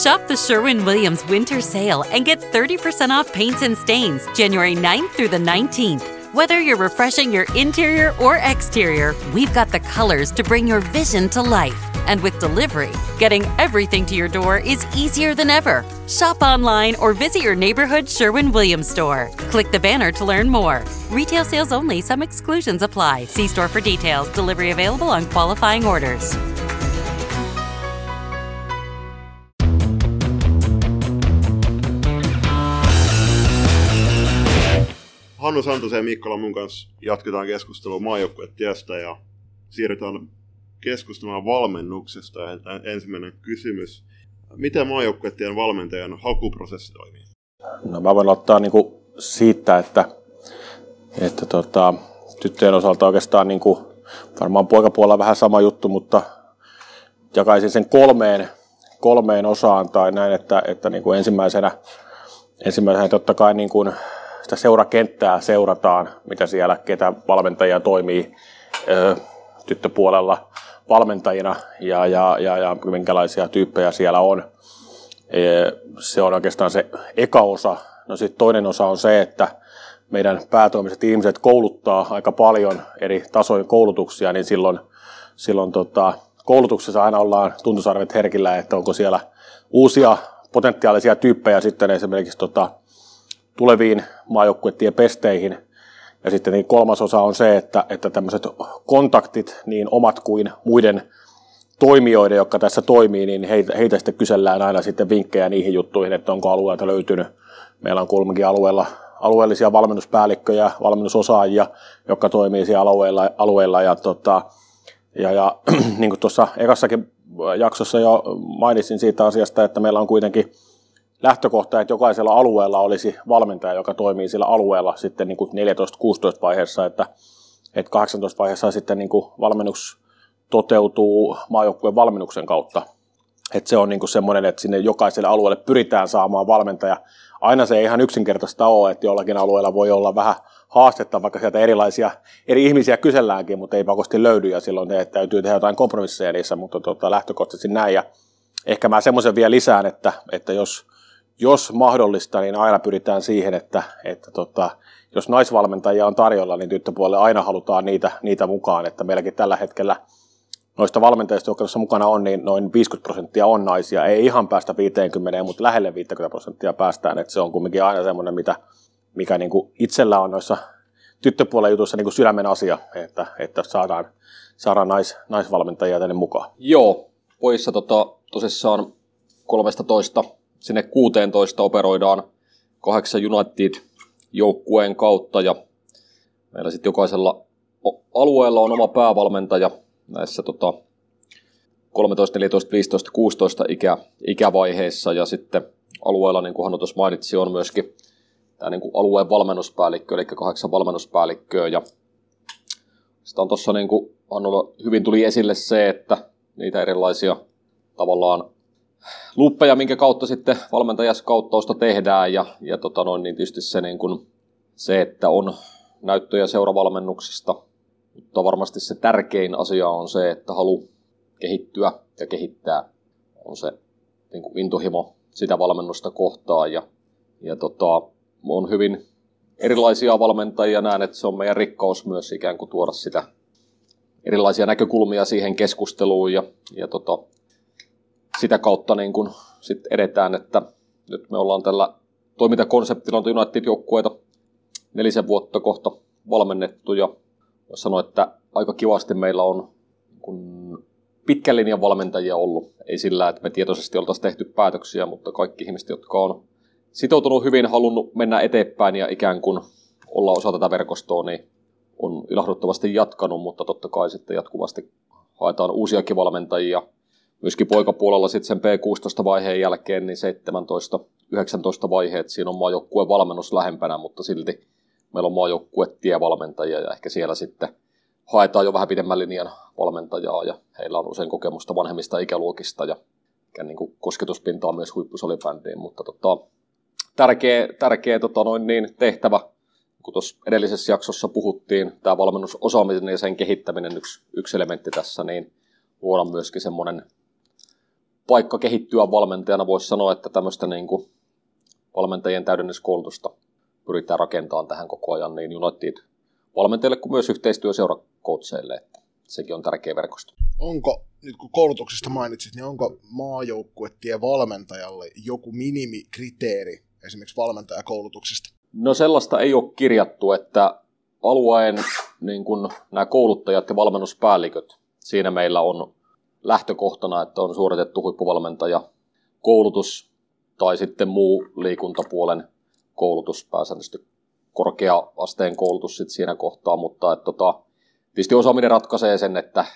Shop the Sherwin-Williams Winter Sale and get 30% off paints and stains January 9th through the 19th. Whether you're refreshing your interior or exterior, we've got the colors to bring your vision to life. And with delivery, getting everything to your door is easier than ever. Shop online or visit your neighborhood Sherwin-Williams store. Click the banner to learn more. Retail sales only. Some exclusions apply. See store for details. Delivery available on qualifying orders. Hannu Santosen ja Mikkola mun kanssa jatketaan keskustelua maajoukkuetiestä ja siirrytään keskustelemaan valmennuksesta. Ja ensimmäinen kysymys. Miten maajoukkuetien valmentajan hakuprosessi toimii? No mä voin ottaa siitä, että tyttöjen osalta oikeastaan varmaan poikapuolella vähän sama juttu, mutta jakaisin sen kolmeen osaan tai näin, että ensimmäisenä totta kai sitä seurakenttää seurataan, mitä siellä, ketä valmentajia toimii tyttöpuolella valmentajina ja minkälaisia tyyppejä siellä on. Se on oikeastaan se eka osa. No sitten toinen osa on se, että meidän päätoimiset ihmiset kouluttaa aika paljon eri tasojen koulutuksia, niin silloin koulutuksessa aina ollaan tuntosarvet herkillä, että onko siellä uusia potentiaalisia tyyppejä sitten esimerkiksi tuleviin maajoukkuetien pesteihin. Ja sitten niin kolmas osa on se, että tämmöiset kontaktit, niin omat kuin muiden toimijoiden, jotka tässä toimii, niin heitä sitten kysellään aina sitten vinkkejä niihin juttuihin, että onko alueelta löytynyt. Meillä on kuulemankin alueellisia valmennuspäällikköjä, valmennusosaajia, jotka toimii siellä alueella ja niin kuin tuossa ekassakin jaksossa jo mainitsin siitä asiasta, että meillä on kuitenkin lähtökohta, että jokaisella alueella olisi valmentaja, joka toimii sillä alueella sitten 14-16 vaiheessa, että 18 vaiheessa sitten valmennus toteutuu maajoukkueen valmennuksen kautta. Että se on semmoinen, että sinne jokaiselle alueelle pyritään saamaan valmentaja. Aina se ei ihan yksinkertaista ole, että jollakin alueella voi olla vähän haastetta, vaikka sieltä eri ihmisiä kyselläänkin, mutta ei pakosti löydy ja silloin täytyy tehdä jotain kompromisseja niissä, mutta lähtökohtaisesti näin. Ja ehkä mä semmoisen vielä lisään, että jos mahdollista, niin aina pyritään siihen, että jos naisvalmentajia on tarjolla, niin tyttöpuolelle aina halutaan niitä mukaan, että meilläkin tällä hetkellä noista valmentajista, jotka tuossa mukana on, niin noin 50% on naisia. Ei ihan päästä 50, mutta lähelle 50% päästään, että se on kumminkin aina semmoinen, mikä itsellä on noissa tyttöpuolen jutuissa sydämen asia, että saadaan naisvalmentajia tänne mukaan. Joo, poissa tosissaan 13 sinne 16 operoidaan 8 United-joukkueen kautta ja meillä sitten jokaisella alueella on oma päävalmentaja näissä 13, 14, 15, 16 ikävaiheissa ja sitten alueella, niin kuin Hannu tuossa mainitsi, on myöskin tämä alueen valmennuspäällikkö, eli 8 valmennuspäällikköä ja sitä on tuossa Hannulla hyvin tuli esille se, että niitä erilaisia tavallaan luuppeja, minkä kautta sitten valmentajaskauttausta tehdään ja niin tietysti se, että on näyttöjä seuravalmennuksesta, mutta varmasti se tärkein asia on se, että halu kehittyä ja kehittää on se intohimo sitä valmennusta kohtaan ja on hyvin erilaisia valmentajia, näen, että se on meidän rikkaus myös ikään kuin tuoda sitä erilaisia näkökulmia siihen keskusteluun ja sitä kautta sit edetään, että nyt me ollaan tällä toimintakonseptilla United-joukkueita 4 vuotta kohta valmennettu ja voisi sanoa, että aika kivasti meillä on pitkän linjan valmentajia ollut. Ei sillä, että me tietoisesti oltaisiin tehty päätöksiä, mutta kaikki ihmiset, jotka on sitoutunut hyvin, halunnut mennä eteenpäin ja ikään kuin olla osa tätä verkostoa, niin on ilahduttavasti jatkanut, mutta totta kai sitten jatkuvasti haetaan uusiakin valmentajia. Myöskin poikapuolella sitten sen P16-vaiheen jälkeen, niin 17-19 vaiheet, siinä on maajoukkueen valmennus lähempänä, mutta silti meillä on maajoukkuetievalmentajia ja ehkä siellä sitten haetaan jo vähän pidemmän linjan valmentajaa ja heillä on usein kokemusta vanhemmista ikäluokista ja kosketuspintaa myös huippusalibändiin, mutta tärkeä tehtävä, kun tuossa edellisessä jaksossa puhuttiin, tämä valmennusosaaminen ja sen kehittäminen yksi elementti tässä, niin luoda myöskin semmoinen paikka kehittyä valmentajana. Voisi sanoa, että tämmöistä niin kuin valmentajien täydennyskoulutusta pyritään rakentamaan tähän koko ajan niin United-valmentajille kuin myös yhteistyöseurakoutseille, että sekin on tärkeä verkosto. Onko, nyt kun koulutuksesta mainitsit, niin onko maajoukkuetien valmentajalle joku minimikriteeri esimerkiksi valmentajakoulutuksesta? No sellaista ei ole kirjattu, että alueen niin kun nämä kouluttajat ja valmennuspäälliköt, siinä meillä on lähtökohtana, että on suoritettu huippuvalmentaja koulutus tai sitten muu liikuntapuolen koulutus, pääsääntöisesti korkea-asteen koulutus sit siinä kohtaa, mutta tietysti osaaminen ratkaisee sen, että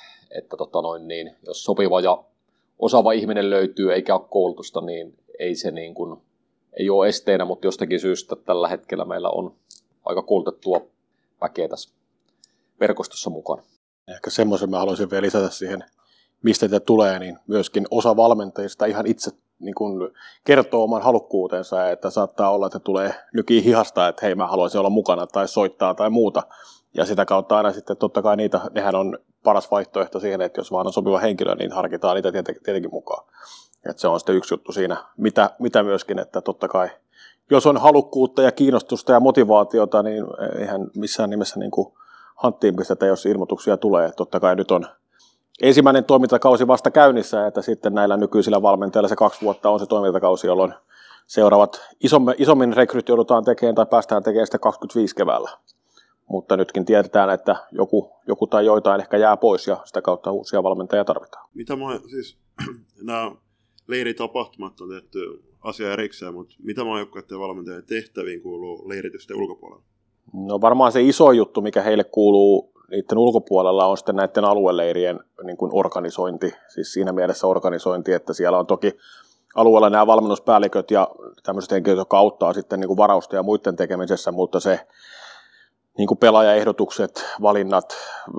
jos sopiva ja osaava ihminen löytyy eikä ole koulutusta, niin ei se niin kuin, ei ole esteenä, mutta jostakin syystä tällä hetkellä meillä on aika koulutettua väkeä tässä verkostossa mukana. Ehkä semmoisen mä haluaisin vielä lisätä siihen, mistä te tulee, niin myöskin osa valmentajista ihan itse niin kun kertoo oman halukkuutensa, että saattaa olla, että tulee nykii hihasta, että hei, mä haluaisin olla mukana tai soittaa tai muuta. Ja sitä kautta aina sitten totta kai nehän on paras vaihtoehto siihen, että jos vaan on sopiva henkilö, niin harkitaan niitä tietenkin mukaan. Että se on sitten yksi juttu siinä, mitä myöskin, että totta kai jos on halukkuutta ja kiinnostusta ja motivaatiota, niin eihän missään nimessä niin kuin hanttiin pistetä, jos ilmoituksia tulee. Totta kai nyt on ensimmäinen toimintakausi vasta käynnissä, että sitten näillä nykyisillä valmentajilla se 2 vuotta on se toimintakausi, jolloin seuraavat isommin rekryt joudutaan tekemään tai päästään tekemään sitä 25 keväällä. Mutta nytkin tiedetään, että joku tai joitain ehkä jää pois ja sitä kautta uusia valmentajia tarvitaan. Siis nämä leiritapahtumat on tehty asia erikseen, mutta mitä maajoukkueiden valmentajien tehtäviin kuuluu leiritysten ulkopuolella? No varmaan se iso juttu, mikä heille kuuluu niiden ulkopuolella, on sitten näiden alueleirien niin kuin organisointi. Siis siinä mielessä organisointi, että siellä on toki alueella nämä valmennuspäälliköt ja tämmöiset henkilöt, jotka auttaa sitten niin kuin varausta ja muiden tekemisessä, mutta se niin kuin pelaajaehdotukset, valinnat,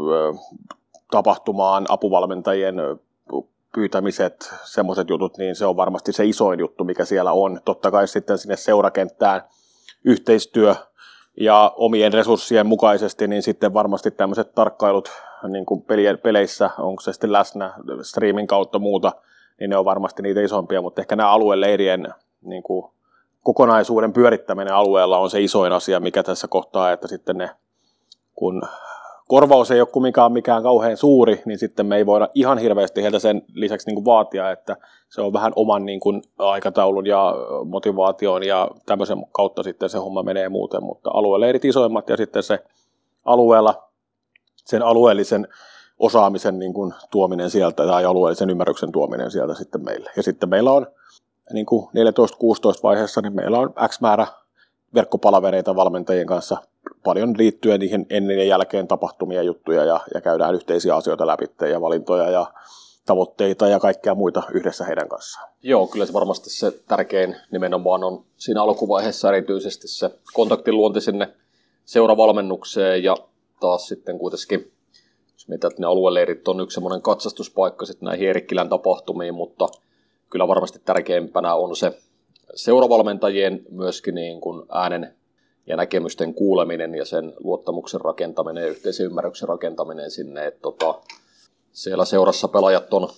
tapahtumaan, apuvalmentajien pyytämiset, semmoiset jutut, niin se on varmasti se isoin juttu, mikä siellä on. Totta kai sitten sinne seurakenttään yhteistyö ja omien resurssien mukaisesti, niin sitten varmasti tämmöiset tarkkailut niin kuin peleissä, onko se sitten läsnä streamin kautta muuta, niin ne on varmasti niitä isompia, mutta ehkä nämä alueleirien niin kuin kokonaisuuden pyörittäminen alueella on se isoin asia, mikä tässä kohtaa, että sitten kun korvaus ei ole kumminkaan mikään kauhean suuri, niin sitten me ei voida ihan hirveästi heiltä sen lisäksi niin kuin vaatia, että se on vähän oman niin kuin aikataulun ja motivaation ja tämmöisen kautta sitten se homma menee muuten, mutta alueleirit isoimmat ja sitten se alueella sen alueellisen osaamisen niin kuin tuominen sieltä tai alueellisen ymmärryksen tuominen sieltä sitten meille. Ja sitten meillä on niin kuin 14-16 vaiheessa, niin meillä on X määrä verkkopalavereita valmentajien kanssa paljon liittyen niihin ennen ja jälkeen tapahtumia juttuja ja käydään yhteisiä asioita läpi ja valintoja ja tavoitteita ja kaikkea muita yhdessä heidän kanssaan. Joo, kyllä se varmasti se tärkein nimenomaan on siinä alkuvaiheessa erityisesti se kontaktiluonti sinne seuravalmennukseen ja taas sitten kuitenkin, jos mietitään, että ne alueleirit on yksi semmoinen katsastuspaikka sitten näihin Eerikkilän tapahtumiin, mutta kyllä varmasti tärkeimpänä on se seuravalmentajien myöskin niin kuin äänen ja näkemysten kuuleminen ja sen luottamuksen rakentaminen ja yhteisen ymmärryksen rakentaminen sinne, että siellä seurassa pelaajat on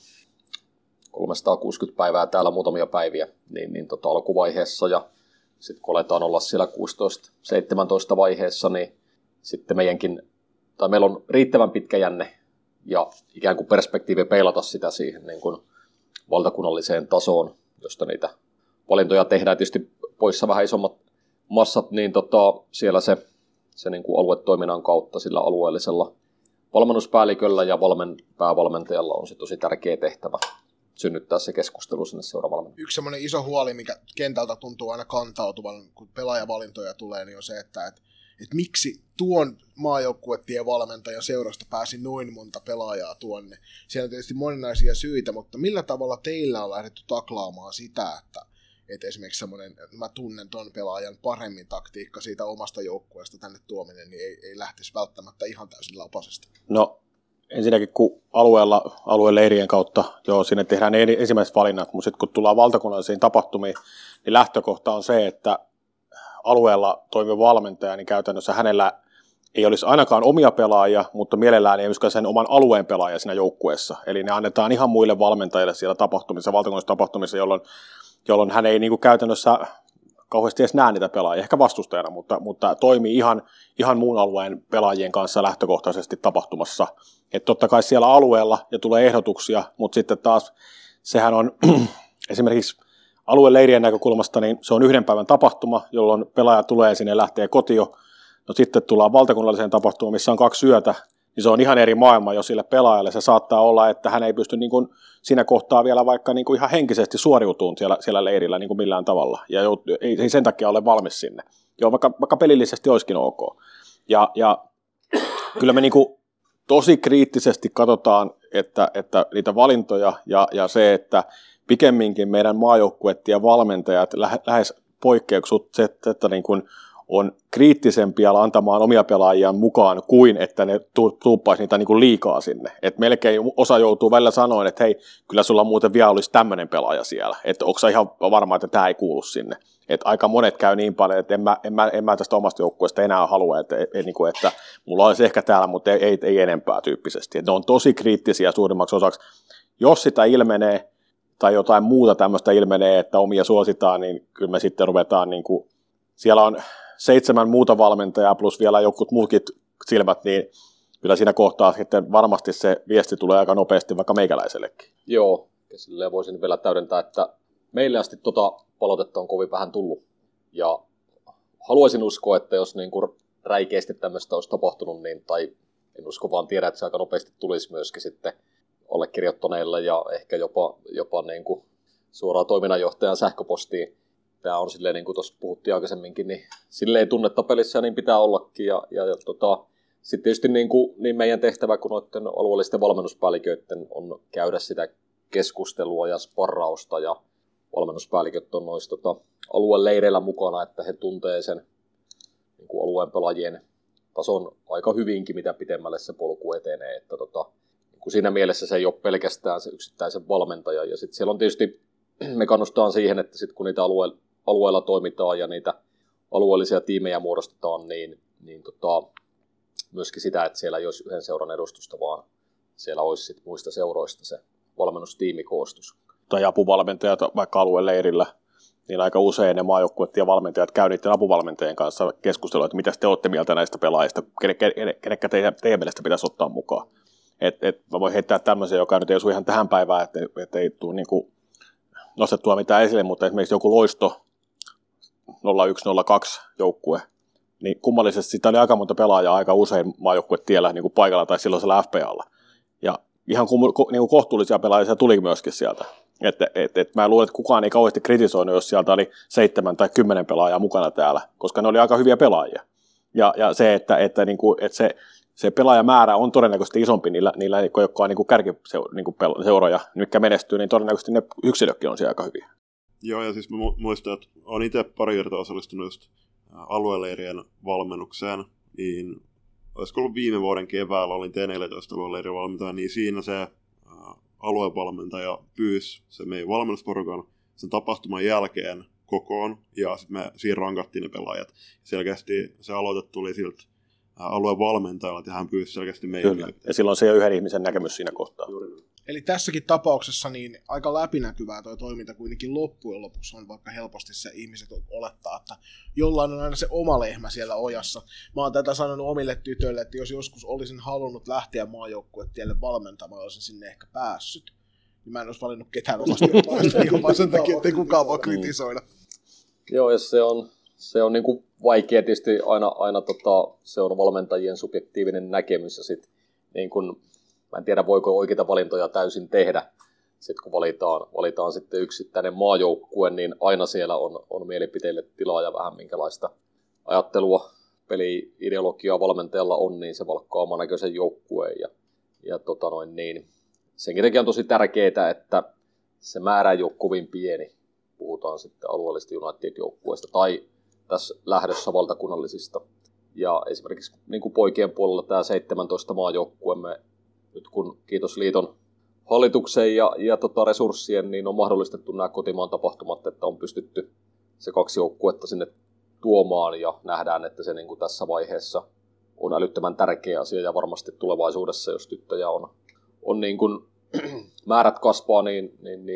360 päivää täällä muutamia päiviä niin alkuvaiheessa ja sitten kun aletaan olla siellä 16-17 vaiheessa, niin sitten meillä on riittävän pitkä jänne ja ikään kuin perspektiivi peilata sitä siihen niin kuin valtakunnalliseen tasoon, josta niitä valintoja tehdään. Tietysti poissa vähän isommat massat, niin siellä se niin kuin aluetoiminnan kautta sillä alueellisella valmennuspäälliköllä ja päävalmentajalla on se tosi tärkeä tehtävä synnyttää se keskustelu sinne seuravalmentajalle. Yksi semmoinen iso huoli, mikä kentältä tuntuu aina kantautuvan, kun pelaajavalintoja tulee, niin on se, että miksi tuon maajoukkuetien valmentajan seurasta pääsi noin monta pelaajaa tuonne. Siellä on tietysti moninaisia syitä, mutta millä tavalla teillä on lähdetty taklaamaan sitä, että esimerkiksi semmoinen, mä tunnen ton pelaajan paremmin taktiikka siitä omasta joukkueesta tänne tuominen, niin ei lähtisi välttämättä ihan täysin lapasesta. No ensinnäkin kun alueleirien kautta, sinne tehdään ensimmäiset valinnat, mutta sitten kun tullaan valtakunnallisiin tapahtumiin, niin lähtökohta on se, että alueella toimiva valmentaja, niin käytännössä hänellä ei olisi ainakaan omia pelaajia, mutta mielellään ei myöskään sen oman alueen pelaajia siinä joukkueessa. Eli ne annetaan ihan muille valmentajille siellä tapahtumissa, valtakunnallisissa tapahtumissa, jolloin hän ei niin kuin käytännössä kauheasti edes näe niitä pelaajia, ehkä vastustajana, mutta toimii ihan muun alueen pelaajien kanssa lähtökohtaisesti tapahtumassa. Että totta kai siellä alueella ja tulee ehdotuksia, mutta sitten taas sehän on esimerkiksi alueen leirien näkökulmasta, niin se on 1 päivän tapahtuma, jolloin pelaaja tulee sinne ja lähtee kotiin. No sitten tullaan valtakunnalliseen tapahtumaan, missä on 2 yötä, niin se on ihan eri maailma jo sille pelaajalle. Se saattaa olla, että hän ei pysty niin kuin siinä kohtaa vielä vaikka niin kuin ihan henkisesti suoriutumaan siellä leirillä niin kuin millään tavalla. Ja ei sen takia ole valmis sinne. Joo, vaikka pelillisesti olisikin ok. Ja kyllä me niin kuin tosi kriittisesti katsotaan, että niitä valintoja ja se, että pikemminkin meidän maajoukkueet valmentajat lähes poikkeuksut, että niin kuin on kriittisempiä antamaan omia pelaajiaan mukaan kuin että ne tuuppaisi niitä niin kuin liikaa sinne. Et melkein osa joutuu välillä sanoen, että hei, kyllä sulla muuten vielä olisi tämmöinen pelaaja siellä. Että onko sä ihan varma, että tämä ei kuulu sinne. Et aika monet käy niin paljon, että en mä tästä omasta joukkueesta enää halua, että mulla olisi ehkä täällä, mutta ei enempää tyyppisesti. Et ne on tosi kriittisiä suurimmaksi osaksi. Jos sitä ilmenee tai jotain muuta tämmöistä ilmenee, että omia suositaan, niin kyllä me sitten ruvetaan, niin kuin, siellä on 7 muuta valmentajaa plus vielä jotkut muutkin silmät, niin kyllä siinä kohtaa sitten varmasti se viesti tulee aika nopeasti vaikka meikäläisellekin. Joo, ja silleen voisin vielä täydentää, että meille asti palautetta on kovin vähän tullut. Ja haluaisin uskoa, että jos niin kuin räikeästi tämmöistä olisi tapahtunut, niin, tai en usko vaan tiedä, että se aika nopeasti tulisi myöskin sitten allekirjoittaneilla ja ehkä jopa niin kuin suoraan toiminnanjohtajan sähköpostiin. Tämä on silleen, niin kuin tuossa puhuttiin aikaisemminkin, niin silleen tunnetta pelissä niin pitää ollakin. Sitten tietysti niin meidän tehtävä kuin noiden alueellisten valmennuspäälliköiden on käydä sitä keskustelua ja sparrausta, ja valmennuspäälliköt on noissa alueen leireillä mukana, että he tuntee sen niin kuin alueen pelaajien tason aika hyvinkin, mitä pitemmälle se polku etenee. Että niin siinä mielessä se ei ole pelkästään se yksittäisen valmentaja, ja sitten siellä on tietysti, me kannustaan siihen, että sitten kun niitä alueella toimitaan ja niitä alueellisia tiimejä muodostetaan, niin myöskin sitä, että siellä ei olisi yhden seuran edustusta, vaan siellä olisi sit muista seuroista se valmennustiimikoostus. Tai apuvalmentajat vaikka alueen leirillä, niin aika usein ne maajoukkueet ja valmentajat käy niiden apuvalmentajien kanssa keskustelua, että mitä te olette mieltä näistä pelaajista, kenekkä teidän mielestä pitäisi ottaa mukaan. Mä voin heittää tämmöisen, joka nyt ei osu ihan tähän päivään, että ei tule niinku nostettua mitään esille, mutta esimerkiksi joku Loisto 0102 joukkue, niin kummallisesti sitä oli aika monta pelaajaa aika usein maajoukkuet tiellä niin kuin paikalla tai silloisella FPAlla. Ja ihan niin kuin kohtuullisia pelaajia tuli myöskin sieltä. Mä luulen, että kukaan ei kauheasti kritisoinut, jos sieltä oli 7 tai 10 pelaajaa mukana täällä, koska ne oli aika hyviä pelaajia. Ja se, että se pelaajamäärä on todennäköisesti isompi niillä jotka on niin kärkiseuroja, mitkä menestyy, niin todennäköisesti ne yksilötkin on siellä aika hyviä. Joo, ja siis mä muistan, että olen itse pari kertaa osallistunut just alueleirien valmennukseen, niin olisiko ollut viime vuoden keväällä, olin T14 alueleirien valmentaja, niin siinä se aluevalmentaja pyysi se meidän valmennusporukan sen tapahtuman jälkeen kokoon, ja sitten me siinä rankattiin ne pelaajat. Selkeästi se aloite tuli siltä alueen valmentajalla, että hän pyysi selkeästi meidän. Kyllä, ja silloin se ei ole yhden ihmisen näkemys siinä kohtaa. Eli tässäkin tapauksessa niin aika läpinäkyvää tuo toiminta kuitenkin loppujen lopuksi on, vaikka helposti se ihmiset olettaa, että jollain on aina se oma lehmä siellä ojassa. Mä oon tätä sanonut omille tytöille, että jos joskus olisin halunnut lähteä maajoukkuetielle valmentamaan, olisin sinne ehkä päässyt. Niin mä en olisi valinnut ketään omasta joukkueesta, sen takia, ettei kukaan voi kritisoida. Joo, ja se on niin kuin vaikea tietysti aina se on valmentajien subjektiivinen näkemys, ja sitten niin kuin mä en tiedä, voiko oikeita valintoja täysin tehdä. Sitten kun valitaan sitten yksittäinen maajoukkue, niin aina siellä on mielipiteille tilaa ja vähän minkälaista ajattelua, peli-ideologiaa valmentajalla on, niin se valkkaa oman näköisen joukkueen. Niin. Senkin takia on tosi tärkeää, että se määrä ei ole kovin pieni. Puhutaan sitten alueellisista United-joukkueista tai tässä lähdössä valtakunnallisista. Ja esimerkiksi niin kuin poikien puolella tämä 17 maajoukkuemme, nyt kun kiitos liiton hallituksen ja resurssien, niin on mahdollistettu nämä kotimaan tapahtumat, että on pystytty se 2 joukkuetta sinne tuomaan, ja nähdään, että se niin kuin tässä vaiheessa on älyttömän tärkeä asia ja varmasti tulevaisuudessa, jos tyttöjä on niin kuin määrät kasvaa, niin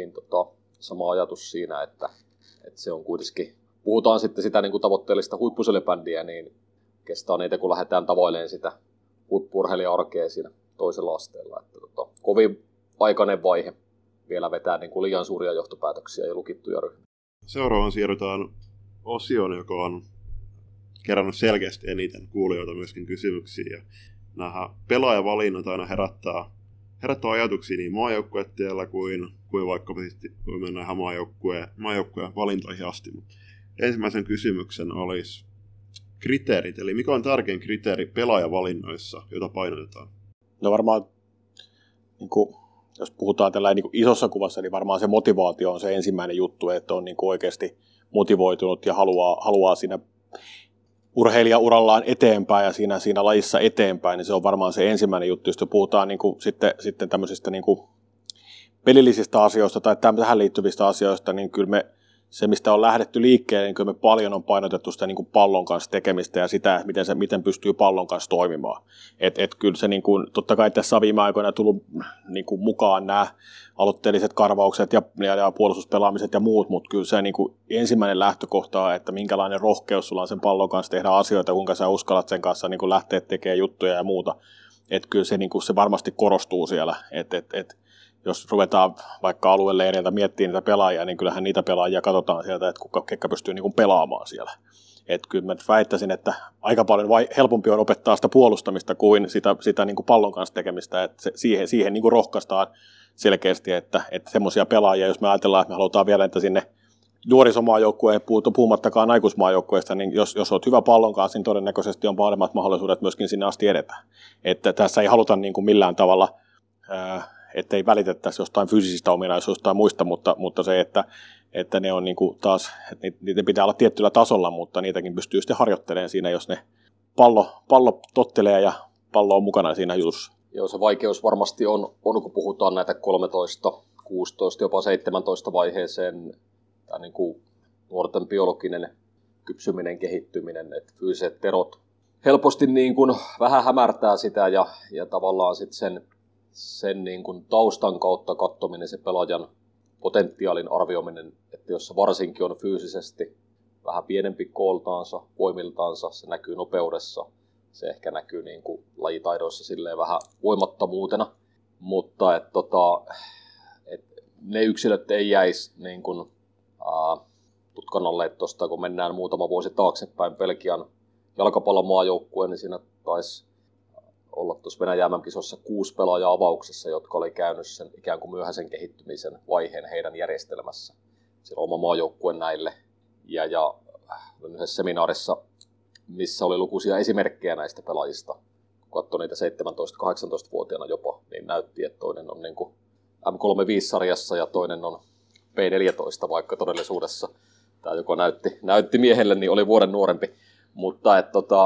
sama ajatus siinä, että se on kuitenkin, puhutaan sitten sitä niin kuin tavoitteellista huippuselibändiä, niin kestää niitä, kun lähdetään tavoilemaan sitä huippu-urheilija-arkea siinä toisella asteella. Että kovin aikainen vaihe vielä vetää niin kuin liian suuria johtopäätöksiä ja lukittuja ryhmiä. Seuraavaan siirrytään osioon, joka on kerännyt selkeästi eniten kuulijoita myöskin kysymyksiä. Ja nämä pelaajavalinnat aina herättää ajatuksia niin maajoukkuetiellä kuin vaikka kun mennään ihan maajoukkueen valintoihin asti. Ensimmäisen kysymyksen olisi kriteerit, eli mikä on tärkein kriteeri pelaajavalinnoissa, jota painotetaan? No varmaan, niin kuin, jos puhutaan tällainen niin isossa kuvassa, niin varmaan se motivaatio on se ensimmäinen juttu, että on niin kuin oikeasti motivoitunut ja haluaa siinä urheilijaurallaan eteenpäin ja siinä lajissa eteenpäin, niin se on varmaan se ensimmäinen juttu. Jos puhutaan niin kuin sitten tämmöisistä niin kuin pelillisistä asioista tai tähän liittyvistä asioista, niin kyllä se, mistä on lähdetty liikkeelle, niin kyllä me paljon on painotettu sitä niin kuin pallon kanssa tekemistä ja sitä, miten pystyy pallon kanssa toimimaan. Et kyllä se, niin kuin, totta kai tässä on viime aikoina tullut niin kuin mukaan nämä aloitteelliset karvaukset ja puolustuspelaamiset ja muut, mutta kyllä se niin kuin ensimmäinen lähtökohta on, että minkälainen rohkeus sulla on sen pallon kanssa tehdä asioita, kuinka sä uskallat sen kanssa niin kuin lähteä tekemään juttuja ja muuta. Että kyllä se, niin kuin, se varmasti korostuu siellä, jos ruvetaan vaikka alueleireiltä miettimään niitä pelaajia, niin kyllähän niitä pelaajia katsotaan sieltä, että ketkä pystyy niin kuin pelaamaan siellä. Että kyllä mä väittäisin, että aika paljon helpompi on opettaa sitä puolustamista kuin sitä niin kuin pallon kanssa tekemistä. Että siihen niin kuin rohkaistaan selkeästi, että semmoisia pelaajia, jos me ajatellaan, että me halutaan vielä että sinne nuorisomaajoukkueen puhumattakaan aikuismaajoukkueesta, niin jos olet hyvä pallon kanssa, niin todennäköisesti on paremmat mahdollisuudet myöskin sinne asti edetä. Että tässä ei haluta niin kuin millään tavalla ettei välitettäisi jostain fyysisistä ominaisuuksista tai muista, mutta se, että ne on niin kuin taas, että niiden pitää olla tietyllä tasolla, mutta niitäkin pystyy sitten harjoittelemaan siinä, jos ne pallo tottelee ja pallo on mukana siinä jutussa. Joo, se vaikeus varmasti on kun puhutaan näitä 13, 16, jopa 17 vaiheeseen, tämä niin kuin nuorten biologinen kypsyminen, kehittyminen, että fyysiset erot helposti niin kuin vähän hämärtää sitä ja tavallaan sitten sen niin kuin taustan kautta katsominen, se pelaajan potentiaalin arvioiminen, että jos se varsinkin on fyysisesti vähän pienempi kooltaansa, voimiltaansa, se näkyy nopeudessa, se ehkä näkyy niin kuin lajitaidoissa silleen vähän voimattomuutena, mutta että ne yksilöt ei jäisi niin kuin, tutkan alle, että tuosta kun mennään muutama vuosi taaksepäin Belgian jalkapallon maajoukkueen, niin siinä taisi olla tuossa Venäjän MM-kisossa 6 pelaajaa avauksessa, jotka oli käynyt sen ikään kuin myöhäisen kehittymisen vaiheen heidän järjestelmässä. Siellä oma maajoukkue näille. Ja yhdessä seminaarissa, missä oli lukuisia esimerkkejä näistä pelaajista, kun katsoi niitä 17-18-vuotiaana jopa, niin näytti, että toinen on niin kuin M35-sarjassa ja toinen on P14, vaikka todellisuudessa tämä, joka näytti miehelle, niin oli vuoden nuorempi. Mutta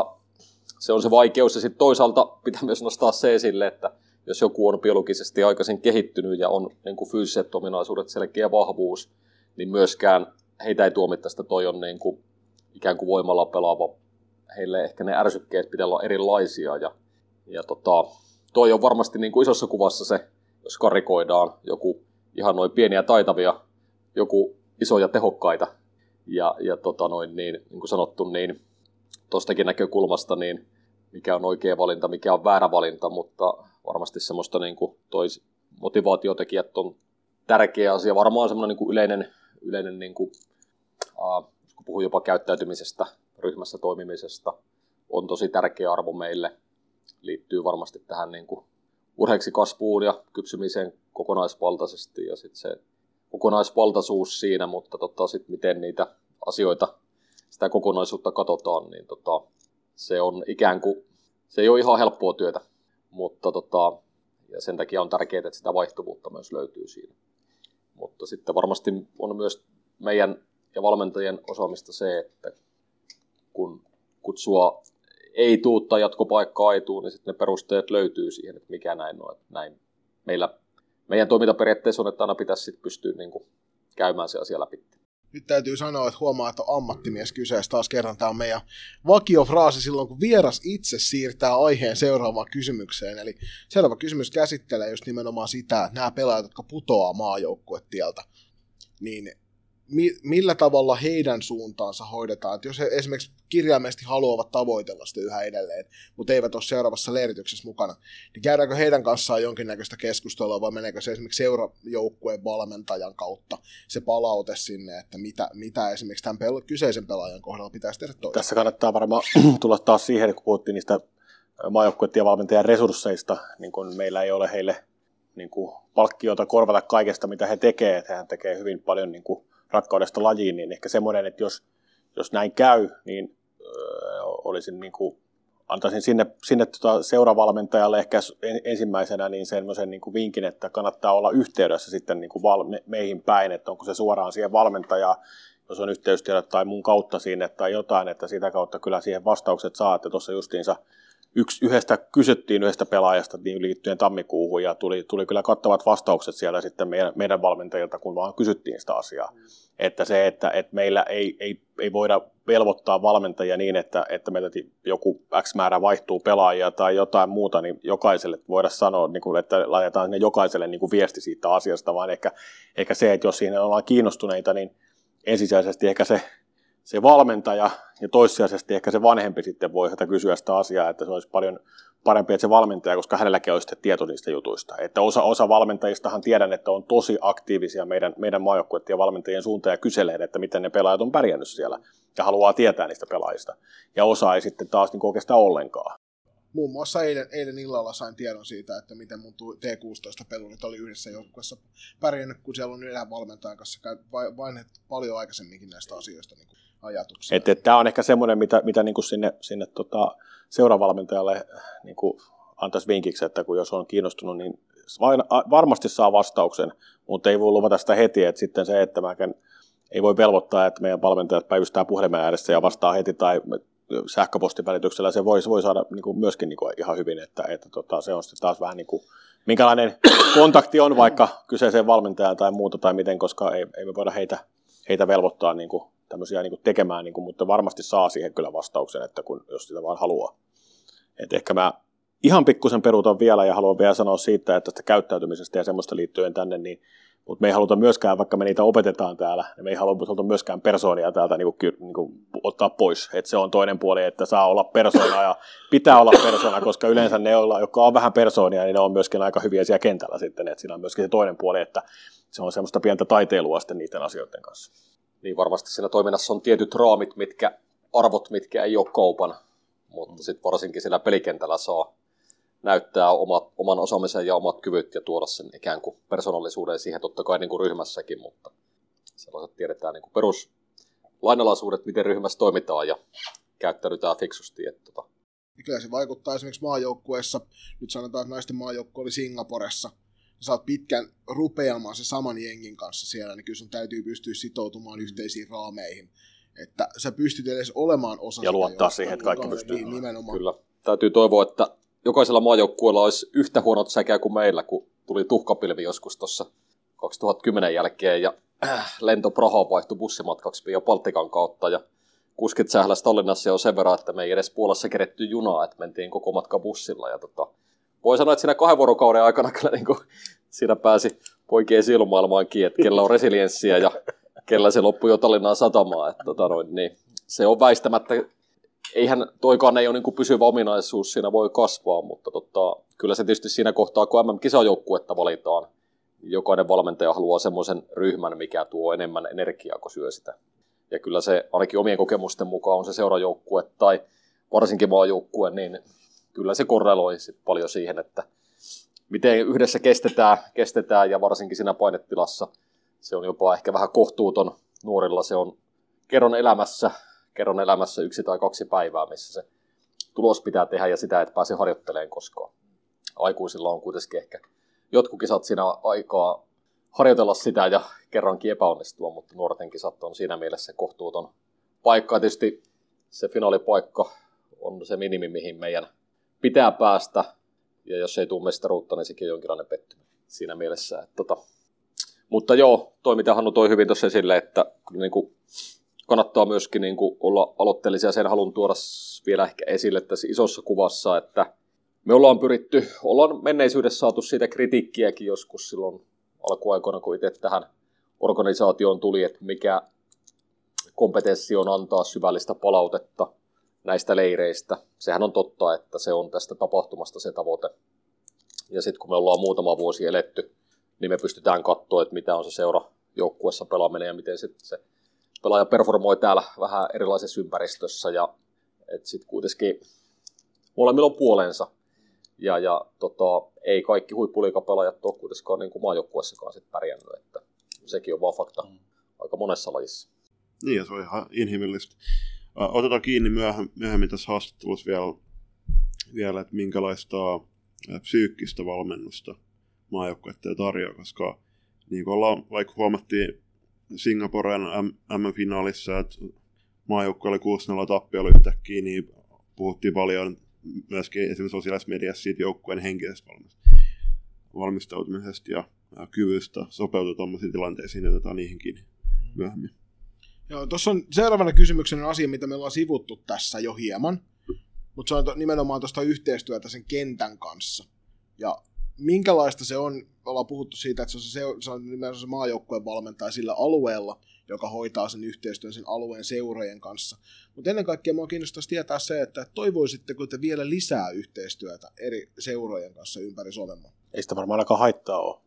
se on se vaikeus, ja sitten toisaalta pitää myös nostaa se esille, että jos joku on biologisesti aikaisin kehittynyt ja on niin kuin fyysiset ominaisuudet, selkeä vahvuus, niin myöskään heitä ei tuomittaisi, että toi on niin kuin ikään kuin voimalla pelaava. Heille ehkä ne ärsykkeet pitää olla erilaisia, ja toi on varmasti niin kuin isossa kuvassa se, jos karikoidaan joku ihan noin pieniä taitavia, joku isoja tehokkaita, ja niin kuin sanottu, niin tuostakin näkökulmasta, niin mikä on oikea valinta, mikä on väärä valinta, mutta varmasti semmoista niin kuin motivaatiotekijät on tärkeä asia. Varmaan semmoinen niin kuin yleinen niin kuin, kun puhuu jopa käyttäytymisestä, ryhmässä toimimisesta, on tosi tärkeä arvo meille. Liittyy varmasti tähän niin kuin urheiksi kasvuun ja kypsymiseen kokonaisvaltaisesti ja sitten se kokonaisvaltaisuus siinä, mutta sitten miten niitä asioita, sitä kokonaisuutta katsotaan, niin se on ikään kuin, se ei ole ihan helppoa työtä, mutta ja sen takia on tärkeää, että sitä vaihtuvuutta myös löytyy siinä. Mutta sitten varmasti on myös meidän ja valmentajien osaamista se, että kun kutsua ei tuu tai jatkopaikkaa ei tuu, niin sitten ne perusteet löytyy siihen, että mikä näin on. Että näin meidän toimintaperiaatteessa on, että aina pitäisi sitten pystyä niin kuin käymään se asia läpi. Nyt täytyy sanoa, että huomaa, että on ammattimies kyseessä. Taas kerran tämä on meidän vakiofraasi silloin, kun vieras itse siirtää aiheen seuraavaan kysymykseen. Eli seuraava kysymys käsittelee just nimenomaan sitä, että nämä pelaajat, jotka putoaa maajoukkuetieltä, niin millä tavalla heidän suuntaansa hoidetaan. Että jos he esimerkiksi kirjaimellisesti haluavat tavoitella sitä yhä edelleen, mutta eivät ole seuraavassa leirityksessä mukana, niin käydäänkö heidän kanssaan jonkinnäköistä keskustelua vai meneekö se esimerkiksi seurajoukkueen valmentajan kautta se palaute sinne, että mitä esimerkiksi tämän kyseisen pelaajan kohdalla pitäisi tehdä toisin. Tässä kannattaa varmaan tulla taas siihen, kun puhuttiin niistä maajoukkueiden ja valmentajan resursseista, niin kun meillä ei ole heille niin kuin palkkiota korvata kaikesta, mitä he tekevät, että hän tekee hyvin paljon niin kuin rakkaudesta lajiin, niin ehkä semmoinen, että jos näin käy, niin olisin niin kuin, antaisin sinne seuravalmentajalle ehkä ensimmäisenä niin semmoisen niin kuin vinkin, että kannattaa olla yhteydessä sitten niin kuin meihin päin, että onko se suoraan siihen valmentajaan, jos on yhteystiedot tai mun kautta sinne tai jotain, että sitä kautta kyllä siihen vastaukset saa, että tuossa justiinsa kysyttiin yhdestä pelaajasta niin liittyen tammikuuhun ja tuli kyllä kattavat vastaukset siellä sitten meidän valmentajilta, kun vaan kysyttiin sitä asiaa. Että se, että meillä ei voida velvoittaa valmentajia niin, että meiltä joku X määrä vaihtuu pelaajia tai jotain muuta, niin jokaiselle voida sanoa, että laitetaan sinne jokaiselle viesti siitä asiasta, vaan ehkä se, että jos siinä ollaan kiinnostuneita, niin ensisijaisesti ehkä se valmentaja ja toissijaisesti ehkä se vanhempi sitten voi kysyä sitä asiaa, että se olisi paljon parempi, että se valmentaja, koska hänelläkin olisi sitten tieto niistä jutuista. Että osa valmentajistahan tiedän, että on tosi aktiivisia meidän maajoukkueiden ja valmentajien suuntaan ja kyselee, että miten ne pelaajat on pärjännyt siellä ja haluaa tietää niistä pelaajista. Ja osa ei sitten taas oikeastaan ollenkaan. Muun muassa eilen illalla sain tiedon siitä, että miten mun T16-pelurit oli yhdessä joukkueessa pärjännyt, kun siellä on yhden valmentajan kanssa vain paljon aikaisemminkin näistä asioista niin ajatuksia. Että tämä on ehkä semmoinen, mitä niin kuin sinne seuravalmentajalle niin kuin antaisi vinkiksi, että kun jos on kiinnostunut, niin varmasti saa vastauksen, mutta ei voi luvata sitä heti, että sitten se, että ei voi velvoittaa, että meidän valmentajat päivystää puhelimen ääressä ja vastaa heti tai sähköpostin välityksellä, se voi saada niin kuin myöskin niin kuin ihan hyvin, että se on sitten taas vähän niin kuin, minkälainen kontakti on vaikka kyseiseen valmentajaan tai muuta tai miten, koska ei me voida heitä velvoittaa niin kuin tämmöisiä niin kuin tekemään, niin kuin, mutta varmasti saa siihen kyllä vastauksen, että jos sitä vaan haluaa. Et ehkä mä ihan pikkusen peruutan vielä ja haluan vielä sanoa siitä, että tästä käyttäytymisestä ja semmoista liittyen tänne, niin, mutta me ei haluta myöskään, vaikka me niitä opetetaan täällä, niin me ei haluta myöskään persoonia täältä niin kuin ottaa pois. Et se on toinen puoli, että saa olla persoona ja pitää olla persoona, koska yleensä ne, jotka on vähän persoonia, niin ne on myöskin aika hyviä siellä kentällä sitten. Et siinä on myöskin se toinen puoli, että se on semmoista pientä taiteilua sitten niiden asioiden kanssa. Niin varmasti siinä toiminnassa on tietyt raamit, arvot, mitkä ei ole kaupan, mutta sitten varsinkin siellä pelikentällä saa näyttää oman osaamisen ja omat kyvyt ja tuoda sen ikään kuin persoonallisuuden siihen totta kai niin kuin ryhmässäkin, mutta sellaiset tiedetään niin kuin peruslainalaisuudet, miten ryhmässä toimitaan ja käyttäydytään fiksusti. Kyllä se vaikuttaa esimerkiksi maajoukkueessa, nyt sanotaan, että naisten maajoukkue oli Singaporessa, sä oot pitkän rupeamaan se saman jengin kanssa siellä, niin kyllä sun täytyy pystyä sitoutumaan yhteisiin raameihin, että sä pystyt edes olemaan osa ja luottaa siihen, että kaikki pystyy. Niin, nimenomaan. Kyllä. Täytyy toivoa, että jokaisella maajoukkueella olisi yhtä huonot säkeä kuin meillä, kun tuli tuhkapilvi joskus tuossa 2010 jälkeen ja lento Prahaan vaihtui bussimatkaksi jo Baltikan kautta ja kuskit sähläsi Tallinnassa jo sen verran, että me ei edes Puolassa keretty junaa, että mentiin koko matka bussilla ja voi sanoa, että siinä 2 vuorokauden aikana kyllä niin kuin, siinä pääsi poikien siilumaailmaankin, että kellä on resilienssiä ja kellä se loppui jo Tallinnaan satamaan. Että, niin, se on väistämättä, eihän toikaan ei ole niin kuin pysyvä ominaisuus, siinä voi kasvaa, mutta kyllä se tietysti siinä kohtaa, kun MM-kisajoukkuetta valitaan, jokainen valmentaja haluaa semmoisen ryhmän, mikä tuo enemmän energiaa, kun syö sitä. Ja kyllä se ainakin omien kokemusten mukaan on se seurajoukkue tai varsinkin maajoukkue, niin kyllä se korreloi paljon siihen, että miten yhdessä kestetään ja varsinkin siinä painetilassa se on jopa ehkä vähän kohtuuton nuorilla. Se on kerron elämässä 1 tai 2 päivää, missä se tulos pitää tehdä ja sitä et pääse harjoittelemaan koskaan. Aikuisilla on kuitenkin ehkä jotkut kisat siinä aikaa harjoitella sitä ja kerrankin epäonnistua, mutta nuorten kisat on siinä mielessä kohtuuton paikka. Tietysti se finaalipaikka on se minimi, mihin meidän pitää päästä, ja jos ei tule mestaruutta, niin sekin on jonkinlainen pettymys siinä mielessä. Mutta joo, toi mitä Hannu toi hyvin tuossa esille, että niin kuin kannattaa myöskin niin kuin olla aloitteellisia. Sen haluan tuoda vielä ehkä esille tässä isossa kuvassa, että me ollaan menneisyydessä saatu siitä kritiikkiäkin joskus silloin alkuaikoina, kun itse tähän organisaatioon tuli, että mikä kompetenssi on antaa syvällistä palautetta näistä leireistä. Sehän on totta, että se on tästä tapahtumasta se tavoite. Ja sitten kun me ollaan muutama vuosi eletty, niin me pystytään katsoa, että mitä on se seura joukkueessa pelaaminen ja miten se pelaaja performoi täällä vähän erilaisessa ympäristössä. Ja sitten kuitenkin molemmilla on puolensa. Ja ei kaikki huippuliigapelaajat ole kuitenkaan niin kuin maajoukkueessakaan sit pärjännyt. Että sekin on vaan fakta aika monessa lajissa. Niin, ja se on ihan inhimillistä. Otetaan kiinni myöhemmin tässä haastattelussa vielä, että minkälaista psyykkistä valmennusta maajoukkueet tarjoaa, koska niin kuin vaikka huomattiin Singaporen M-finaalissa, että maajoukkue oli 6-0 tappiolla yhtäkkiä, niin puhuttiin paljon myöskin esimerkiksi sosiaalisessa mediassa siitä joukkueen henkisestä valmistautumisesta ja kyvystä sopeutua tuollaisiin tilanteisiin, ja otetaan niihinkin myöhemmin. Joo, tuossa on seuraavana kysymyksenä asia, mitä me ollaan sivuttu tässä jo hieman, mutta se on nimenomaan tuosta yhteistyötä sen kentän kanssa. Ja minkälaista se on, ollaan puhuttu siitä, että se on nimenomaan se maajoukkueen valmentaja sillä alueella, joka hoitaa sen yhteistyön sen alueen seurojen kanssa. Mutta ennen kaikkea minua kiinnostaisi tietää se, että toivoisitteko te vielä lisää yhteistyötä eri seurojen kanssa ympäri Suomenmaan? Ei sitä varmaan ainakaan haittaa ole,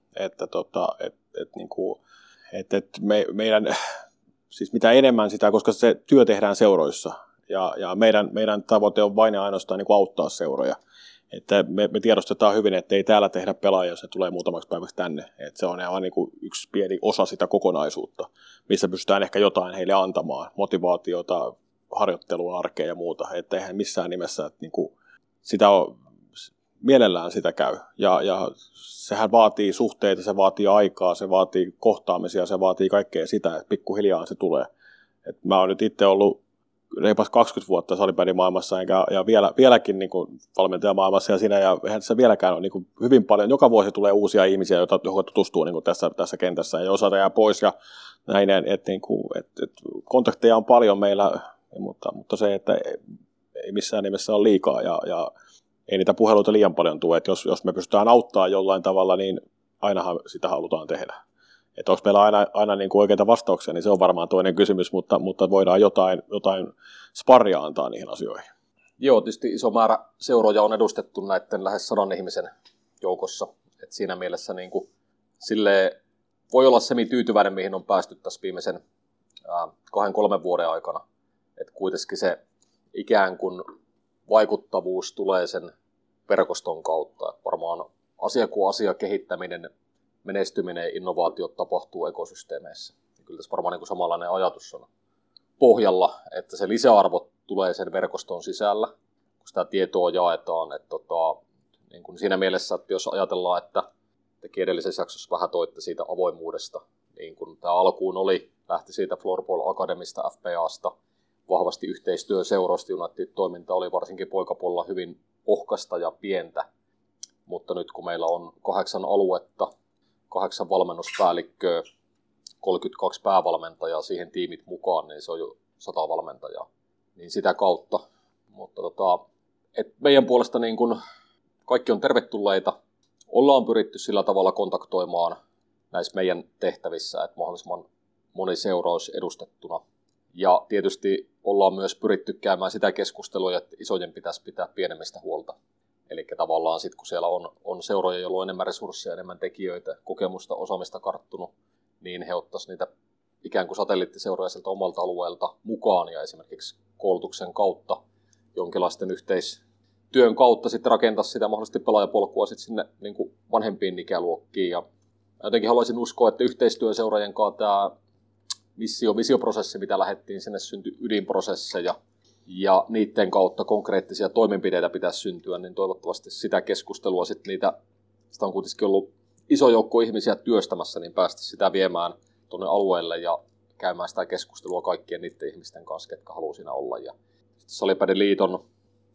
meidän, siis mitä enemmän sitä, koska se työ tehdään seuroissa ja meidän tavoite on vain ja ainoastaan niin kuin auttaa seuroja. Että me tiedostetaan hyvin, että ei täällä tehdä pelaajia, jos se tulee muutamaksi päiväksi tänne. Että se on ihan niin kuin yksi pieni osa sitä kokonaisuutta, missä pystytään ehkä jotain heille antamaan, motivaatiota, harjoittelua, arkea ja muuta. Että eihän missään nimessä, että niin kuin sitä on, mielellään sitä käy. Ja sehän vaatii suhteita, se vaatii aikaa, se vaatii kohtaamisia, se vaatii kaikkea sitä, että pikkuhiljaa se tulee. Et mä oon nyt itse ollut reipas 20 vuotta salibändimaailmassa ja vieläkin niin kuin valmentajamaailmassa ja siinä, ja eihän se vieläkään ole niin kuin hyvin paljon. Joka vuosi tulee uusia ihmisiä, jotka tutustuu niin kuin tässä kentässä, ja osa jää pois ja näin, että kontakteja on paljon meillä, mutta se, että ei missään nimessä ole liikaa ja ei niitä puheluita liian paljon tule, että jos me pystytään auttamaan jollain tavalla, niin ainahan sitä halutaan tehdä. Että onko meillä aina niin kuin oikeita vastauksia, niin se on varmaan toinen kysymys, mutta voidaan jotain sparria antaa niihin asioihin. Joo, tietysti iso määrä seuroja on edustettu näiden lähes 100 ihmisen joukossa. Et siinä mielessä niin kuin, voi olla semi-tyytyväinen, mihin on päästy tässä viimeisen 2-3 vuoden aikana. Että kuitenkin se ikään kuin vaikuttavuus tulee sen verkoston kautta. Et varmaan asia kehittäminen, menestyminen ja innovaatiot tapahtuu ekosysteemeissä. Ja kyllä tässä varmaan niin samanlainen ajatus on pohjalla, että se lisäarvo tulee sen verkoston sisällä, kun sitä tietoa jaetaan. Että niin kuin siinä mielessä, että jos ajatellaan, että tekin edellisessä jaksossa vähän toitte siitä avoimuudesta, niin kuin tämä alkuun lähti siitä Floorball Academista, FPAsta, vahvasti yhteistyö seuroista, United-toiminta oli varsinkin poikapuolella hyvin ohkasta ja pientä, mutta nyt kun meillä on 8 aluetta, 8 valmennuspäällikköä, 32 päävalmentajaa, siihen tiimit mukaan, niin se on jo 100 valmentajaa. Niin sitä kautta. Mutta meidän puolesta niin kun kaikki on tervetulleita. Ollaan pyritty sillä tavalla kontaktoimaan näissä meidän tehtävissä, että mahdollisimman moni seura olisi edustettuna. Ja tietysti ollaan myös pyritty käymään sitä keskustelua, että isojen pitäisi pitää pienemmistä huolta. Eli tavallaan sitten kun siellä on seuroja, joilla on enemmän resursseja, enemmän tekijöitä, kokemusta, osaamista karttunut, niin he ottaisivat niitä ikään kuin satelliittiseuroja sieltä omalta alueelta mukaan ja esimerkiksi koulutuksen kautta, jonkinlaisten yhteistyön kautta sitten rakentaa sitä mahdollisesti pelaajapolkua sitten sinne niin kuin vanhempiin ikäluokkiin. Ja jotenkin haluaisin uskoa, että yhteistyö seuraajien kanssa tämä visioprosessi, mitä lähdettiin, sinne syntyi ydinprosesseja, ja niiden kautta konkreettisia toimenpiteitä pitäisi syntyä, niin toivottavasti sitä keskustelua sitten sitä on kuitenkin ollut iso joukko ihmisiä työstämässä, niin päästä sitä viemään tuonne alueelle ja käymään sitä keskustelua kaikkien niiden ihmisten kanssa, ketkä haluaa siinä olla. Ja Salibändiliiton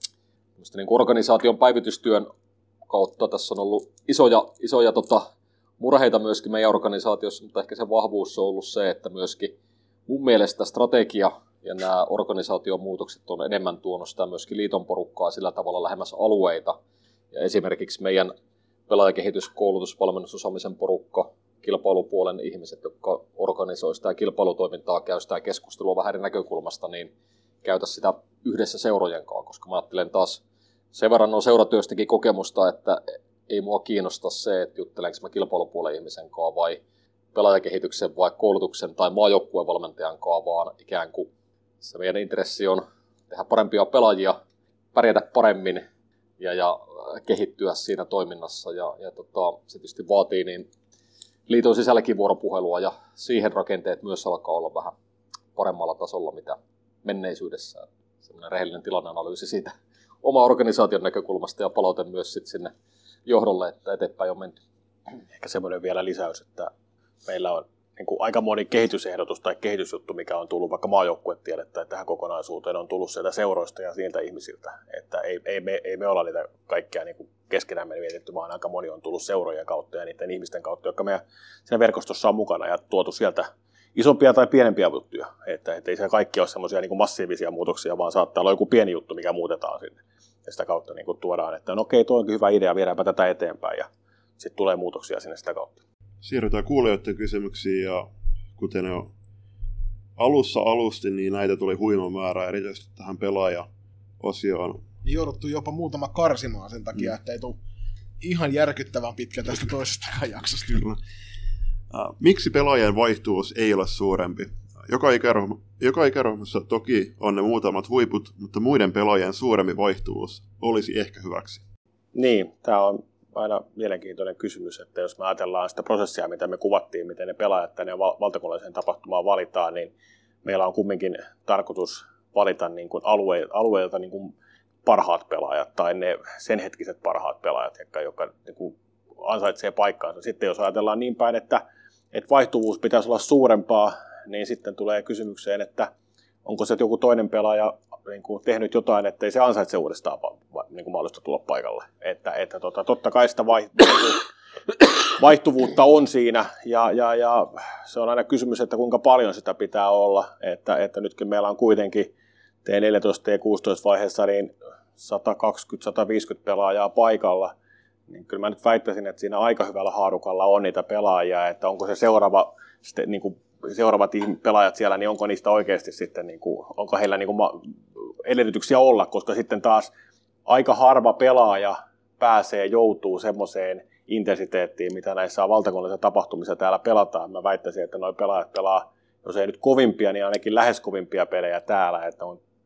niin organisaation päivitystyön kautta tässä on ollut isoja murheita myöskin meidän organisaatiossa, mutta ehkä se vahvuus on ollut se, että myöskin mun mielestä strategia ja nämä organisaatiomuutokset on enemmän tuonut sitä myöskin liiton porukkaa sillä tavalla lähemmäs alueita. Ja esimerkiksi meidän pelaajakehitys, koulutus, valmennusosaamisen porukka, kilpailupuolen ihmiset, jotka organisoi sitä kilpailutoimintaa, käy sitä keskustelua vähän eri näkökulmasta, niin käytä sitä yhdessä seurojen kanssa, koska mä ajattelen taas sen verran on seuratyöstäkin kokemusta, että ei mua kiinnosta se, että juttelenko mä kilpailupuolen ihmisen kanssa vai pelaajakehityksen vai koulutuksen tai maajoukkueen valmentajan kanssa, vaan ikään kuin se meidän intressi on tehdä parempia pelaajia, pärjätä paremmin ja kehittyä siinä toiminnassa. Se tietysti vaatii niin liiton sisälläkin vuoropuhelua ja siihen rakenteet myös alkaa olla vähän paremmalla tasolla, mitä menneisyydessä. Sellainen rehellinen tilanneanalyysi siitä oma organisaation näkökulmasta ja palaute myös sit sinne johdolle, että eteenpäin on menty. Ehkä semmoinen vielä lisäys, että meillä on niin kuin aika moni kehitysehdotus tai kehitysjuttu, mikä on tullut vaikka maajoukkuetiedettä tähän kokonaisuuteen, on tullut sieltä seuroista ja niiltä ihmisiltä. Että ei me olla niitä kaikkia niin kuin keskenään mietitty, vaan aika moni on tullut seurojen kautta ja niiden ihmisten kautta, jotka meidän siinä verkostossa on mukana ja tuotu sieltä isompia tai pienempiä juttuja. Että ei se kaikki ole semmoisia niin kuin massiivisia muutoksia, vaan saattaa olla joku pieni juttu, mikä muutetaan sinne. Ja sitä kautta niin kuin tuodaan, että no okei, tuo onkin hyvä idea, viedäänpä tätä eteenpäin ja sitten tulee muutoksia sinne sitä kautta. Siirrytään kuulijoiden kysymyksiin ja kuten jo alussa alustin, niin näitä tuli huima määrä erityisesti tähän pelaaja-osioon. Jouduttu jopa muutama karsimaan sen takia, että ei tule ihan järkyttävän pitkä tästä toisestakaan jaksosta. Miksi pelaajien vaihtuvuus ei ole suurempi? Joka ikäryhmässä toki on ne muutamat huiput, mutta muiden pelaajien suurempi vaihtuvuus olisi ehkä hyväksi. Niin, tämä on aina mielenkiintoinen kysymys, että jos me ajatellaan sitä prosessia, mitä me kuvattiin, miten ne pelaajat tänne valtakunnalliseen tapahtumaan valitaan, niin meillä on kumminkin tarkoitus valita niin kuin alueelta niin kuin parhaat pelaajat tai ne sen hetkiset parhaat pelaajat, jotka niin kuin ansaitsee paikkaansa. Sitten jos ajatellaan niin päin, että vaihtuvuus pitäisi olla suurempaa, niin sitten tulee kysymykseen, että onko se joku toinen pelaaja niin kuin tehnyt jotain, ettei se ansaitse uudestaan niin kuin mahdollista tulla paikalle. Että totta kai sitä vaihtuvuutta on siinä, ja se on aina kysymys, että kuinka paljon sitä pitää olla. Että nytkin meillä on kuitenkin T14 ja T16 vaiheessa niin 120-150 pelaajaa paikalla, niin kyllä mä nyt väittäisin, että siinä aika hyvällä haarukalla on niitä pelaajia, että onko se niin kuin seuraavat pelaajat siellä, niin onko niistä oikeasti sitten, niin kuin, onko heillä niin kuin edellytyksiä olla, koska sitten taas aika harva pelaaja joutuu semmoiseen intensiteettiin, mitä näissä valtakunnallisissa tapahtumissa täällä pelataan. Mä väittäisin, että nuo pelaajat pelaa, jos ei nyt kovimpia, niin ainakin lähes kovimpia pelejä täällä, että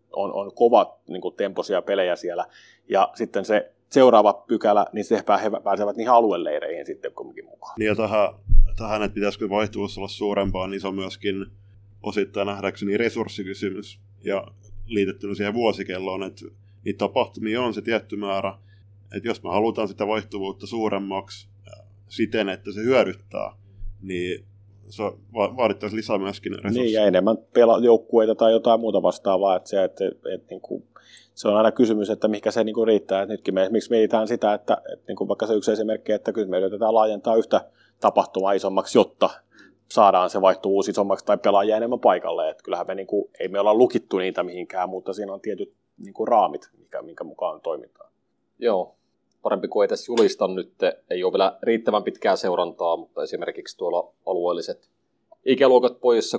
on kovat niin kuin tempoisia pelejä siellä, ja sitten se seuraava pykälä, niin he pääsevät niihin alueleireihin sitten kumminkin mukaan. Niin ja tähän, että pitäisikö vaihtuvuus olla suurempaa, niin se on myöskin osittain nähdäkseni resurssikysymys, ja liitettynä siihen vuosikelloon, että niitä tapahtumia on se tietty määrä, että jos me halutaan sitä vaihtuvuutta suuremmaksi siten, että se hyödyttää, niin se vaadittaisi lisää myöskin resursseja. Niin, ja enemmän joukkueita tai jotain muuta vastaavaa, että niin kuin, se on aina kysymys, että mihinkä se niin kuin riittää. Et nytkin miksi mietitään sitä, että niin kuin vaikka se yksi esimerkki, että kyllä me yritetään laajentaa yhtä tapahtumaa isommaksi, jotta saadaan se vaihtuvuus isommaksi tai pelaajia enemmän paikalle. Et kyllähän me niin kuin, ei me olla lukittu niitä mihinkään, mutta siinä on tietyt niin kuin raamit, minkä mukaan toimitaan. Joo, parempi kuin ei tässä julista nyt. Ei ole vielä riittävän pitkää seurantaa, mutta esimerkiksi tuolla alueelliset ikäluokat pojissa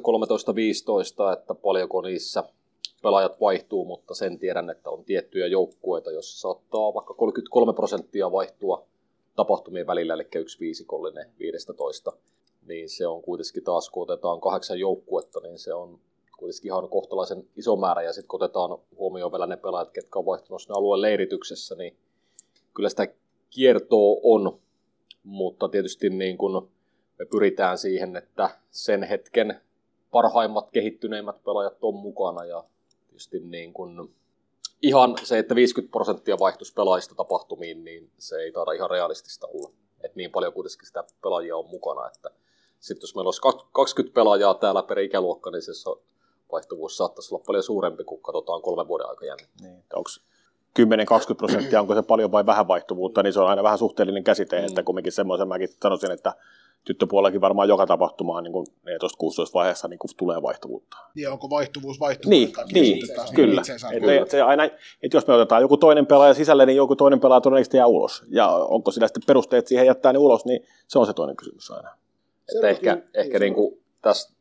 13-15, että paljonko niissä pelaajat vaihtuu, mutta sen tiedän, että on tiettyjä joukkueita, joissa saattaa vaikka 33% vaihtua tapahtumien välillä, eli 1 viisikollinen 15. Niin se on kuitenkin taas, kun otetaan 8 joukkuetta, niin se on kuitenkin ihan kohtalaisen iso määrä, ja sitten kun otetaan huomioon vielä ne pelaajat, ketkä on vaihtunut sinne alueen leirityksessä, niin kyllä sitä kiertoa on, mutta tietysti niin kun me pyritään siihen, että sen hetken parhaimmat, kehittyneimmät pelaajat on mukana, ja tietysti niin kun ihan se, että 50% vaihtuisi pelaajista tapahtumiin, niin se ei taida ihan realistista olla. Että niin paljon kuitenkin sitä pelaajia on mukana, että sitten jos meillä olisi 20 pelaajaa täällä per ikäluokka, niin se vaihtuvuus saattaisi olla paljon suurempi, kun katsotaan 3 vuoden aikajänne. Niin, onko 10-20%, onko se paljon vai vähän vaihtuvuutta, niin se on aina vähän suhteellinen käsite, että kumminkin semmoisen mäkin sanoisin, että tyttöpuolellakin varmaan joka tapahtumaan niin 14-16 vaiheessa niin tulee vaihtuvuutta. Ja onko vaihtuvuus Niin, kyllä. Se aina, että jos me otetaan joku toinen pelaaja sisälle, niin joku toinen pelaaja todennäköisesti jää ulos. Ja onko sillä sitten perusteet siihen jättää ne ulos, niin se on se toinen kysymys aina. Että ehkä niin kuin tässä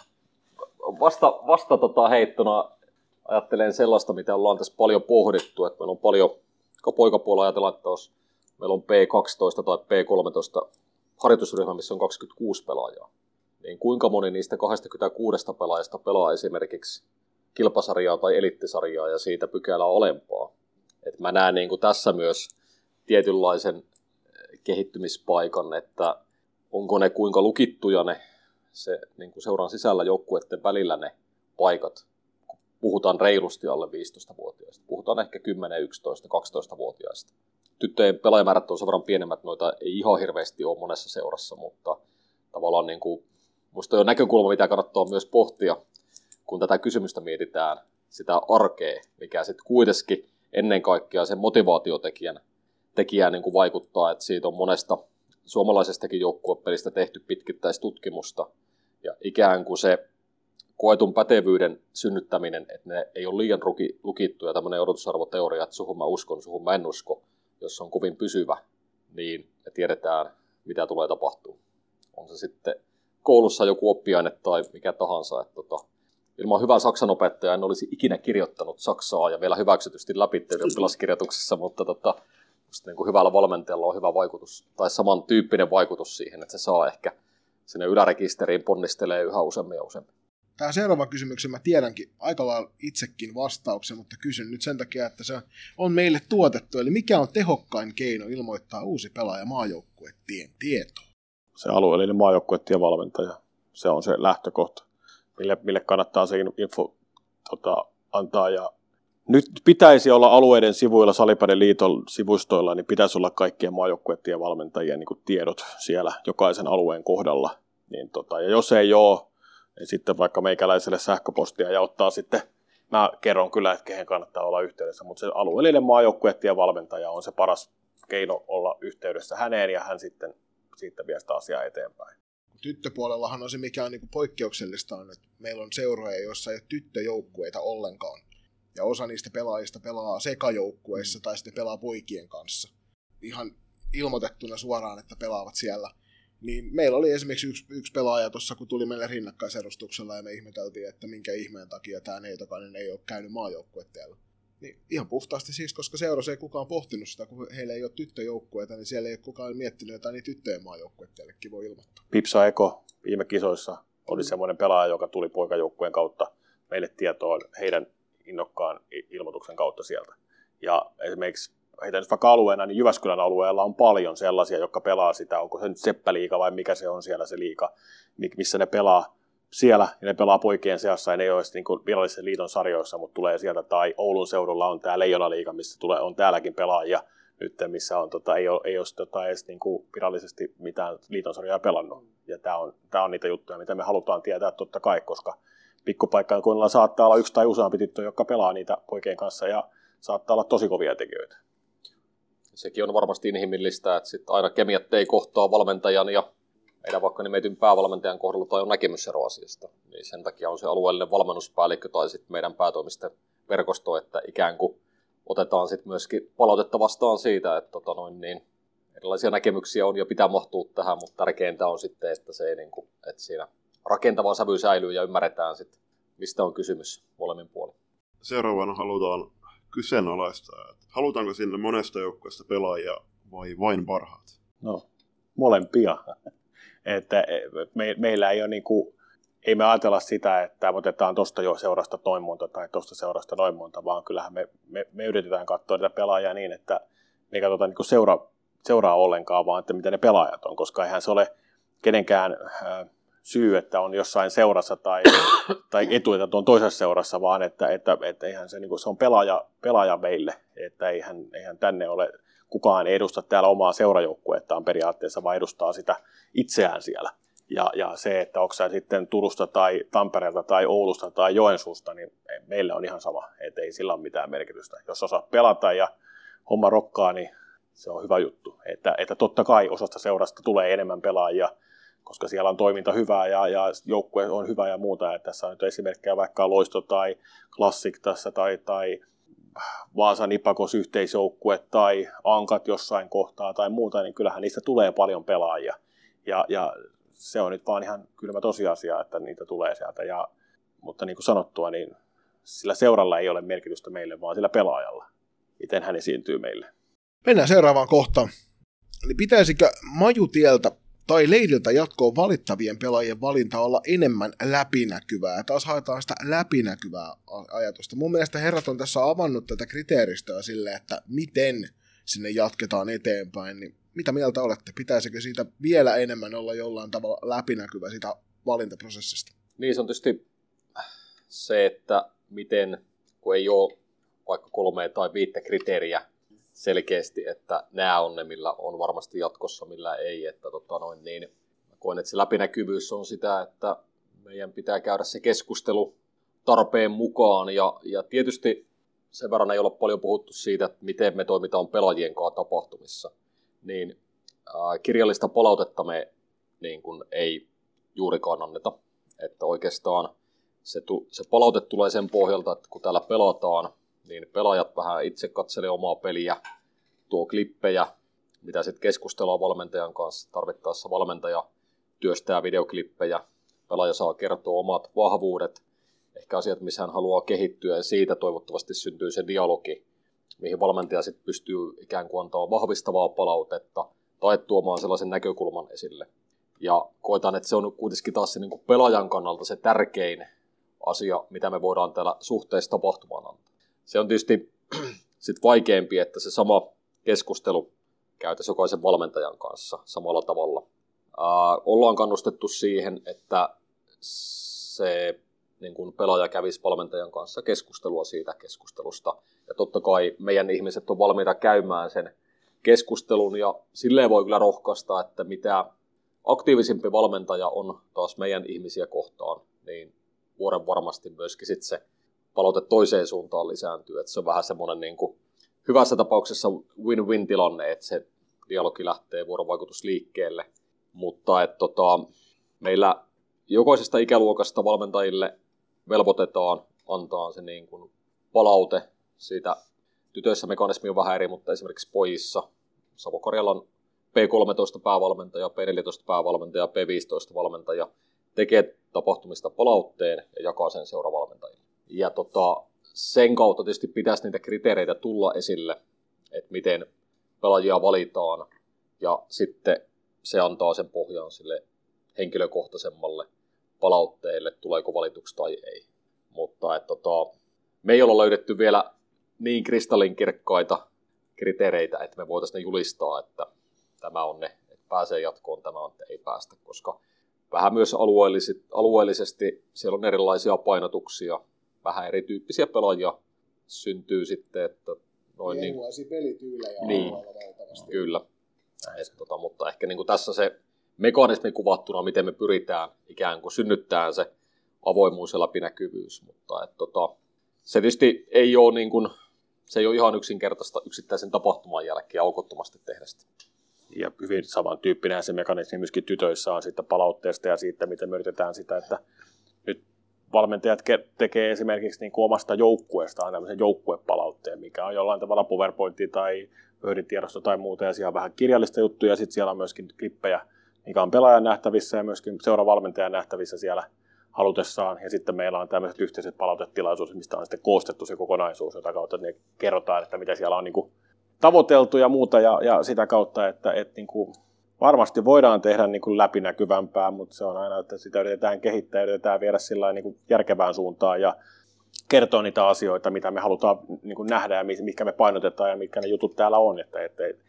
vasta heittona ajattelen sellaista, mitä ollaan tässä paljon pohdittu, että meillä on paljon, poikapuolella ajatellaan, että meillä on P12 tai P13 harjoitusryhmä, missä on 26 pelaajaa. Niin kuinka moni niistä 26 pelaajasta pelaa esimerkiksi kilpasarjaa tai elittisarjaa ja siitä pykälää olempaa. Et mä näen niin kuin tässä myös tietynlaisen kehittymispaikan, että onko ne kuinka lukittuja ne se, niin kuin seuran sisällä joukkueiden välillä ne paikat. Puhutaan reilusti alle 15-vuotiaista. Puhutaan ehkä 10, 11, 12-vuotiaista. Tyttöjen pelaajamäärät on sen verran pienemmät, noita ei ihan hirveästi ole monessa seurassa, mutta tavallaan niin kuin, musta on näkökulma, mitä kannattaa myös pohtia, kun tätä kysymystä mietitään, sitä arkea, mikä sitten kuitenkin ennen kaikkea sen motivaatiotekijän niin kuin vaikuttaa, että siitä on monesta suomalaisestakin joukkuepelistä tehty pitkittäistutkimusta, ja ikään kuin se koetun pätevyyden synnyttäminen, että ne ei ole liian lukittuja, tämmöinen odotusarvoteoria, että suhun mä uskon, suhun mä en usko, jos on kovin pysyvä, niin me tiedetään, mitä tulee tapahtua. On se sitten koulussa joku oppiaine tai mikä tahansa, että ilman hyvää saksanopettaja en olisi ikinä kirjoittanut saksaa ja vielä hyväksytysti läpi ylioppilaskirjoituksessa, mutta niin kuin hyvällä valmentajalla on hyvä vaikutus, tai samantyyppinen vaikutus siihen, että se saa ehkä sinne ylärekisteriin ponnistelee yhä useammin ja useammin. Tämä seuraava kysymyksen mä tiedänkin aika lailla itsekin vastauksen, mutta kysyn nyt sen takia, että se on meille tuotettu. Eli mikä on tehokkain keino ilmoittaa uusi pelaaja maajoukkuetien tietoon? Se alueellinen maajoukkuetien valmentaja. Se on se lähtökohta, mille kannattaa se info antaa. Ja nyt pitäisi olla alueiden sivuilla, Salipäiden liiton sivustoilla, niin pitäisi olla kaikkien maajoukkuetien valmentajien niin kuin tiedot siellä jokaisen alueen kohdalla. Niin ja jos ei ole, niin sitten vaikka meikäläiselle sähköpostia ja ottaa sitten, mä kerron kyllä, että kehen kannattaa olla yhteydessä, mutta se alueellinen maajoukkuetien valmentaja on se paras keino olla yhteydessä häneen ja hän sitten siitä vie sitä asiaa eteenpäin. Tyttöpuolellahan on se, mikä on niin poikkeuksellista, on, että meillä on seuroja, joissa ei ole tyttöjoukkueita ollenkaan. Ja osa niistä pelaajista pelaa sekajoukkueissa tai sitten pelaa poikien kanssa. Ihan ilmoitettuna suoraan, että pelaavat siellä. Niin meillä oli esimerkiksi yksi pelaaja tuossa, kun tuli meille rinnakkaisedustuksella ja me ihmeteltiin, että minkä ihmeen takia tämä neitokainen ei ole käynyt maajoukkuetteella. Niin ihan puhtaasti siis, koska seurassa ei kukaan pohtinut sitä, kun heillä ei ole tyttöjoukkueita, niin siellä ei ole kukaan miettinyt jotain niin tyttöjen maajoukkuetteellekin voi ilmoittaa. Pipsa Eko viime kisoissa oli semmoinen pelaaja, joka tuli poikajoukkueen kautta meille tietoon heidän innokkaan ilmoituksen kautta sieltä. Ja esimerkiksi heitä nyt vaikka alueena, niin Jyväskylän alueella on paljon sellaisia, jotka pelaa sitä, onko se nyt Seppä-liiga vai mikä se on siellä se liiga, missä ne pelaa siellä, ja ne pelaa poikien seassa, ja ne ei ole niin kuin virallisen liiton sarjoissa, mutta tulee sieltä, tai Oulun seudulla on tämä Leijona-liiga, missä on täälläkin pelaajia nyt, missä on, ei ole edes niin kuin virallisesti mitään liiton sarjoja pelannut, ja tämä on niitä juttuja, mitä me halutaan tietää totta kai, koska pikkupaikkakunnalla saattaa olla yksi tai useampi tyttö, jotka pelaa niitä poikien kanssa, ja saattaa olla tosi kovia tekijöitä. Sekin on varmasti inhimillistä, että sitten aina kemiat ei kohtaa valmentajan ja meidän vaikka nimetyn päävalmentajan kohdalla tai on näkemysero asiasta. Niin sen takia on se alueellinen valmennuspäällikkö tai sitten meidän päätoimisten verkosto, että ikään kuin otetaan sitten myöskin palautetta vastaan siitä, että niin erilaisia näkemyksiä on ja pitää mahtua tähän, mutta tärkeintä on sitten, että se ei että siinä rakentava sävy säilyy ja ymmärretään sitten, mistä on kysymys molemmin puolin. Seuraavana halutaan kyseenalaistaa, että halutaanko sinne monesta joukkueesta pelaajia vai vain parhaat? No, molempia. Että meillä ei ole ei me ajatella sitä, että otetaan tuosta jo seurasta noin monta tai tuosta seurasta noin monta, vaan kyllähän me yritetään katsoa niitä pelaajia niin, että me ei katsota seuraa ollenkaan, vaan että mitä ne pelaajat on, koska eihän se ole kenenkään syy, että on jossain seurassa tai etu, että on toisessa seurassa, vaan että eihän se, se on pelaaja meille, että eihän tänne ole kukaan edusta täällä omaa seurajoukkuettaan periaatteessa, vaan edustaa sitä itseään siellä. Ja se, että onko sä sitten Turusta tai Tampereelta tai Oulusta tai Joensuusta, niin meille on ihan sama, että ei sillä ole mitään merkitystä. Jos osaat pelata ja homma rokkaa, niin se on hyvä juttu. Että totta kai osasta seurasta tulee enemmän pelaajia koska siellä on toiminta hyvää ja joukkue on hyvä ja muuta. Ja tässä on nyt esimerkkejä vaikka Loisto tai Classic tässä tai Vaasan Ipakos yhteisjoukkue tai Ankat jossain kohtaa tai muuta, niin kyllähän niistä tulee paljon pelaajia. Ja se on nyt vaan ihan kylmä tosiasia, että niitä tulee sieltä. Mutta niin kuin sanottua, niin sillä seuralla ei ole merkitystä meille, vaan sillä pelaajalla. Miten hän esiintyy meille. Mennään seuraavaan kohtaan. Eli pitäisikö Majutieltä tai leiriltä jatkoon valittavien pelaajien valinta olla enemmän läpinäkyvää? Taas haetaan sitä läpinäkyvää ajatusta. Mun mielestä herrat on tässä avannut tätä kriteeristöä sille, että miten sinne jatketaan eteenpäin. Niin mitä mieltä olette? Pitäisikö siitä vielä enemmän olla jollain tavalla läpinäkyvä siitä valintaprosessista? Niin se on tietysti se, että miten, kun ei ole vaikka 3 tai 5 kriteeriä selkeästi, että nämä on ne, millä on varmasti jatkossa, millä ei. Että niin koen, että se läpinäkyvyys on sitä, että meidän pitää käydä se keskustelu tarpeen mukaan. Ja tietysti sen verran ei olla paljon puhuttu siitä, että miten me toimitaan pelaajien kanssa tapahtumissa. Niin kirjallista palautetta me niin kuin ei juurikaan anneta. Että oikeastaan se palaute tulee sen pohjalta, että kun täällä pelataan, niin pelaajat vähän itse katselee omaa peliä, tuo klippejä, mitä sitten keskustellaan valmentajan kanssa. Tarvittaessa valmentaja työstää videoklippejä, pelaaja saa kertoa omat vahvuudet, ehkä asiat, missä hän haluaa kehittyä, ja siitä toivottavasti syntyy se dialogi, mihin valmentaja sitten pystyy ikään kuin antaa vahvistavaa palautetta tai tuomaan sellaisen näkökulman esille. Ja koetaan, että se on kuitenkin taas se niin kuin pelaajan kannalta se tärkein asia, mitä me voidaan täällä suhteessa tapahtumaan antaa. Se on tietysti sit vaikeampi, että se sama keskustelu käytäisiin jokaisen valmentajan kanssa samalla tavalla. Ollaan kannustettu siihen, että se niin kun pelaaja kävisi valmentajan kanssa keskustelua siitä keskustelusta. Ja totta kai meidän ihmiset on valmiita käymään sen keskustelun, ja silleen voi kyllä rohkaista, että mitä aktiivisempi valmentaja on taas meidän ihmisiä kohtaan, niin vuoden varmasti myöskin sit se palaute toiseen suuntaan lisääntyy. Että se on vähän semmoinen niin kuin hyvässä tapauksessa win-win-tilanne, että se dialogi lähtee vuorovaikutus liikkeelle. Mutta meillä jokaisesta ikäluokasta valmentajille velvoitetaan antaa se niin kuin palaute siitä. Tytöissä mekanismi on vähän eri, mutta esimerkiksi pojissa Savo-Karjalan P13 päävalmentaja, P14 päävalmentaja, P15 valmentaja tekee tapahtumista palautteen ja jakaa sen seuravalmentajille. Ja sen kautta tietysti pitäisi niitä kriteereitä tulla esille, että miten pelaajia valitaan, ja sitten se antaa sen pohjan sille henkilökohtaisemmalle palautteelle, tuleeko valituksi tai ei. Mutta me ei olla löydetty vielä niin kristallinkirkkaita kriteereitä, että me voitaisiin ne julistaa, että tämä on ne, että pääsee jatkoon, tämä on, että ei päästä, koska vähän myös alueellisesti siellä on erilaisia painotuksia, vähän erityyppisiä pelaajia syntyy sitten, että noin niin erilaisia pelityylejä niin, valtavasti. Kyllä. Mutta ehkä niin kuin tässä se mekanismi kuvattuna, miten me pyritään ikään kuin synnyttämään se avoimuus ja läpinäkyvyys, mutta se tietysti ei ole, niin kuin, se ei ole ihan yksinkertaista yksittäisen tapahtuman jälkeen aukottomasti tehdä sitä. Ja hyvin samantyyppinen se mekanismi myöskin tytöissä on sitten palautteesta ja siitä, miten me yritetään sitä, että nyt valmentajat tekee esimerkiksi niin kuin omasta joukkueestaan tämmöisen joukkuepalautteen, mikä on jollain tavalla PowerPointti tai Word-tiedosto tai muuta, ja siellä on vähän kirjallista juttuja, ja sitten siellä on myöskin klippejä, mikä on pelaajan nähtävissä ja myöskin seuravalmentajan nähtävissä siellä halutessaan, ja sitten meillä on tämmöiset yhteiset palautetilaisuudet, mistä on sitten koostettu se kokonaisuus, jota kautta ne kerrotaan, että mitä siellä on niin kuin tavoiteltu ja muuta, ja sitä kautta, että niin kuin varmasti voidaan tehdä niin kuin läpinäkyvämpää, mutta se on aina, että sitä yritetään kehittää, yritetään viedä sillä niin kuin järkevään suuntaan ja kertoa niitä asioita, mitä me halutaan niin kuin nähdä ja mikä me painotetaan ja mitkä ne jutut täällä on. Että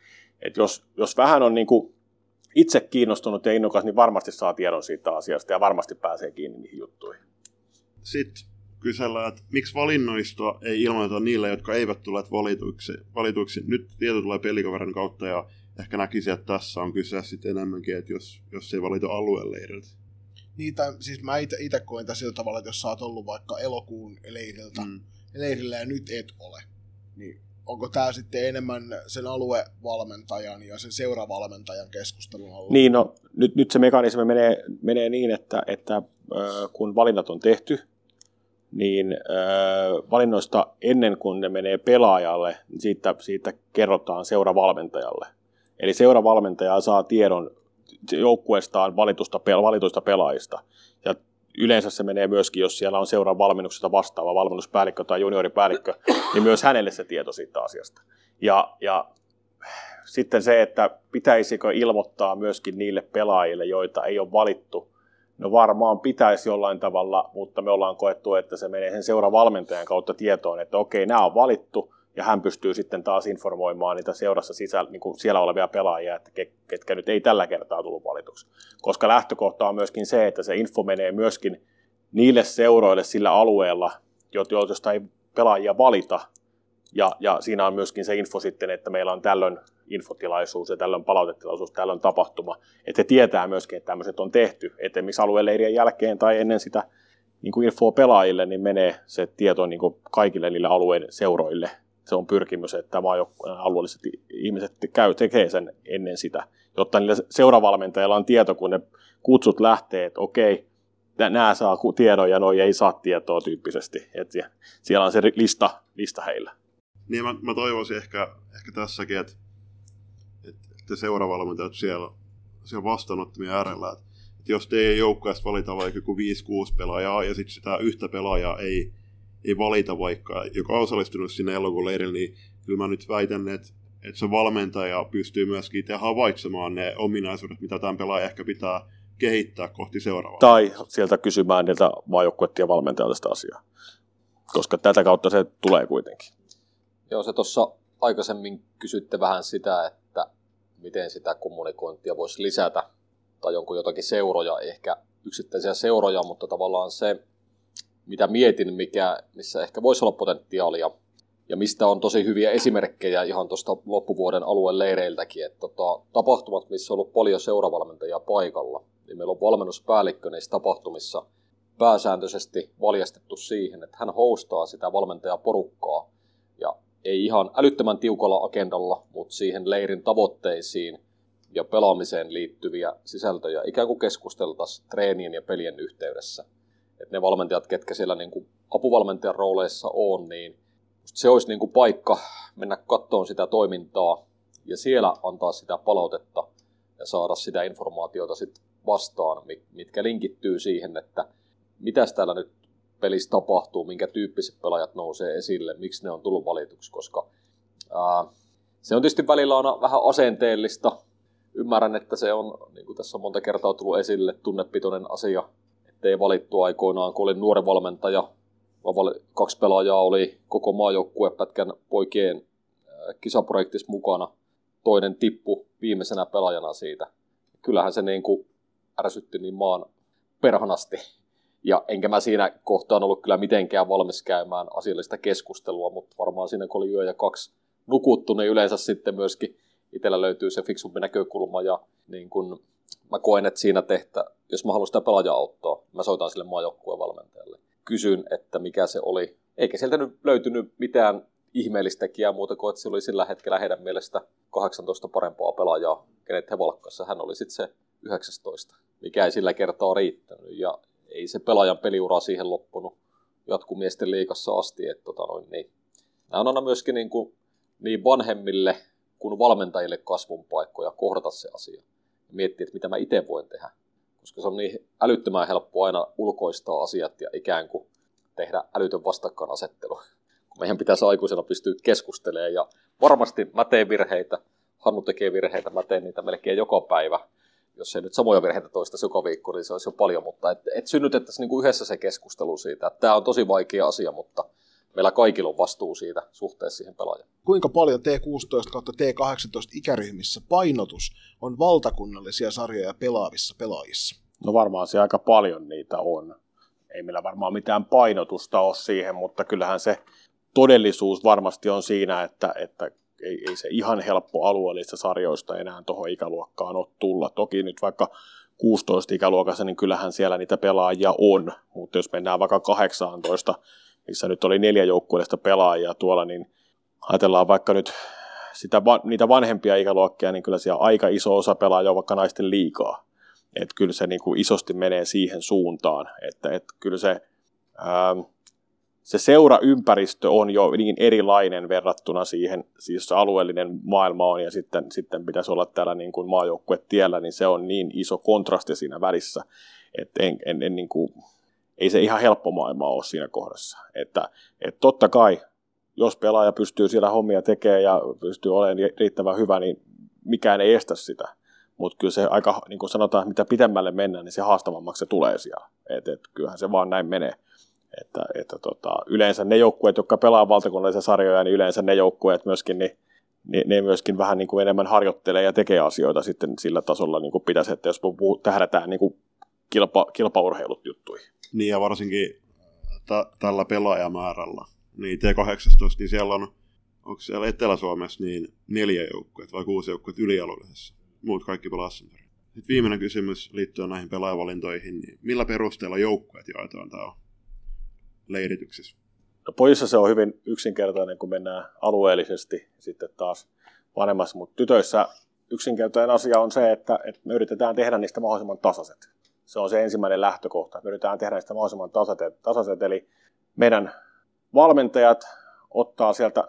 jos vähän on niin kuin itse kiinnostunut ja innokas, niin varmasti saa tiedon siitä asiasta ja varmasti pääsee kiinni niihin juttuihin. Sitten kysellään, että miksi valinnoista ei ilmoiteta niille, jotka eivät tule valituiksi. Nyt tieto tulee pelikaverin kautta ja ehkä näkisin, että tässä on kyse sitten enemmänkin, että jos ei valita alueleiriltä. Niitä, siis mä itse koen tässä sillä tavalla, että jos sä oot ollut vaikka elokuun leirillä ja nyt et ole, niin onko tämä sitten enemmän sen aluevalmentajan ja sen seuravalmentajan keskustelun alla? Niin, no nyt se mekanismi menee niin, että kun valinnat on tehty, niin valinnoista ennen kuin ne menee pelaajalle, niin siitä kerrotaan seuravalmentajalle. Eli seuravalmentaja saa tiedon joukkueestaan valituista pelaajista. Ja yleensä se menee myöskin, jos siellä on seuran valmennuksesta vastaava valmennuspäällikkö tai junioripäällikkö, niin myös hänelle se tieto siitä asiasta. Ja sitten se, että pitäisikö ilmoittaa myöskin niille pelaajille, joita ei ole valittu. No varmaan pitäisi jollain tavalla, mutta me ollaan koettu, että se menee sen seuravalmentajan kautta tietoon, että okei, nämä on valittu, ja hän pystyy sitten taas informoimaan niitä seurassa niin kuin siellä olevia pelaajia, että ketkä nyt ei tällä kertaa tullut valituksi. Koska lähtökohta on myöskin se, että se info menee myöskin niille seuroille sillä alueella, joista ei pelaajia valita, ja siinä on myöskin se info sitten, että meillä on tällöin infotilaisuus ja tällöin palautetilaisuus, tällöin tapahtuma, että he tietää myöskin, että tämmöiset on tehty, että missä alueleirien jälkeen tai ennen sitä niin kuin infoa pelaajille, niin menee se tieto niin kuin kaikille niille alueen seuroille. Se on pyrkimys, että alueelliset ihmiset tekee sen ennen sitä, jotta niillä seuravalmentajilla on tieto, kun ne kutsut lähtee, että okei, nämä saa tiedon ja noi ei saa tietoa tyyppisesti. Että siellä on se lista heillä. Niin mä toivoisin ehkä tässäkin, että seuravalmentajat siellä vastaanottamien äärellä, että jos teidän joukkueesta valitaan vaikka joku 5-6 pelaajaa ja sitten sitä yhtä pelaajaa ei valita vaikka, joka on osallistunut sinne elokuun leirille, niin kyllä mä nyt väitän, että se valmentaja pystyy myöskin itse havaitsemaan ne ominaisuudet, mitä tämän pelaaja ehkä pitää kehittää kohti seuraavaa. Tai sieltä kysymään niiltä maajoukkuettien valmentajalta sitä asiaa, koska tätä kautta se tulee kuitenkin. Joo, se tuossa aikaisemmin kysytte vähän sitä, että miten sitä kommunikointia voisi lisätä, tai onko jotakin seuroja, ehkä yksittäisiä seuroja, mutta tavallaan se, mitä mietin, missä ehkä voisi olla potentiaalia, ja mistä on tosi hyviä esimerkkejä ihan tuosta loppuvuoden alueen leireiltäkin, että tapahtumat, missä on ollut paljon seuravalmentajia paikalla, niin meillä on valmennuspäällikkö niissä tapahtumissa pääsääntöisesti valjastettu siihen, että hän hostaa sitä valmentajaporukkaa, ja ei ihan älyttömän tiukalla agendalla, mutta siihen leirin tavoitteisiin ja pelaamiseen liittyviä sisältöjä ikään kuin keskusteltaisiin treenien ja pelien yhteydessä. Että ne valmentajat, ketkä siellä niin kuin apuvalmentajan rooleissa on, niin se olisi niin kuin paikka mennä katsomaan sitä toimintaa ja siellä antaa sitä palautetta ja saada sitä informaatiota sitten vastaan, mitkä linkittyy siihen, että mitäs täällä nyt pelissä tapahtuu, minkä tyyppiset pelaajat nousee esille, miksi ne on tullut valituksi, koska se on tietysti välillä aina vähän asenteellista. Ymmärrän, että se on, niin kuin tässä on monta kertaa tullut esille, tunnepitoinen asia, ettei valittu aikoinaan, kun olin nuori valmentaja. 2 pelaajaa oli koko maajoukkuepätkän poikien kisaprojektissa mukana. Toinen tippui viimeisenä pelaajana siitä. Kyllähän se niin kuin ärsytti niin maan perhanasti. Ja enkä mä siinä kohtaan ollut kyllä mitenkään valmis käymään asiallista keskustelua, mutta varmaan siinä kun oli yö ja 2 nukuttu, niin yleensä sitten myöskin itsellä löytyy se fiksumpi näkökulma. Ja niin kun mä koen, että siinä jos mä haluan sitä pelaajaa auttaa, mä soitan sille maajoukkueen valmentajalle. Kysyn, että mikä se oli. Eikä sieltä nyt löytynyt mitään ihmeellistäkään muuta kuin, että se oli sillä hetkellä heidän mielestä 18 parempaa pelaajaa, kenet he valkkassa. Hän oli sitten se 19, mikä ei sillä kertaa riittänyt. Ja ei se pelaajan peliura siihen loppunut jatkumiesten liigassa asti. Että, niin. Nämä on aina myöskin niin vanhemmille kuin valmentajille kasvun paikkoja kohdata se asia. Ja miettiä, että mitä mä itse voin tehdä. Koska se on niin älyttömän helppo aina ulkoistaa asiat ja ikään kuin tehdä älytön vastakkainasettelu. Meidän pitäisi aikuisena pystyä keskustelemaan ja varmasti mä teen virheitä, Hannu tekee virheitä, mä teen niitä melkein joka päivä. Jos ei nyt samoja virheitä toistaisi joka viikko, niin se olisi jo paljon, mutta et synnytettäisiin niin kuin yhdessä se keskustelu siitä. Tämä on tosi vaikea asia, mutta meillä kaikilla on vastuu siitä suhteessa siihen pelaajaan. Kuinka paljon T16 kautta T18 ikäryhmissä painotus on valtakunnallisia sarjoja pelaavissa pelaajissa? No varmaan se aika paljon niitä on. Ei meillä varmaan mitään painotusta ole siihen, mutta kyllähän se todellisuus varmasti on siinä, että ei se ihan helppo alueellista sarjoista enää tuohon ikäluokkaan ole tulla. Toki nyt vaikka 16 ikäluokassa, niin kyllähän siellä niitä pelaajia on, mutta jos mennään vaikka 18, missä nyt oli 4 joukkueellista pelaajia tuolla, niin ajatellaan vaikka nyt niitä vanhempia ikäluokkia, niin kyllä siellä aika iso osa pelaa jo vaikka naisten liigaa. Että kyllä se niin kuin isosti menee siihen suuntaan, että kyllä se seuraympäristö on jo niin erilainen verrattuna siihen, siis alueellinen maailma on, ja sitten pitäisi olla täällä niin kuin maajoukkuetiellä, niin se on niin iso kontrasti siinä välissä, että niin kuin, ei se ihan helppo maailma ole siinä kohdassa. Että totta kai, jos pelaaja pystyy siellä hommia tekemään ja pystyy olemaan riittävän hyvä, niin mikään ei estä sitä. Mutta kyllä se aika, niin kuin sanotaan, mitä pitemmälle mennään, niin se haastavammaksi se tulee siellä. Kyllähän se vaan näin menee. Yleensä ne joukkueet, jotka pelaa valtakunnallisia sarjoja, niin yleensä ne joukkueet myöskin, niin ne myöskin vähän niin kuin enemmän harjoittelee ja tekee asioita sitten sillä tasolla, niin kuin pitäisi, että jos tähdätään niin kuin kilpaurheilut juttuihin. Niin ja varsinkin tällä pelaajamäärällä, niin T18, niin siellä onko siellä Etelä-Suomessa niin 4 joukkueet vai 6 joukkueet ylialueellisessa? Muut kaikki pelaa SM-sarjaa. Sitten viimeinen kysymys liittyen näihin pelaajavalintoihin, niin millä perusteella joukkueet jaetaan täällä leirityksessä? No pojissa se on hyvin yksinkertainen, kun mennään alueellisesti sitten taas vanhemmassa, mutta tytöissä yksinkertainen asia on se, että me yritetään tehdä niistä mahdollisimman tasaiset. Se on se ensimmäinen lähtökohta. Me yritetään tehdä niistä mahdollisimman tasaiset, eli meidän valmentajat ottaa sieltä,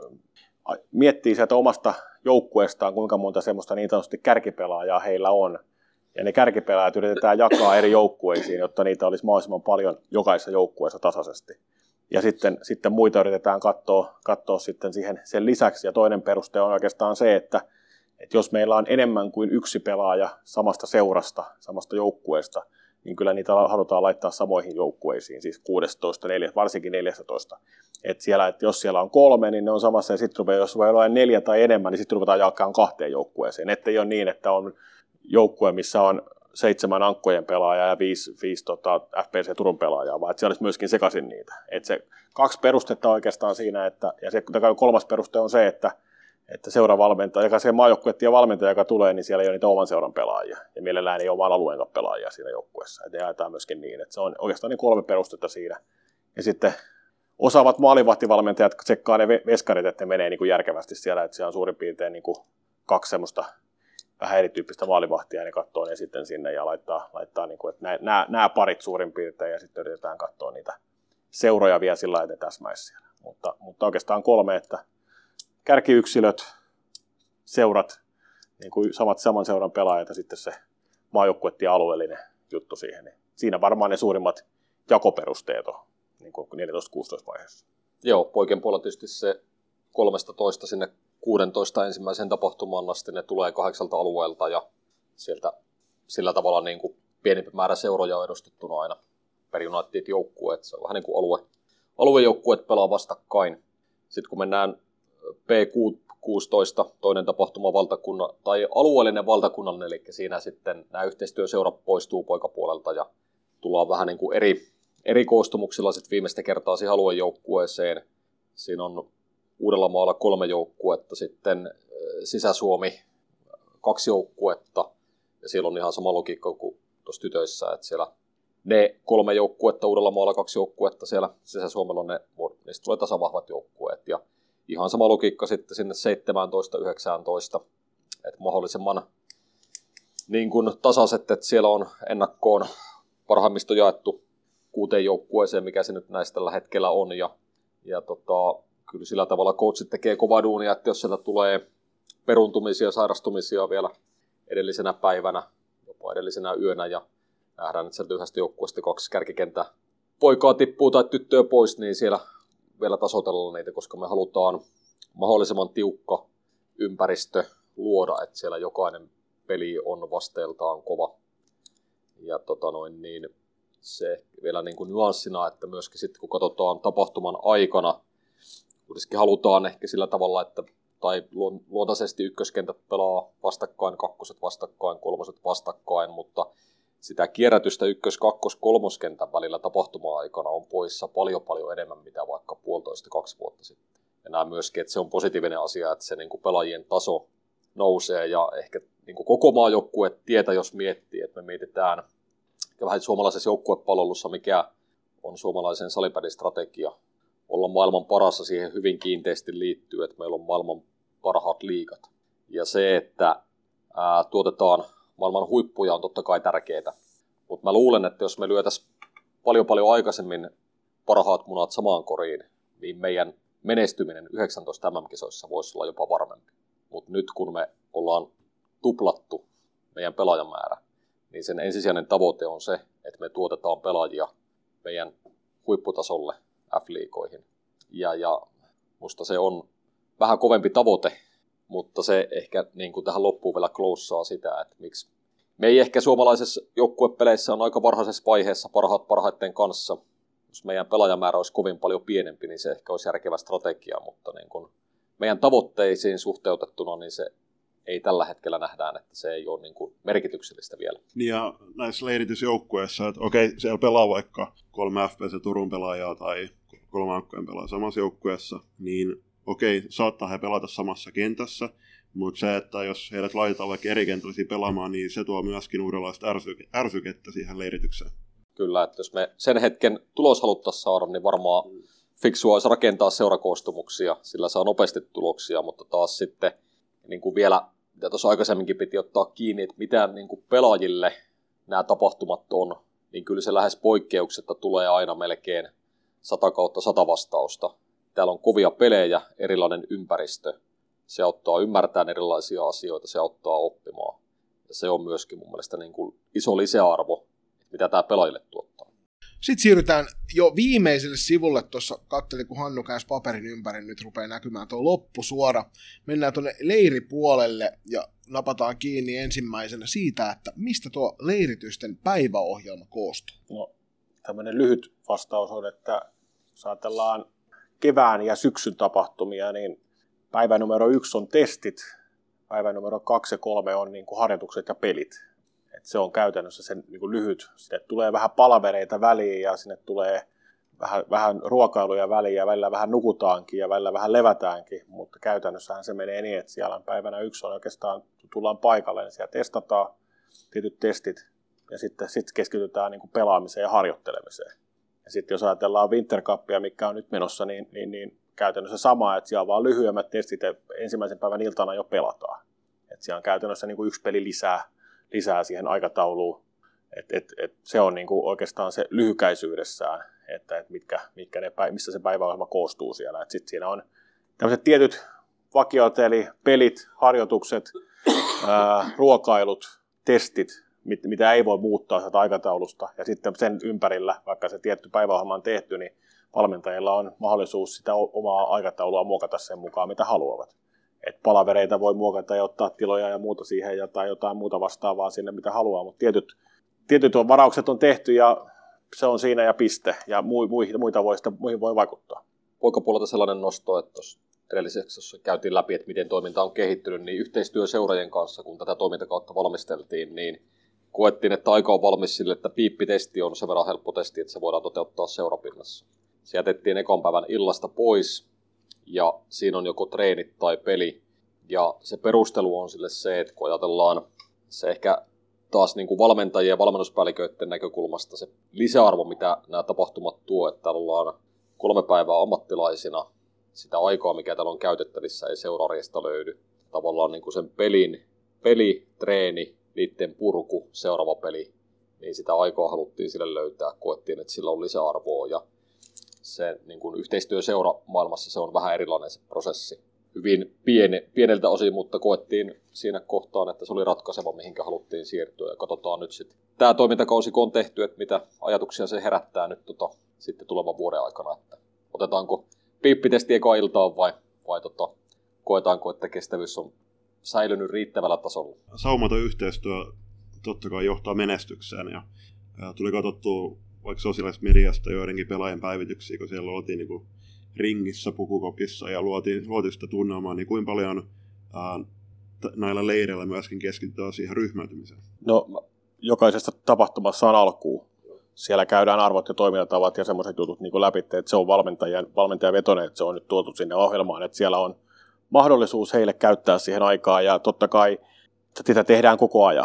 miettii sieltä omasta joukkueestaan, kuinka monta semmoista niin sanotusti kärkipelaajaa heillä on. Ja ne kärkipelaajat yritetään jakaa eri joukkueisiin, jotta niitä olisi mahdollisimman paljon jokaisessa joukkueessa tasaisesti. Ja sitten muita yritetään katsoa sitten siihen sen lisäksi. Ja toinen peruste on oikeastaan se, että jos meillä on enemmän kuin yksi pelaaja samasta seurasta, samasta joukkueesta, niin kyllä niitä halutaan laittaa samoihin joukkueisiin, siis 16, 4, varsinkin 14. Että jos siellä on 3, niin ne on samassa, ja sitten jos voi olla 4 tai enemmän, niin sitten ruvetaan jakamaan 2 joukkueeseen. Että ei ole niin, että on joukkue, missä on 7 ankkojen pelaajaa ja 5 FPC Turun pelaajaa, vaan että siellä olisi myöskin sekaisin niitä. Että se 2 perustetta oikeastaan siinä, ja se 3. peruste on se, että seuravalmentaja, joka se maajoukkuettien valmentaja, joka tulee, niin siellä ei ole niitä oman seuran pelaajia. Ja mielellään ei ole oman alueen pelaajia siinä joukkueessa. Että jaetaan myöskin niin. Että se on oikeastaan niin 3 perustetta siinä. Ja sitten osaavat maalivahtivalmentajat tsekkaa ne veskarit, että ne menee niin kuin järkevästi siellä. Että siellä on suurin piirtein niin kuin 2 semmoista vähän erityyppistä maalivahtia, ja ne katsoo ne sitten sinne ja laittaa niin kuin, että nämä parit suurin piirtein, ja sitten yritetään katsoa niitä seuroja vielä sillä lailla, että täsmäisi siellä. Mutta oikeastaan 3, että kärkiyksilöt, seurat, niin kuin saman seuran pelaajat ja sitten se maajoukkuettien alueellinen juttu siihen. Niin siinä varmaan ne suurimmat jakoperusteet on niin kuin 14-16 vaiheessa. Joo, poikien puolella tietysti se 13 sinne 16 ensimmäiseen tapahtumaan asti ne tulee 8 alueelta ja sieltä sillä tavalla niin kuin pienempi määrä seuroja on edustettuna aina per United-joukkueet. Se on vähän niin kuin aluejoukkueet pelaa vastakkain. Sitten kun mennään P16, toinen tapahtuma tai alueellinen valtakunnallinen, eli siinä sitten nämä yhteistyöseurat poistuu poikapuolelta ja tullaan vähän niin kuin eri koostumuksilla sitten viimeistä kertaa siihen aluejoukkueeseen. Siinä on Uudellamaalla 3 joukkuetta, sitten Sisä-Suomi 2 joukkuetta, ja siellä on ihan sama logiikka kuin tuossa tytöissä, että siellä ne 3 joukkuetta, Uudellamaalla 2 joukkuetta, siellä Sisä-Suomella niistä tulee tasavahvat joukkueet, ja ihan sama logiikka sitten sinne 17-19, että mahdollisimman niin kuin tasaiset, että siellä on ennakkoon parhaimmista jaettu 6 joukkueeseen, mikä se nyt näistä tällä hetkellä on, ja kyllä sillä tavalla coachit tekee kovaa duunia, että jos sieltä tulee peruntumisia, sairastumisia vielä edellisenä päivänä, jopa edellisenä yönä, ja nähdään, että sieltä yhdestä joukkueesta 2 kärkikentää poikaa tippuu tai tyttöä pois, niin siellä vielä tasoitella niitä, koska me halutaan mahdollisimman tiukka ympäristö luoda, että siellä jokainen peli on vasteeltaan kova. Ja niin se vielä niin kuin nyanssina, että myöskin sitten kun katsotaan tapahtuman aikana, kuitenkin halutaan ehkä sillä tavalla, että tai luontaisesti ykköskentät pelaa vastakkain, 2 vastakkain, 3 vastakkain, mutta sitä kierrätystä 1-, 2-, 3 kentän välillä tapahtuma-aikana on poissa paljon enemmän, mitä vaikka 1,5-2 vuotta sitten. Ja näen myöskin, että se on positiivinen asia, että se niin kuin pelaajien taso nousee ja ehkä niin kuin koko maajoukkue tietä, jos miettii, että me mietitään vähän suomalaisessa joukkuepalvelussa, mikä on suomalaisen salipädin strategia. olla maailman parassa siihen hyvin kiinteästi liittyy, että meillä on maailman parhaat liigat. Ja se, että tuotetaan maailman huippuja on totta kai tärkeää. Mutta mä luulen, että jos me lyötäisiin paljon aikaisemmin parhaat munat samaan koriin, niin meidän menestyminen 19 MM-kisoissa voisi olla jopa varmempi. Mutta nyt kun me ollaan tuplattu meidän pelaajamäärä, niin sen ensisijainen tavoite on se, että me tuotetaan pelaajia meidän huipputasolle F-liigoihin. Ja musta se on vähän kovempi tavoite, mutta se ehkä niin kuin tähän loppuun vielä kloussaa sitä, että miksi me ei ehkä suomalaisessa joukkuepeleissä on aika varhaisessa vaiheessa parhaiten kanssa. Jos meidän pelaajamäärä olisi kovin paljon pienempi, niin se ehkä olisi järkevä strategia, mutta niin kuin meidän tavoitteisiin suhteutettuna, niin se ei tällä hetkellä nähdään, että se ei ole niin kuin merkityksellistä vielä. Ja näissä leiritysjoukkueissa, että okei, siellä pelaa vaikka 3 FPC Turun pelaajaa tai 3 Ankkojen pelaajaa samassa joukkueessa, niin okei, saattaa he pelata samassa kentässä, mutta se, että jos heidät laitetaan vaikka eri kentällisiä pelaamaan, niin se tuo myöskin uudenlaista ärsykettä siihen leiritykseen. Kyllä, että jos me sen hetken tulos haluttaisiin saada, niin varmaan fiksua olisi rakentaa seurakoostumuksia, sillä saa nopeasti tuloksia, mutta taas sitten niin kuin vielä, mitä tuossa aikaisemminkin piti ottaa kiinni, että mitä niin kuin pelaajille nämä tapahtumat on, niin kyllä se lähes poikkeuksetta tulee aina melkein 100/100 vastausta. Täällä on kovia pelejä, erilainen ympäristö. Se auttaa ymmärtämään erilaisia asioita, se auttaa oppimaan. Ja se on myöskin mun mielestä niin kuin iso lisäarvo, mitä tämä pelaajille tuottaa. Sitten siirrytään jo viimeiselle sivulle. Tuossa katselin, kun Hannu käänsi paperin ympäri, nyt rupeaa näkymään tuo loppusuora. Mennään tuonne leiripuolelle ja napataan kiinni ensimmäisenä siitä, että mistä tuo leiritysten päiväohjelma koostuu. No, tämmöinen lyhyt vastaus on, että jos ajatellaan kevään ja syksyn tapahtumia, niin päivä numero 1 on testit, päivä numero 2 ja 3 on niin kuin harjoitukset ja pelit. Et se on käytännössä sen niin kuin lyhyt. Sinne tulee vähän palavereita väliin ja sinne tulee vähän ruokailuja väliin ja välillä vähän nukutaankin ja välillä vähän levätäänkin, mutta käytännössähän se menee niin, että siellä päivänä 1 on oikeastaan, tullaan paikalle, niin siellä testataan tietyt testit ja sitten keskitytään niin kuin pelaamiseen ja harjoittelemiseen. Ja sitten jos ajatellaan Winter Cupia, mikä on nyt menossa, niin käytännössä sama, että siellä on vaan lyhyemmät testit ja ensimmäisen päivän iltana jo pelataan. Että siellä on käytännössä niin kuin 1 peli lisää siihen aikatauluun. Se on niin kuin oikeastaan se lyhykäisyydessään, että missä se päiväohjelma koostuu siellä. Sitten siinä on tämmöiset tietyt vakiot, eli pelit, harjoitukset, ruokailut, testit, mitä ei voi muuttaa sieltä aikataulusta. Ja sitten sen ympärillä, vaikka se tietty päiväohjelma on tehty, niin valmentajilla on mahdollisuus sitä omaa aikataulua muokata sen mukaan, mitä haluavat. Et palavereita voi muokata ja ottaa tiloja ja muuta siihen tai jotain muuta vastaavaa sinne, mitä haluaa, mutta tietyt varaukset on tehty ja se on siinä ja piste. Ja muihin voi vaikuttaa. Poikapuolelta sellainen nosto, että tuossa edellisessä, jossa käytiin läpi, että miten toiminta on kehittynyt, niin yhteistyö seurajien kanssa, kun tätä toimintakautta valmisteltiin, niin koettiin, että aika on valmis sille, että piippitesti on sen verran helppo testi, että se voidaan toteuttaa seurapinnassa. Se jätettiin ekan päivän illasta pois, ja siinä on joko treenit tai peli. Ja se perustelu on sille se, että kun ajatellaan se ehkä taas niin kuin valmentajien ja valmennuspäälliköiden näkökulmasta se lisäarvo, mitä nämä tapahtumat tuo, että täällä ollaan 3 päivää ammattilaisina, sitä aikaa, mikä täällä on käytettävissä, ei seuraarjesta löydy. Tavallaan niin kuin sen peli, treeni, niiden purku, seuraava peli, niin sitä aikaa haluttiin sille löytää, koettiin, että sillä on lisäarvoa ja se niin kuin yhteistyö seuramaailmassa se on vähän erilainen se prosessi. Hyvin pieneltä osin, mutta koettiin siinä kohtaan, että se oli ratkaiseva, mihinkä haluttiin siirtyä. Ja katsotaan nyt sitten tämä toimintakausi, kun on tehty, että mitä ajatuksia se herättää nyt sitten tulevan vuoden aikana. Että otetaanko piippitesti eka iltaan vai koetaanko, että kestävyys on säilynyt riittävällä tasolla. Saumaton yhteistyö totta kai johtaa menestykseen ja tuli katsottua vaikka sosiaalisesta mediasta joidenkin pelaajien päivityksiä, kun siellä oltiin niin kuin ringissä, pukukopissa ja luotiin sitä tunnelmaa, niin kuinka paljon näillä leireillä myöskin keskitytään siihen ryhmäytymiseen? No, jokaisesta tapahtumassa on alkuun. Siellä käydään arvot ja toimintatavat ja semmoiset jutut niin kuin läpi, että se on valmentajan vetoinen, että se on nyt tuotu sinne ohjelmaan, että siellä on mahdollisuus heille käyttää siihen aikaa ja totta kai sitä tehdään koko ajan.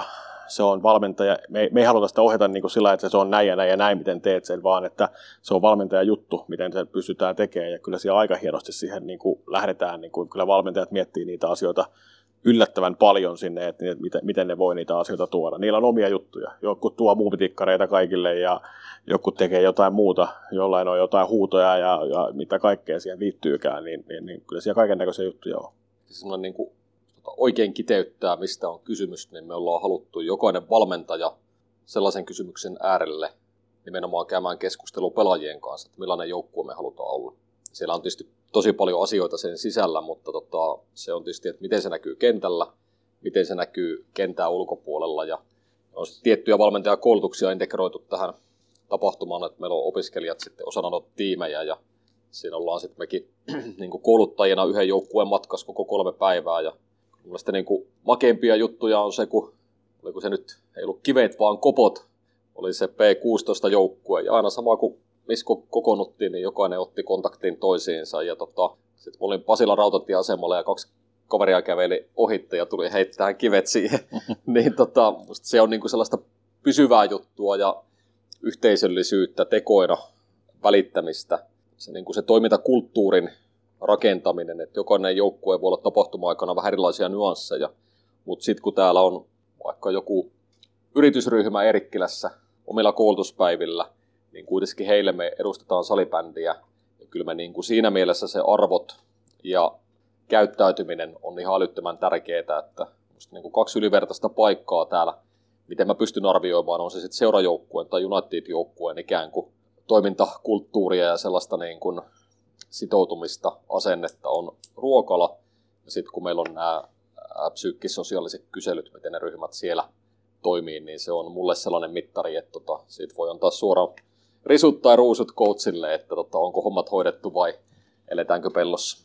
se on valmentaja, me ei haluta sitä ohjata niin kuin sillä, että se on näin ja näin ja näin, miten teet sen, vaan että se on valmentajan juttu, miten se pystytään tekemään, ja kyllä siellä aika hienosti siihen niin kuin lähdetään, niin kuin kyllä valmentajat miettii niitä asioita yllättävän paljon sinne, että miten ne voi niitä asioita tuoda. Niillä on omia juttuja, jotkut tuo muumitikkareita kaikille, ja jotkut tekee jotain muuta, jollain on jotain huutoja, ja mitä kaikkea siihen liittyykään, niin kyllä siellä kaikennäköisiä juttuja on. Sellainen niin kuin oikein kiteyttää, mistä on kysymys, niin me ollaan haluttu jokainen valmentaja sellaisen kysymyksen äärelle nimenomaan käymään keskustelua pelaajien kanssa, että millainen joukkue me halutaan olla. Siellä on tietysti tosi paljon asioita sen sisällä, mutta se on tietysti, että miten se näkyy kentällä, miten se näkyy kentän ulkopuolella, ja on sitten tiettyjä valmentajakoulutuksia integroitu tähän tapahtumaan, että meillä on opiskelijat sitten osana noita tiimejä, ja siinä ollaan sitten mekin niin kuin kouluttajina yhden joukkueen matkassa koko 3 päivää, ja mielestäni niin kuin makeimpia juttuja on se, kun oliko se nyt, ei ollut kivet vaan kopot, oli se P16-joukkue, ja aina sama kuin missä kokoonnuttiin, niin jokainen otti kontaktin toisiinsa, ja sitten olin Pasilan rautatieasemalla, ja 2 kaveria käveli ohitte, ja tuli heittämään kivet siihen, niin se on niin kuin sellaista pysyvää juttua, ja yhteisöllisyyttä, tekoina, välittämistä, se, niin kuin se toimintakulttuurin rakentaminen, että jokainen joukkue voi olla tapahtuma-aikana vähän erilaisia nyansseja, mutta sitten kun täällä on vaikka joku yritysryhmä Erikkilässä omilla koulutuspäivillä, niin kuitenkin heille me edustetaan salibändiä, ja kyllä me niin kuin siinä mielessä se arvot ja käyttäytyminen on ihan älyttömän tärkeää, että niin kuin 2 ylivertaista paikkaa täällä, miten mä pystyn arvioimaan, on se sitten seurajoukkueen tai United-joukkueen ikään kuin toimintakulttuuria ja sellaista niin kuin sitoutumista, asennetta on ruokala, ja sitten kun meillä on nämä psyykkis-sosiaaliset kyselyt, miten ne ryhmät siellä toimii, niin se on mulle sellainen mittari, että siitä voi antaa suoraan risut tai ruusut coachille, että onko hommat hoidettu vai eletäänkö pellossa.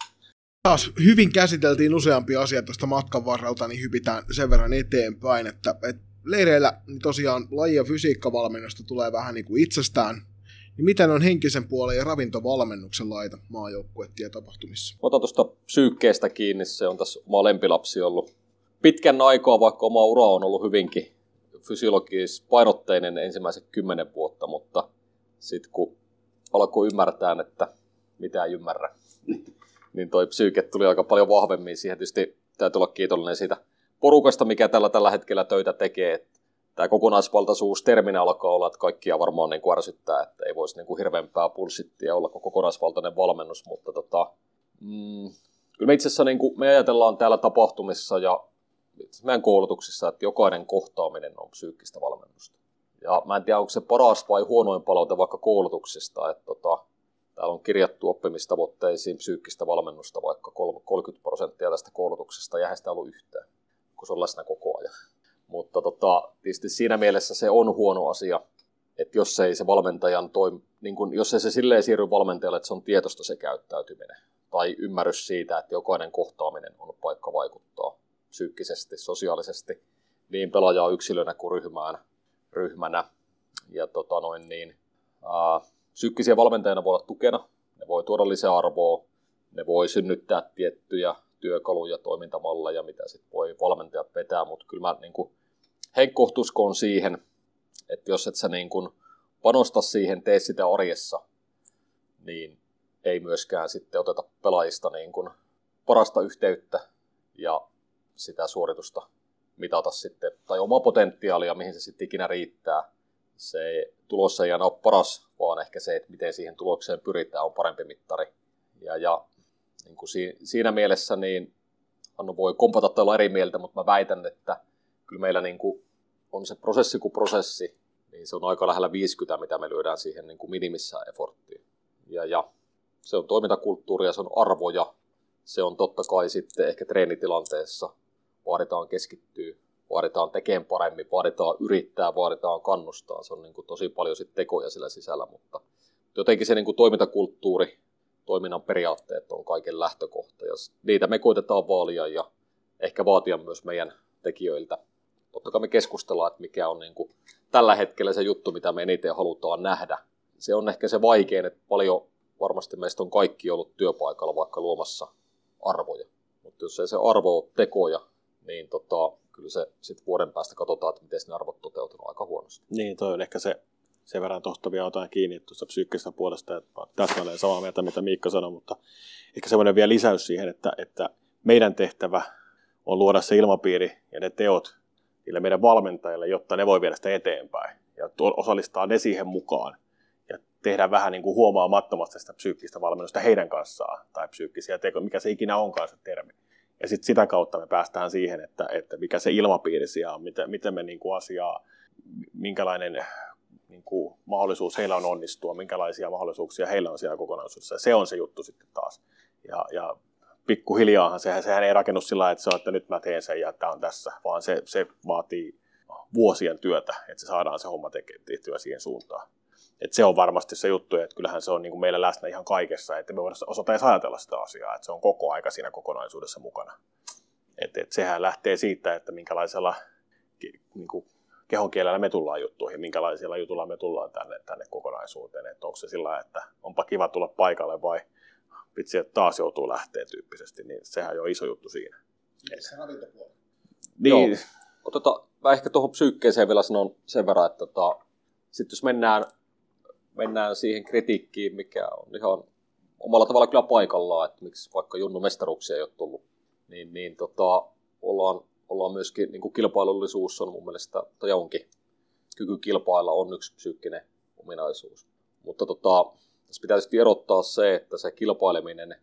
Taas hyvin käsiteltiin useampia asioita tuosta matkan varrelta, niin hypitään sen verran eteenpäin, että leireillä niin tosiaan laji- ja fysiikkavalmennosta tulee vähän niin kuin itsestään. Niin miten on henkisen puolen ja ravintovalmennuksen laita maajoukkuetapahtumissa? Otan tuosta psyykkeestä kiinni, se on tässä oma lempilapsi ollut pitkän aikaa, vaikka oma ura on ollut hyvinkin fysiologis-painotteinen ensimmäiset 10 vuotta, mutta sitten kun alkoi ymmärtää, että mitä ei ymmärrä, niin toi psyyke tuli aika paljon vahvemmin siihen. Tietysti täytyy olla kiitollinen siitä porukasta, mikä tällä hetkellä töitä tekee. Tämä kokonaisvaltaisuus-terminä alkaa olla, että kaikkia varmaan niin kuin ärsyttää, että ei voisi niin kuin hirveämpää pulssittia olla kokonaisvaltainen valmennus, mutta kyllä me itse asiassa niin kuin me ajatellaan täällä tapahtumissa ja meidän koulutuksissa, että jokainen kohtaaminen on psyykkistä valmennusta. Ja mä en tiedä, onko se paras vai huonoin palaute vaikka koulutuksista, että täällä on kirjattu oppimistavoitteisiin psyykkistä valmennusta vaikka 30% tästä koulutuksesta, ja eihän sitä ollut yhtään, kun se on läsnä koko ajan. Mutta tietysti siinä mielessä se on huono asia, että jos ei se valmentajan jos ei se silleen siirry valmentajalle, että se on tietoista se käyttäytyminen, tai ymmärrys siitä, että jokainen kohtaaminen on paikka vaikuttaa psyykkisesti, sosiaalisesti, niin pelaajaa yksilönä kuin ryhmänä. Ja psyykkisiä valmentajana voi olla tukena, ne voi tuoda lisäarvoa, ne voi synnyttää tiettyjä työkaluja, toimintamalleja, mitä sitten voi valmentajat vetää, mutta kyllä mä heikkohtus uskon siihen, että jos et sä panosta siihen, tee sitä arjessa, niin ei myöskään sitten oteta pelaajista parasta yhteyttä ja sitä suoritusta mitata sitten, tai omaa potentiaalia, mihin se sitten ikinä riittää. Se tulos ei aina ole paras, vaan ehkä se, että miten siihen tulokseen pyritään, on parempi mittari. Ja siinä mielessä niin Hannu voi kompata tai olla eri mieltä, mutta mä väitän, että kyllä meillä on se prosessi kuin prosessi, niin se on aika lähellä 50, mitä me lyödään siihen minimissään efforttiin. Ja se on toimintakulttuuria, se on arvoja, se on totta kai sitten ehkä treenitilanteessa, vaaditaan keskittyä, vaaditaan tekemään paremmin, vaaditaan yrittää, vaaditaan kannustaa, se on tosi paljon sitten tekoja sillä sisällä, mutta jotenkin se toimintakulttuuri, toiminnan periaatteet on kaiken lähtökohta, ja niitä me koitetaan vaalia ja ehkä vaatia myös meidän tekijöiltä. Totta kai me keskustellaan, että mikä on tällä hetkellä se juttu, mitä me eniten halutaan nähdä. Se on ehkä se vaikein, että paljon varmasti meistä on kaikki ollut työpaikalla vaikka luomassa arvoja. Mutta jos ei se arvo ole tekoja, niin kyllä se sitten vuoden päästä katsotaan, että miten ne arvot toteutunut aika huonosti. Niin, toi on ehkä sen verran tuosta vielä otan kiinni tuosta psyykkisestä puolesta, että täsmälleen samaa mieltä, mitä Miikka sanoi, mutta ehkä semmoinen vielä lisäys siihen, että meidän tehtävä on luoda se ilmapiiri ja ne teot niille meidän valmentajille, jotta ne voi viedä sitä eteenpäin ja osallistaa ne siihen mukaan ja tehdä vähän niin kuin huomaamattomasti sitä psyykkistä valmennusta heidän kanssaan tai psyykkisiä tekoja, mikä se ikinä onkaan se termi. Ja sitten sitä kautta me päästään siihen, että mikä se ilmapiiri siellä on, miten me niin kuin asiaa, minkälainen niin kuin mahdollisuus heillä on onnistua, minkälaisia mahdollisuuksia heillä on siellä kokonaisuudessa. Ja se on se juttu sitten taas. Ja pikkuhiljaahan sehän ei rakennu sillä lailla, että se on, että nyt mä teen sen ja tämä on tässä, vaan se vaatii vuosien työtä, että se saadaan se homma tehtyä siihen suuntaan. Että se on varmasti se juttu, että kyllähän se on niin kuin meillä läsnä ihan kaikessa, että me voidaan osata edes ajatella sitä asiaa, että se on koko aika siinä kokonaisuudessa mukana. Että sehän lähtee siitä, että minkälaisella niin kuin kehonkielellä me tullaan juttuihin, minkälaisilla jutulla me tullaan tänne kokonaisuuteen. Että onko se sillä, että onpa kiva tulla paikalle vai vitsi, että taas joutuu lähteä tyyppisesti, niin sehän on jo iso juttu siinä. Se ravintopuoli. Niin. Mä ehkä tuohon psyykkeeseen vielä sanon sen verran, että sitten jos mennään siihen kritiikkiin, mikä on ihan omalla tavalla kyllä paikallaan, että miksi vaikka Junnu mestaruuksia ei ole tullut, niin ollaan myöskin, niin kuin kilpailullisuus on mun mielestä, tai onkin, kyky kilpailla on yksi psyykkinen ominaisuus. Mutta tässä pitää tietysti erottaa se, että se kilpaileminen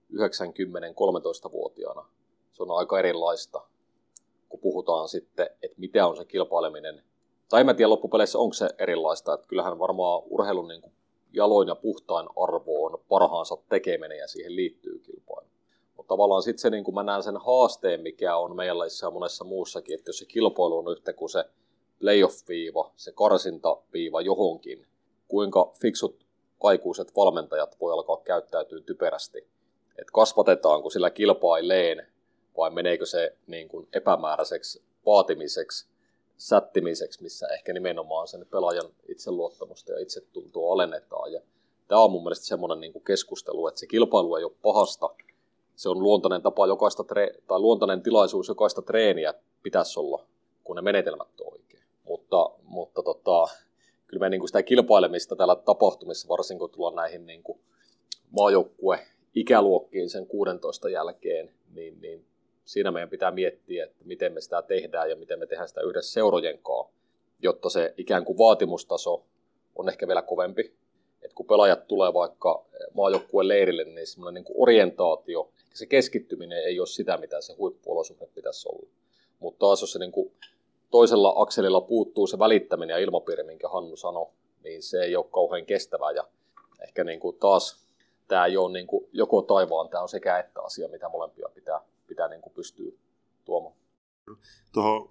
9-13-vuotiaana, se on aika erilaista, kun puhutaan sitten, että mitä on se kilpaileminen. Tai en mä tiedä loppupeleissä, onko se erilaista, että kyllähän varmaan urheilun niin kuin jaloin ja puhtain arvo on parhaansa tekeminen ja siihen liittyy kilpailu. Mutta tavallaan sitten se, niin kuin mä näen sen haasteen, mikä on meillä ja monessa muussakin, että jos se kilpailu on yhtä kuin se playoff-viiva, se karsintaviiva johonkin, kuinka fiksut aikuiset valmentajat voi alkaa käyttäytyä typerästi. Että kasvatetaanko sillä kilpaileen vai meneekö se niin kuin epämääräiseksi vaatimiseksi, sättimiseksi, missä ehkä nimenomaan sen pelaajan itseluottamusta ja itsetuntoa alennetaan. Ja tämä on mun mielestä semmoinen niin kuin keskustelu, että se kilpailu ei ole pahasta. Se on luontainen tapa tai luontainen tilaisuus jokaista treeniä pitäisi olla, kun ne menetelmät on oikein. Mutta kyllä me niin kuin sitä kilpailemista täällä tapahtumissa, varsinkin kun tullaan näihin niin kuin maajoukkue-ikäluokkiin sen 16 jälkeen, niin siinä meidän pitää miettiä, että miten me sitä tehdään ja miten me tehdään sitä yhdessä seurojen kanssa, jotta se ikään kuin vaatimustaso on ehkä vielä kovempi. Et kun pelaajat tulee vaikka maajoukkueen leirille, niin semmoinen niin kuin orientaatio, se keskittyminen ei ole sitä, mitä se huippuolosuhde pitäisi olla. Mutta taas jos se niin kuin toisella akselilla puuttuu se välittäminen ja ilmapiiri, minkä Hannu sanoi, niin se ei ole kauhean kestävää. Ja ehkä niin kuin taas tämä ei ole niin kuin joko taivaan, tämä on sekä että asia, mitä molempia pitää niin kuin pystyä tuomaan. Tuohon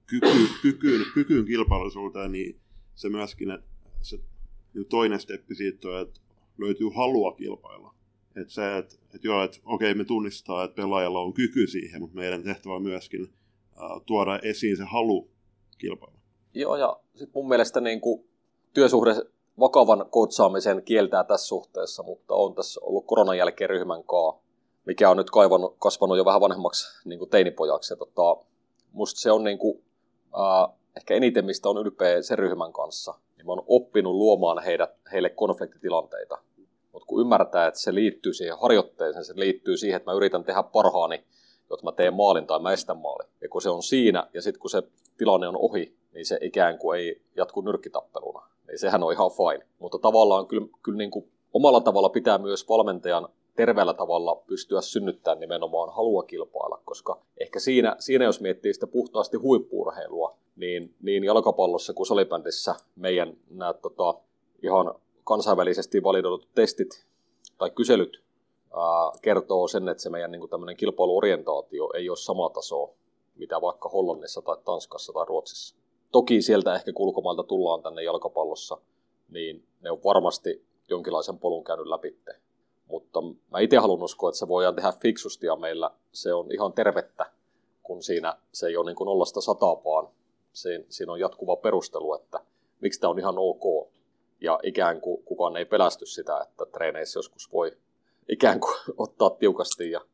kykyyn kilpailullisuuteen, niin se myöskin, että se toinen steppi siitä on, että löytyy halua kilpailla. Että se, että okei, me tunnistetaan, että pelaajalla on kyky siihen, mutta meidän tehtävä on myöskin tuoda esiin se halu kilpailla. Joo, ja sitten mun mielestä niin kuin työsuhde vakavan coachaamisen kieltää tässä suhteessa, mutta on tässä ollut koronan jälkeen ryhmän kanssa, mikä on nyt kasvanut jo vähän vanhemmaksi niin kuin teinipojaksi. Musta se on niin kuin, ehkä eniten, mistä on ylpeä sen ryhmän kanssa, niin mä oon oppinut luomaan heille konfliktitilanteita. Mutta kun ymmärtää, että se liittyy siihen harjoitteeseen, se liittyy siihen, että mä yritän tehdä parhaani, jotta mä teen maalin tai mä estän maalin. Ja kun se on siinä, ja sitten kun se tilanne on ohi, niin se ikään kuin ei jatku nyrkkitappeluna. Niin sehän on ihan fine. Mutta tavallaan kyllä niin kuin omalla tavalla pitää myös valmentajan terveellä tavalla pystyä synnyttämään nimenomaan halua kilpailla, koska ehkä siinä jos miettii sitä puhtaasti huippu-urheilua, niin jalkapallossa kuin salibändissä meidän nämä ihan kansainvälisesti validoidut testit tai kyselyt kertoo sen, että se meidän niin kuin tämmöinen kilpailuorientaatio ei ole sama taso, mitä vaikka Hollannissa tai Tanskassa tai Ruotsissa. Toki sieltä ehkä ulkomailta tullaan tänne jalkapallossa, niin ne on varmasti jonkinlaisen polun käynyt läpi. Mutta mä itse haluan uskoa, että se voidaan tehdä fiksusti ja meillä se on ihan tervettä, kun siinä se ei ole niin kuin 0-100, vaan siinä on jatkuva perustelu, että miksi tämä on ihan ok. Ja ikään kuin kukaan ei pelästy sitä, että treeneissä joskus voi ikään kuin ottaa tiukasti. Ja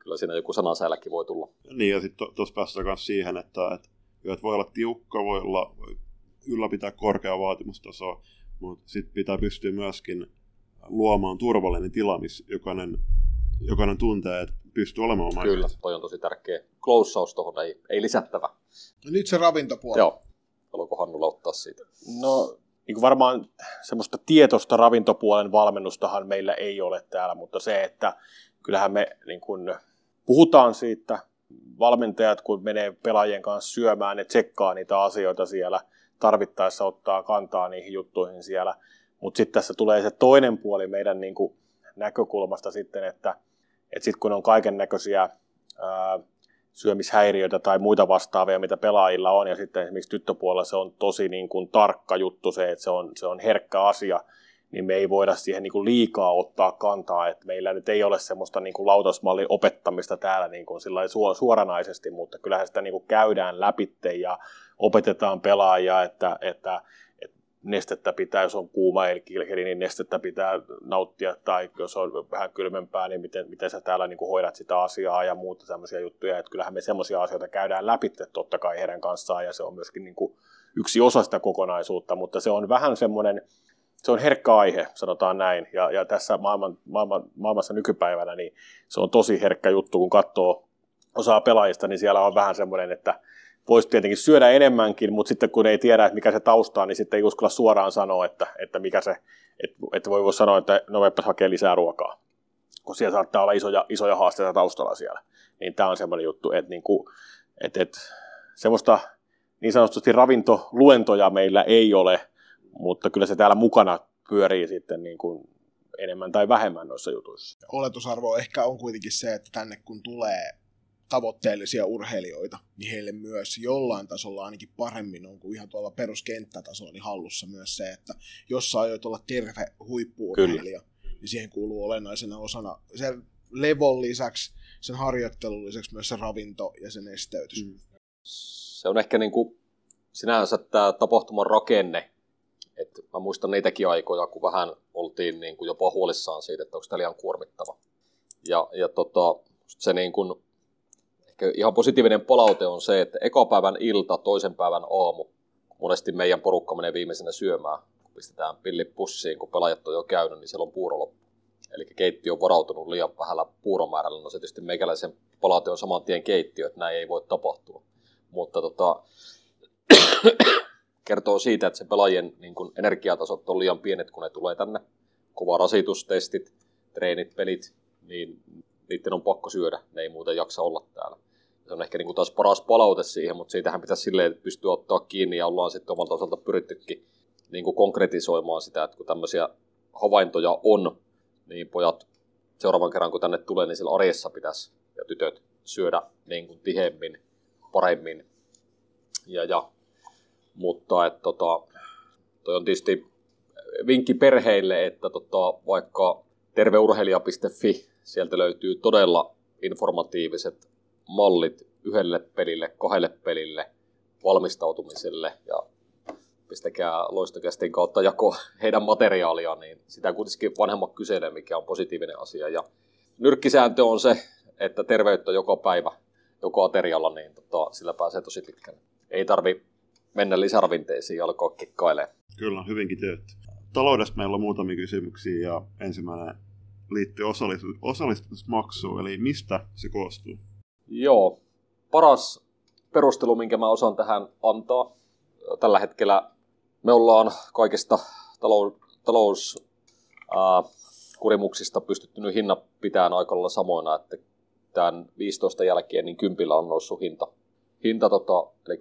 kyllä siinä joku sanansääläkin voi tulla. Niin, ja sitten tuossa päästään myös siihen, että voi olla tiukka, voi ylläpitää korkeaa vaatimustasoa, mutta sitten pitää pystyä myöskin luomaan turvallinen tila, missä jokainen tuntee, että pystyy olemaan oma. Kyllä, toi on tosi tärkeä. Closeaus tuohon ei lisättävä. No nyt se ravintopuoli. Joo. Haluatko Hannulla ottaa siitä? No, niin varmaan semmoista tietoista ravintopuolen valmennustahan meillä ei ole täällä, mutta se, että kyllähän me niin kun puhutaan siitä, valmentajat kun menee pelaajien kanssa syömään, ne tsekkaa niitä asioita siellä, tarvittaessa ottaa kantaa niihin juttuihin siellä, mutta sitten tässä tulee se toinen puoli meidän niin kun näkökulmasta sitten, että sitten kun on kaiken näköisiä syömishäiriöitä tai muita vastaavia, mitä pelaajilla on, ja sitten esimerkiksi tyttöpuolella se on tosi niin kuin tarkka juttu se, että se on herkkä asia, niin me ei voida siihen niin kuin liikaa ottaa kantaa, että meillä nyt ei ole semmoista niin kuin lautasmallin opettamista täällä niin kuin suoranaisesti, mutta kyllähän sitä niin kuin käydään läpitte ja opetetaan pelaajia, että nestettä pitää, jos on kuuma ilkeli, niin nestettä pitää nauttia, tai jos on vähän kylmempää, niin miten sä täällä niin kuin hoidat sitä asiaa ja muuta tämmöisiä juttuja, että kyllähän me semmoisia asioita käydään läpi totta kai heidän kanssaan, ja se on myöskin niin kuin yksi osa sitä kokonaisuutta, mutta se on vähän semmoinen, se on herkkä aihe, sanotaan näin, ja tässä maailmassa nykypäivänä, niin se on tosi herkkä juttu, kun katsoo osaa pelaajista, niin siellä on vähän semmoinen, että voisi tietenkin syödä enemmänkin, mutta sitten kun ei tiedä, että mikä se tausta on, niin sitten ei uskalla suoraan sanoa, että mikä se, että voi sanoa, että no voipas hakea lisää ruokaa, kun siellä saattaa olla isoja haasteita taustalla siellä. Niin tämä on semmoinen juttu, että semmoista niin sanotusti ravintoluentoja meillä ei ole, mutta kyllä se täällä mukana pyörii sitten niin kuin enemmän tai vähemmän noissa jutuissa. Oletusarvo ehkä on kuitenkin se, että tänne kun tulee tavoitteellisia urheilijoita, niin heille myös jollain tasolla ainakin paremmin on kuin ihan tuolla peruskenttätasolla niin hallussa myös se, että jos sä aiot olla terve huippu-urheilija, niin siihen kuuluu olennaisena osana sen levon lisäksi, sen harjoittelun lisäksi myös se ravinto ja se nesteytys. Se on ehkä niin kuin sinänsä tämä tapahtuman rakenne, että mä muistan niitäkin aikoja, kun vähän oltiin niin kuin jopa huolissaan siitä, että onko tämä liian kuormittava. Ja se niin kuin ehkä ihan positiivinen palaute on se, että eka päivän ilta, toisen päivän aamu, monesti meidän porukka menee viimeisenä syömään, kun pistetään pillit pussiin, kun pelaajat on jo käynyt, niin siellä on puuro loppu. Eli keittiö on varautunut liian vähällä puuromäärällä. No se tietysti meikäläisen palaute on saman tien keittiö, että näin ei voi tapahtua. Mutta kertoo siitä, että se pelaajien niin kun energiatasot on liian pienet, kun ne tulee tänne. Kova rasitustestit, treenit, pelit, niin niiden on pakko syödä. Ne ei muuten jaksa olla täällä. Se on ehkä niin kuin taas paras palaute siihen, mutta siitähän pitäisi silleen pystyä ottaa kiinni ja ollaan sitten omalta osalta pyrittykin niin kuin konkretisoimaan sitä, että kun tämmöisiä havaintoja on, niin pojat seuraavan kerran kun tänne tulee, niin siellä arjessa pitäisi ja tytöt syödä niin kuin tiheemmin, paremmin. Mutta että toi on tietysti vinkki perheille, että vaikka terveurheilija.fi, sieltä löytyy todella informatiiviset mallit yhdelle pelille, 2 pelille, valmistautumiselle ja pistäkää Loistokästin kautta jako heidän materiaaliaan, niin sitä kuitenkin vanhemmat kyselee, mikä on positiivinen asia. Ja nyrkkisääntö on se, että terveyttä joka päivä, joka aterialla, niin sillä pääsee tosi pitkälle. Ei tarvi mennä lisäravinteisiin ja alkaa kikkailemaan. Kyllä, hyvinkin teetty. Taloudesta meillä on muutamia kysymyksiä ja ensimmäinen liittyy osallistumismaksuun, eli mistä se koostuu? Joo, paras perustelu, minkä mä osaan tähän antaa. Tällä hetkellä me ollaan kaikista talouskurimuksista pystytty nyt hinnat pitämään aika lailla samoina, että tämän 15 jälkeen niin 10 on noussut hinta eli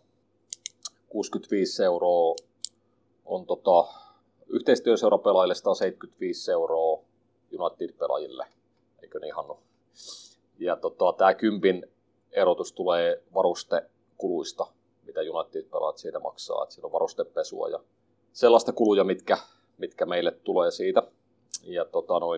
165 euroa on yhteistyöseurapelaajille, 175 euroa United-pelaajille, eikö niin Hannu? Ja tämä 10 erotus tulee varustekuluista, mitä United-pelaajat siitä maksaa, että siinä on varustepesua ja sellaista kuluja, mitkä meille tulee siitä. Ja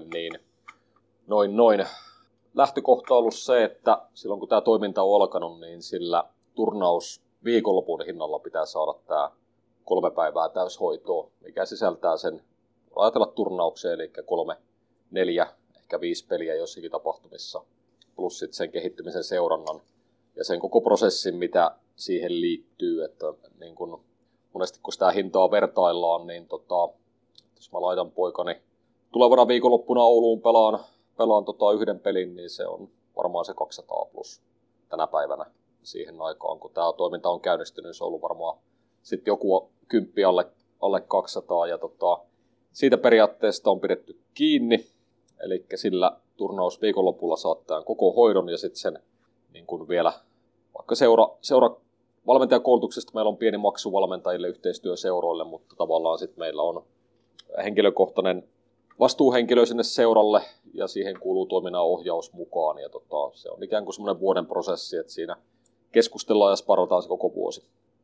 noin. Lähtökohta on ollut se, että silloin kun tämä toiminta on alkanut, niin sillä turnaus viikonlopun hinnalla pitää saada tämä 3 päivää täyshoitoa, mikä sisältää sen, ajatella turnaukseen, eli 3, 4, ehkä 5 peliä jossakin tapahtumissa. plus sit sen kehittymisen seurannan ja sen koko prosessin, mitä siihen liittyy. Että niin kun, monesti kun sitä hintaa vertaillaan, niin jos mä laitan poikani tulevana viikonloppuna Ouluun pelaan yhden pelin, niin se on varmaan se 200 plus tänä päivänä siihen aikaan, kun tämä toiminta on käynnistynyt, se on ollut varmaan sitten joku 10 alle 200, ja siitä periaatteesta on pidetty kiinni, eli sillä turnaus viikonlopulla saattaa koko hoidon, ja sitten sen niin kun vielä, vaikka seura valmentajakoulutuksesta meillä on pieni maksu valmentajille, yhteistyöseuroille, mutta tavallaan sitten meillä on henkilökohtainen vastuuhenkilö sinne seuralle, ja siihen kuuluu toiminnan ohjaus mukaan, ja se on ikään kuin semmoinen vuoden prosessi, että siinä keskustellaan ja sparrataan se koko vuosi.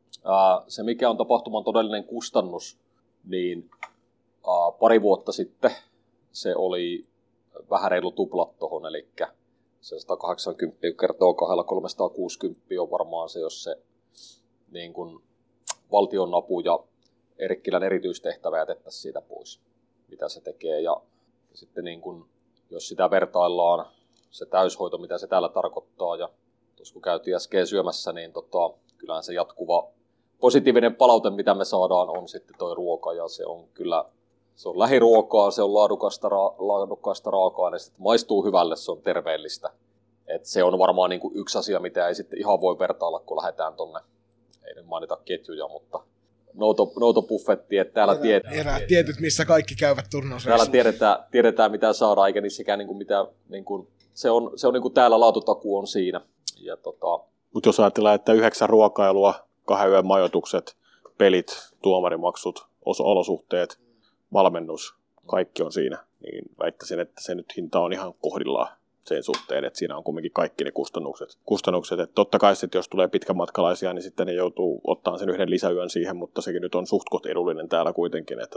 Se, mikä on tapahtuman todellinen kustannus, niin pari vuotta sitten se oli vähän reilu tuplat tuohon, eli se 180 kertoo 360 on varmaan se, jos se niin kuin valtion apu ja Erikkilän erityistehtävä jätettäisiin siitä pois, mitä se tekee. Ja sitten niin kuin, jos sitä vertaillaan, se täyshoito, mitä se täällä tarkoittaa, ja tuossa kun käytiin äsken syömässä, niin kyllähän se jatkuva positiivinen palaute, mitä me saadaan, on sitten toi ruoka, ja se on kyllä, se on lähiruokaa, se on laadukasta raaka-aineista, maistuu hyvälle, se on terveellistä. Et se on varmaan niin kuin yksi asia, mitä ei sitten ihan voi vertailla, kun lähdetään tonne, ei nyt mainita ketjuja, mutta noutobuffetti, että täällä tietyt, missä kaikki käyvät turnausreissuilla. Täällä tiedetään, mitä saadaan, eikä niissäkään niin kuin mitään, niin kuin, se on niin kuin täällä laatutakuu on siinä. Ja Mutta jos ajatellaan, että 9 ruokailua, 2 yön majoitukset, pelit, tuomarimaksut, olosuhteet, valmennus, kaikki on siinä, niin väittäisin, että se nyt hinta on ihan kohdillaan sen suhteen, että siinä on kumminkin kaikki ne kustannukset. Että totta kai sitten, jos tulee pitkämatkalaisia, niin sitten ne joutuu ottamaan sen yhden lisäyön siihen, mutta sekin nyt on suht koht edullinen täällä kuitenkin, että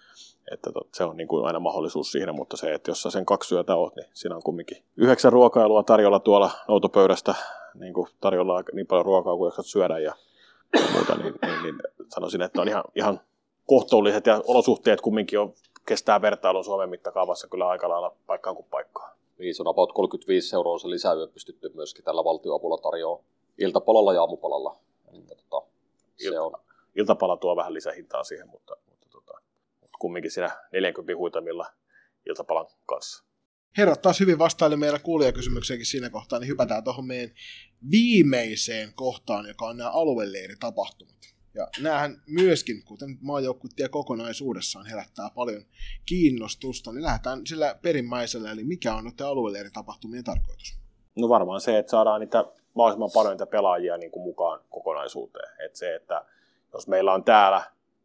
se on niin kuin aina mahdollisuus siihen, mutta se, että jos sä sen 2 yötä oot, niin siinä on kumminkin 9 ruokailua tarjolla tuolla noutopöydästä, niin kuin tarjolla niin paljon ruokaa kuin jaksat syödä ja muuta, niin sanoisin, että on ihan kohtuulliset ja olosuhteet kumminkin kestää vertailun Suomen mittakaavassa kyllä aika lailla paikkaan kuin paikkaan. Niin, se on about 35 € se lisäyö pystytty myöskin tällä valtioavulla tarjoamaan iltapalalla ja aamupalalla. Iltapala tuo vähän lisähintaa siihen, mutta kumminkin siinä 40 huitamilla iltapalan kanssa. Herrat taas hyvin vastaili meidän kuulijakysymykseenkin siinä kohtaa, niin hypätään tuohon meidän viimeiseen kohtaan, joka on nämä alueleiritapahtumat. Ja näähän myöskin, kuten maajoukkuetie kokonaisuudessaan herättää paljon kiinnostusta, niin lähdetään sillä perimmäisellä, eli mikä on noiden alueleiritapahtumien tarkoitus? No varmaan se, että saadaan niitä mahdollisimman paljon niitä pelaajia niin kuin mukaan kokonaisuuteen. Että se, että jos meillä on täällä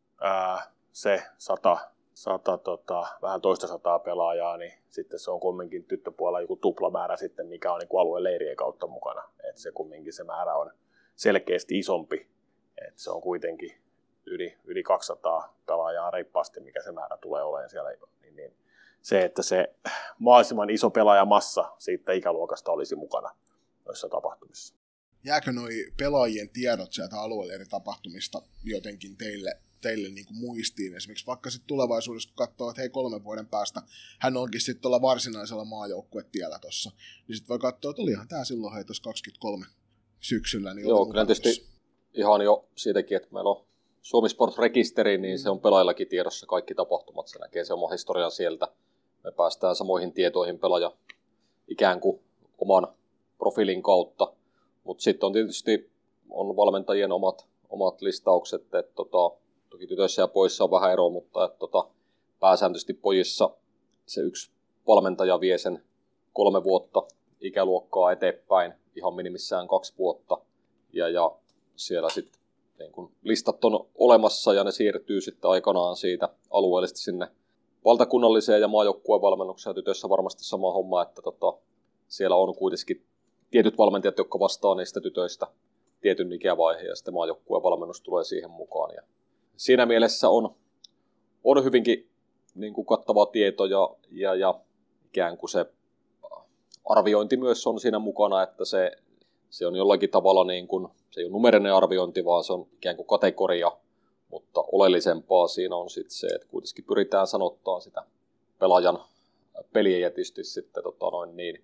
se 100 vähän toista 100 pelaajaa, niin sitten se on kumminkin tyttöpuolella joku tuplamäärä sitten, mikä on niin kuin alueen leirien kautta mukana. Että se kumminkin se määrä on selkeästi isompi. Että se on kuitenkin yli 200 pelaajaa reippaasti, mikä se määrä tulee olemaan siellä. Niin se, että se mahdollisimman iso pelaajamassa siitä ikäluokasta olisi mukana noissa tapahtumissa. Jääkö noi pelaajien tiedot sieltä alueelle eri tapahtumista jotenkin teille niin kuin muistiin? Esimerkiksi vaikka sitten tulevaisuudessa, kun katsoo, että hei 3 vuoden päästä hän onkin sitten tuolla varsinaisella maajoukkuetiellä tuossa, niin sitten voi katsoa, että olihan tämä silloin hei tuossa 23 syksyllä. Niin joo, kyllä tietysti ihan jo siitäkin, että meillä on Suomi Sport-rekisteri, niin se on pelaajillakin tiedossa kaikki tapahtumat. Se näkee se oma historian sieltä. Me päästään samoihin tietoihin pelaaja ikään kuin oman profiilin kautta. Mutta sitten on tietysti valmentajien omat listaukset. Et toki tytöissä ja poissa on vähän ero, mutta pääsääntöisesti pojissa se yksi valmentaja vie sen 3 vuotta ikäluokkaa eteenpäin, ihan minimissään 2 vuotta. Ja siellä sitten niin kun listat on olemassa ja ne siirtyy sitten aikanaan siitä alueellisesti sinne valtakunnalliseen ja maajoukkueen valmennukseen. Tytöissä varmasti sama homma, että siellä on kuitenkin tietyt valmentajat, jotka vastaa niistä tytöistä tietyn ikävaiheen ja sitten maajoukkueen valmennus tulee siihen mukaan. Ja siinä mielessä on hyvinkin niin kuin kattava tieto ja ikään kuin se arviointi myös on siinä mukana, että se on jollakin tavalla niin kuin, se ei ole numerinen arviointi, vaan se on ikään kuin kategoria, mutta oleellisempaa siinä on sitten se, että kuitenkin pyritään sanottaa sitä pelaajan peliä ja tietysti sitten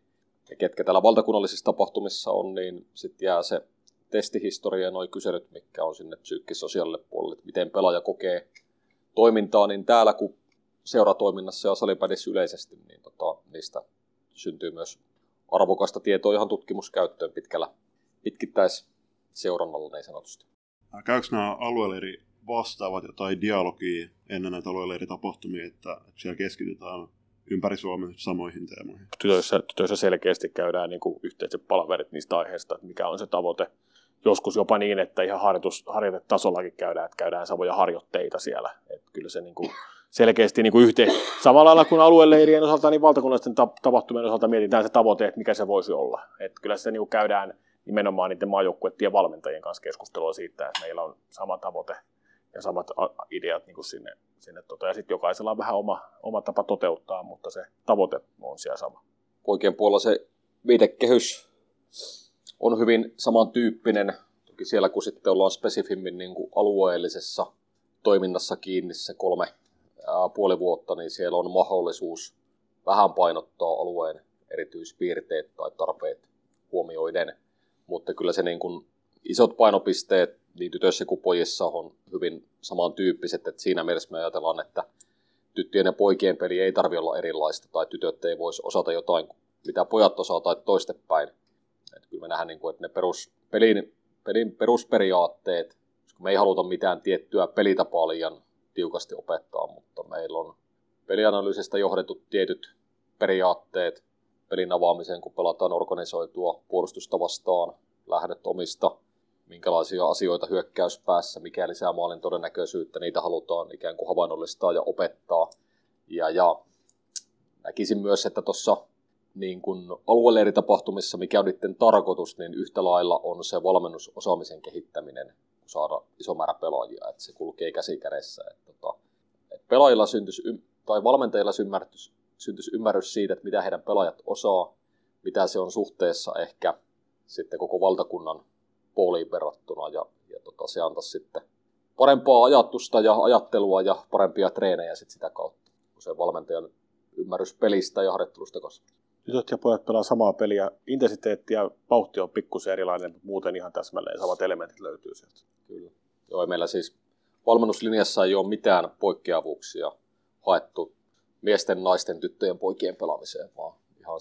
Ja ketkä täällä valtakunnallisissa tapahtumissa on, niin sitten jää se testihistoria ja noi kyselyt, mitkä on sinne psyykkis-sosiaalille puolelle, että miten pelaaja kokee toimintaa, niin täällä kun seuratoiminnassa ja salipädissä yleisesti, niin niistä syntyy myös arvokasta tietoa ihan tutkimuskäyttöön pitkittäisseurannalla niin sanotusti. Käykö nämä alueleirin vastaavat jotain dialogia ennen näitä alueleiritapahtumia, että siellä keskitytään ympäri Suomen samoihin teemoihin? Tytöissä selkeästi käydään niin kuin yhteiset palaverit niistä aiheista, että mikä on se tavoite. Joskus jopa niin, että ihan harjoitetasollakin käydään samoja harjoitteita siellä. Että kyllä se niin kuin selkeästi niin kuin samalla lailla kuin alueleirien osalta, niin valtakunnallisten tapahtumien osalta mietitään se tavoite, että mikä se voisi olla. Että kyllä se niin kuin käydään nimenomaan niiden maajoukkuettien valmentajien kanssa keskustelua siitä, että meillä on sama tavoite ja samat ideat niin kuin sinne. Ja sitten jokaisella on vähän oma tapa toteuttaa, mutta se tavoite on siellä sama. Poikien puolella se viitekehys on hyvin samantyyppinen. Toki siellä kun sitten ollaan spesifimmin niin kuin alueellisessa toiminnassa kiinni se 3,5 vuotta, niin siellä on mahdollisuus vähän painottaa alueen erityispiirteet tai tarpeet huomioiden. Mutta kyllä se niin kuin isot painopisteet niin tytöissä kuin pojissa on hyvin samantyyppiset. Että siinä mielessä me ajatellaan, että tyttöjen ja poikien peli ei tarvitse olla erilaista tai tytöt ei voisi osata jotain, mitä pojat osaa tai toistepäin. Että kyllä me nähdään, että ne pelin perusperiaatteet, koska me ei haluta mitään tiettyä pelitapaa liian tiukasti opettaa, mutta meillä on pelianalyysistä johdetut tietyt periaatteet pelin avaamiseen, kun pelataan organisoitua puolustusta vastaan, lähdet omista, minkälaisia asioita hyökkäyspäässä, mikä lisää maalin todennäköisyyttä, niitä halutaan ikään kuin havainnollistaa ja opettaa. Ja näkisin myös, että tuossa niin kun alueleiritapahtumissa, mikä on niiden tarkoitus, niin yhtä lailla on se valmennusosaamisen kehittäminen, kun saada iso määrä pelaajia, että se kulkee käsi kädessä. Että pelaajilla tai valmentajilla syntyisi ymmärrys siitä, että mitä heidän pelaajat osaa, mitä se on suhteessa ehkä sitten koko valtakunnan pooliin verrattuna, ja se antaisi sitten parempaa ajatusta ja ajattelua ja parempia treenejä sitten sitä kautta, kun se valmentajan ymmärrys pelistä ja harjoittelusta kasvaa. Tytöt ja pojat pelaa samaa peliä. Intensiteetti ja vauhti on pikkusen erilainen, mutta muuten ihan täsmälleen samat elementit löytyy sieltä. Kyllä. Joo, meillä siis valmennuslinjassa ei ole mitään poikkeavuuksia haettu miesten, naisten, tyttöjen, poikien pelaamiseen, vaan ihan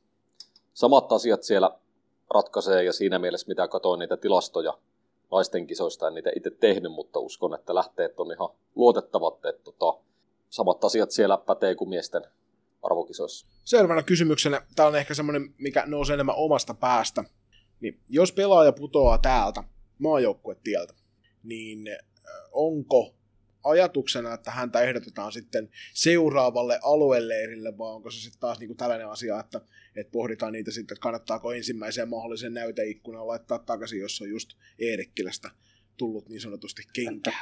samat asiat siellä ratkaisee, ja siinä mielessä mitä katsoin niitä tilastoja naisten kisoista, en niitä itse tehnyt, mutta uskon, että lähteet on ihan luotettavat, että samat asiat siellä pätee kuin miesten arvokisoissa. Seuraavana kysymyksenä, tämä on ehkä semmoinen, mikä nousee enemmän omasta päästä, niin jos pelaaja putoaa täältä maajoukkuetieltä, niin onko ajatuksena, että häntä ehdotetaan sitten seuraavalle alueleirille, vai onko se sitten taas niinku tällainen asia, että pohditaan niitä sitten, että kannattaako ensimmäiseen mahdollisen näyteikkunaan laittaa takaisin, jos on just Eerikkilästä tullut niin sanotusti kenkää.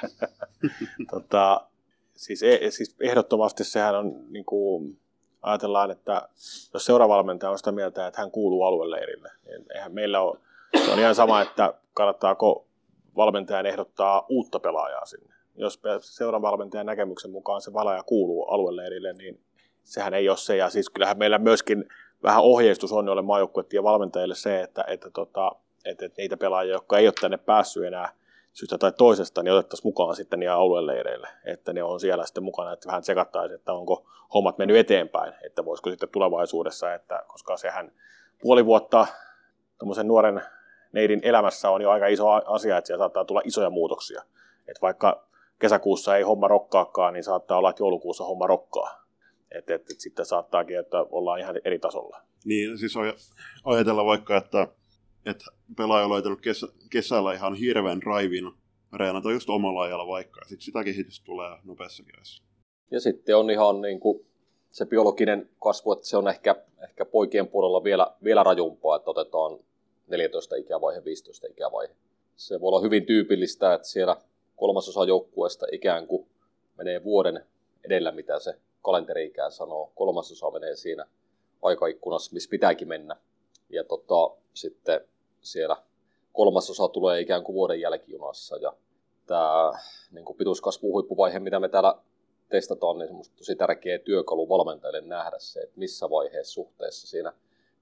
Siis ehdottomasti sehän on, niin kuin ajatellaan, että jos seuravalmentaja on sitä mieltä, että hän kuuluu alueleirille, niin eihän meillä ole, se on ihan sama, että kannattaako valmentajan ehdottaa uutta pelaajaa sinne. Jos seuravalmentajan näkemyksen mukaan se pelaaja kuuluu alueleirille, niin sehän ei ole se. Ja siis kyllähän meillä myöskin vähän ohjeistus on noille maajoukkueiden ja valmentajille se, että niitä pelaajia, jotka ei ole tänne päässyt enää syystä tai toisesta, niin otettaisiin mukaan sitten niitä alueleireille. Että ne on siellä sitten mukana, että vähän tsekattaisiin, että onko hommat mennyt eteenpäin, että voisiko sitten tulevaisuudessa, että koska sehän puoli vuotta tuommoisen nuoren neidin elämässä on jo aika iso asia, että siellä saattaa tulla isoja muutoksia. Että vaikka kesäkuussa ei homma rokkaakaan, niin saattaa olla, että joulukuussa homma rokkaa. Että sitten saattaakin, että ollaan ihan eri tasolla. Niin, siis ajatella vaikka, että pelaaja on laitanut kesällä ihan hirveän raivin reenata just omalla ajalla vaikka, ja sitten sitä kehitystä tulee nopeassa ajassa. Ja sitten on ihan niin kuin se biologinen kasvu, että se on ehkä poikien puolella vielä rajumpaa, että otetaan 14 ikävaihe, 15 ikävaihe. Se voi olla hyvin tyypillistä, että siellä 1/3 joukkueesta ikään kuin menee vuoden edellä, mitä se kalenteri-ikään sanoo. 1/3 menee siinä aikaikkunassa, missä pitääkin mennä. Ja sitten siellä 1/3 tulee ikään kuin vuoden jälkijunassa. Ja tämä niin kuin pituuskasvun huippuvaihe, mitä me täällä testataan, niin semmoista tosi tärkeä työkalu valmentajille nähdä se, että missä vaiheessa suhteessa siinä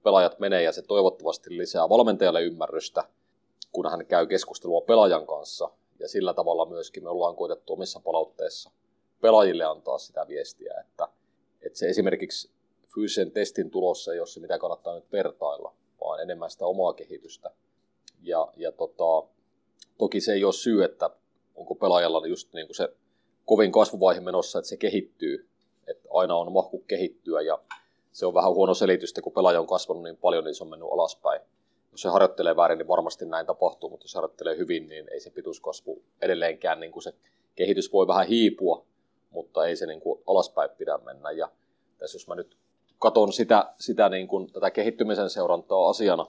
pelaajat menee ja se toivottavasti lisää valmentajalle ymmärrystä, kun hän käy keskustelua pelaajan kanssa. Ja sillä tavalla myöskin me ollaan koetettu omissa palautteissa pelaajille antaa sitä viestiä, että se esimerkiksi fyysisen testin tulossa ei ole se, mitä kannattaa nyt vertailla, vaan enemmän sitä omaa kehitystä. Ja toki se ei ole syy, että onko pelaajalla just niin kuin se kovin kasvuvaihe menossa, että se kehittyy. Että aina on mahku kehittyä ja se on vähän huono selitystä, kun pelaaja on kasvanut niin paljon, niin se on mennyt alaspäin. Jos se harjoittelee väärin, niin varmasti näin tapahtuu, mutta jos harjoittelee hyvin, niin ei se pituuskasvu edelleenkään, niin kuin se kehitys voi vähän hiipua, mutta ei se niin kuin alaspäin pidä mennä. Ja tässä jos mä nyt katson sitä niin kuin tätä kehittymisen seurantaa asiana,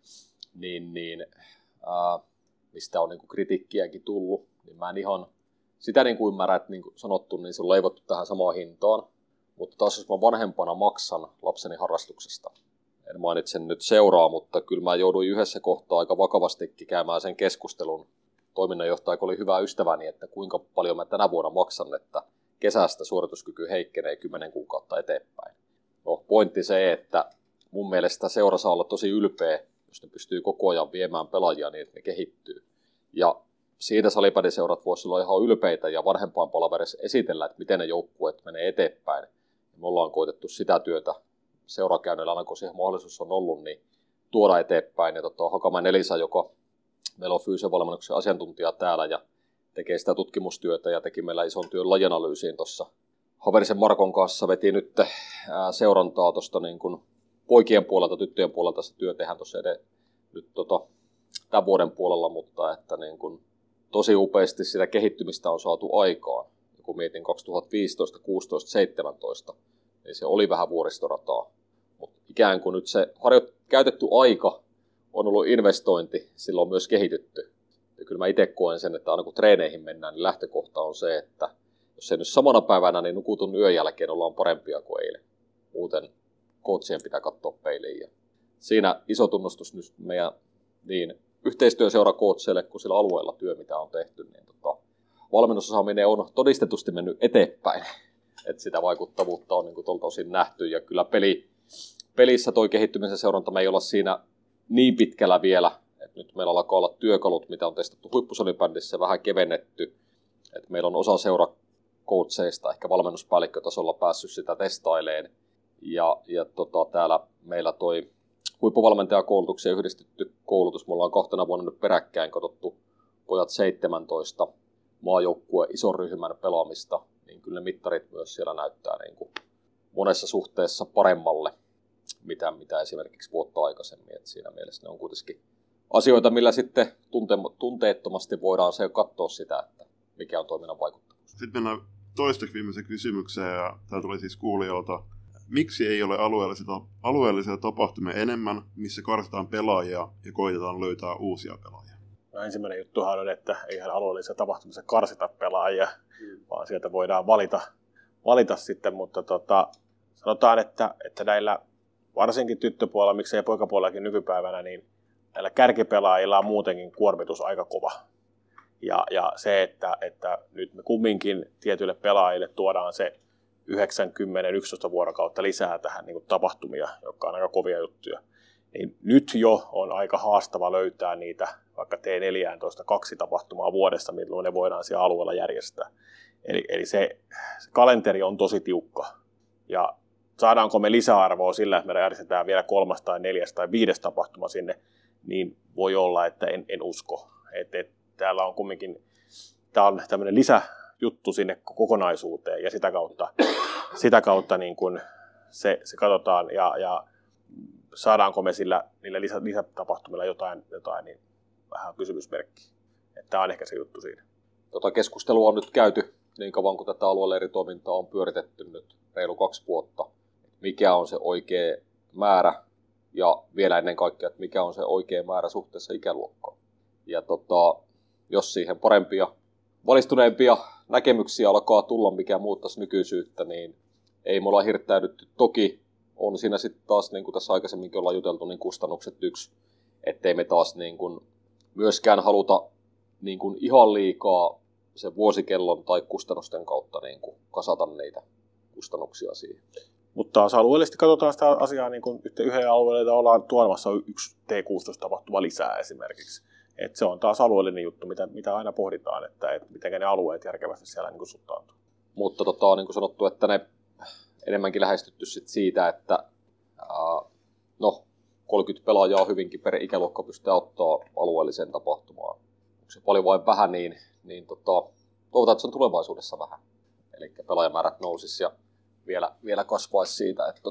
mistä on niin kuin kritiikkiäkin tullut, niin mä en ihan sitä niin kuin ymmärrä, että niin kuin sanottu, niin se on leivottu tähän samaan hintaan, mutta taas jos mä vanhempana maksan lapseni harrastuksesta, en mainitse nyt seuraa, mutta kyllä mä jouduin yhdessä kohtaa aika vakavastikin käymään sen keskustelun toiminnanjohtaja, kun oli hyvä ystäväni, että kuinka paljon mä tänä vuonna maksan, että kesästä suorituskyky heikkenee 10 kuukautta eteenpäin. No, pointti se, että mun mielestä seura saa olla tosi ylpeä, jos ne pystyy koko ajan viemään pelaajia niin, että ne kehittyy. Ja siitä salipädiseurat voisivat olla ihan ylpeitä ja vanhempaan palaverissa esitellä, että miten ne joukkueet menee eteenpäin. Ja me ollaan koetettu sitä työtä seurakäynnillä, aina kun siihen mahdollisuus on ollut, niin tuoda eteenpäin. Ja Hakamäen Elisa, joka meillä on fyysisen valmennuksen asiantuntija täällä ja tekee sitä tutkimustyötä ja teki meillä ison työn lajianalyysiin tuossa. Haverisen Markon kanssa veti nyt seurantaa tuosta niin kuin poikien puolelta, tyttöjen puolelta se työ tehdään tuossa nyt tämän vuoden puolella, mutta että niin kuin tosi upeasti sitä kehittymistä on saatu aikaan. Ja kun mietin 2015, 16, 17, niin se oli vähän vuoristorataa. Mutta ikään kuin nyt se käytetty aika on ollut investointi, sillä on myös kehitytty. Ja kyllä mä itse koen sen, että aina kun treeneihin mennään, niin lähtökohta on se, että jos ei nyt samana päivänä, niin nukutun yön jälkeen ollaan parempia kuin eilen. Muuten coachien pitää katsoa peiliin. Ja siinä iso tunnustus nyt meidän niin yhteistyöseurakootseille kuin sillä alueella työ, mitä on tehty, niin valmennusosaaminen on todistetusti mennyt eteenpäin. Että sitä vaikuttavuutta on niin tuolta osin nähty. Ja kyllä pelissä toi kehittymisen seuranta me ei olla siinä niin pitkällä vielä. Että nyt meillä alkaa olla työkalut, mitä on testattu huippusalibändissä, vähän kevennetty. Että meillä on osa seurakoutseista ehkä valmennuspäällikkötasolla päässyt sitä testaileen. Ja täällä meillä toi huippuvalmentajakoulutuksen yhdistetty koulutus. Me ollaan 2 vuonna nyt peräkkäin katsottu pojat 17 maajoukkueen ison ryhmän pelaamista. Niin kyllä ne mittarit myös siellä näyttää niin kuin monessa suhteessa paremmalle, mitä esimerkiksi vuotta aikaisemmin. Et siinä mielessä ne on kuitenkin asioita, millä sitten tunteettomasti voidaan se katsoa sitä, että mikä on toiminnan vaikuttavuus. Sitten mennään toiseksi viimeiseen kysymykseen, ja tämä tuli siis kuulijoilta. Miksi ei ole alueellisia tapahtumia enemmän, missä karsitaan pelaajia ja koitetaan löytää uusia pelaajia? No, ensimmäinen juttuhan on, että eihän alueellisessa tapahtumissa karsita pelaajia, vaan sieltä voidaan valita sitten, mutta sanotaan, että näillä varsinkin tyttöpuolella, miksei poikapuolellakin nykypäivänä, niin näillä kärkipelaajilla on muutenkin kuormitus aika kova. Ja se, että nyt me kumminkin tietyille pelaajille tuodaan se 90-11 vuorokautta lisää tähän niin kuin tapahtumia, jotka on aika kovia juttuja, niin nyt jo on aika haastava löytää niitä vaikka T14 2 tapahtumaa vuodessa, milloin ne voidaan siellä alueella järjestää. Eli se kalenteri on tosi tiukka. Ja saadaanko me lisäarvoa sillä, että me järjestetään vielä 3 tai 4 tai 5 tapahtuma sinne, niin voi olla, että en usko. Täällä on kumminkin, tämä on tämmöinen lisäjuttu sinne kokonaisuuteen ja sitä kautta niin kuin se katsotaan ja saadaanko me niillä lisätapahtumilla jotain niin vähän kysymysmerkki. Tämä on ehkä se juttu siinä. Keskustelua on nyt käyty niin kauan kuin tätä alueleiritoimintaa on pyöritetty nyt reilu 2 vuotta. Mikä on se oikea määrä ja vielä ennen kaikkea, että mikä on se oikea määrä suhteessa ikäluokkaan. Ja jos siihen parempia, valistuneempia näkemyksiä alkaa tulla, mikä muuttaisi nykyisyyttä, niin ei me olla hirttäydytty. Toki on siinä sitten taas, niin kuin tässä aikaisemminkin ollaan juteltu, niin kustannukset yksi, ettei me taas niin kuin myöskään haluta niin kuin ihan liikaa sen vuosikellon tai kustannusten kautta niin kuin kasata niitä kustannuksia siihen. Mutta taas alueellisesti katsotaan sitä asiaa niin kuin yhden alueelle ollaan tuomassa yksi T16-tapahtuma lisää esimerkiksi. Et se on taas alueellinen juttu, mitä aina pohditaan, että miten ne alueet järkevästi siellä niin kuin suhtautuu. Mutta niin kuin sanottu, että ne enemmänkin lähestytty sit siitä, että 30 pelaajaa hyvinkin per ikäluokka pystyy ottaa alueelliseen tapahtumaan. Onko se paljon vai vähän, niin toivotaan, että se on tulevaisuudessa vähän. Eli pelaajamäärät nousisi ja vielä kasvaisi siitä. Että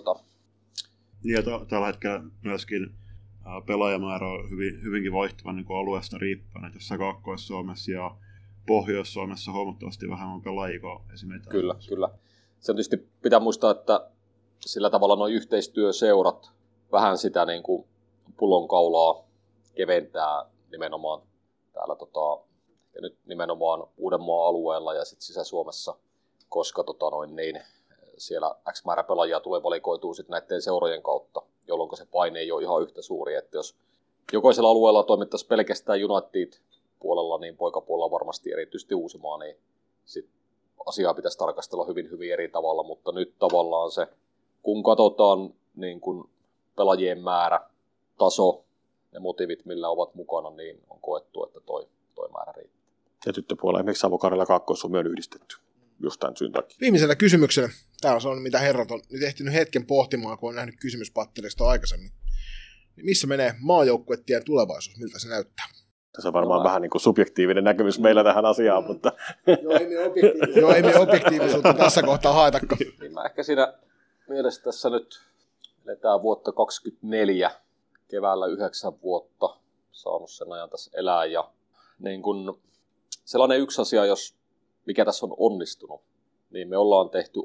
Ja tällä hetkellä myöskin pelaajamäärä on hyvinkin vaihtava niin kuin alueesta riippuen. Jossain Kaakkois-Suomessa ja Pohjois-Suomessa huomattavasti vähemmän pelaajia kuin esimerkiksi. Kyllä. Se on tietysti pitää muistaa, että sillä tavalla nuo yhteistyöseurat vähän sitä niin kuin pullonkaulaa keventää nimenomaan täällä ja nyt nimenomaan Uudenmaan alueella ja sitten Sisä-Suomessa, koska siellä X määrä pelaajia tulee valikoituu sitten näiden seurojen kautta, jolloin se paine ei ole ihan yhtä suuri, että jos jokaisella alueella toimittaisiin pelkästään United-puolella, niin poikapuolella varmasti erityisesti Uusimaa, niin sit asiaa pitäisi tarkastella hyvin, hyvin eri tavalla, mutta nyt tavallaan se, kun katsotaan niin kun pelaajien määrä, taso ja motiivit, millä ovat mukana, niin on koettu, että toi määrä riittää. Ja tyttöpuolella esimerkiksi Savo-Karjala Kaakkois-Suomi on yhdistetty just tämän syyn takia. Viimeisenä kysymyksenä, täällä on mitä herrat on nyt ehtinyt hetken pohtimaan, kun on nähnyt kysymyspatterista aikaisemmin. Missä menee maajoukkuetien tulevaisuus, miltä se näyttää? Tässä on varmaan vähän niin kuin subjektiivinen näkemys meillä tähän asiaan, mutta... Joo, ei me objektiivisuutta tässä kohtaa haetakaan. Niin mä ehkä siinä mielessä tässä nyt eletään vuotta 2024, keväällä 9 vuotta, saanut sen ajan tässä elää. Ja niin kun sellainen yksi asia, mikä tässä on onnistunut, niin me ollaan tehty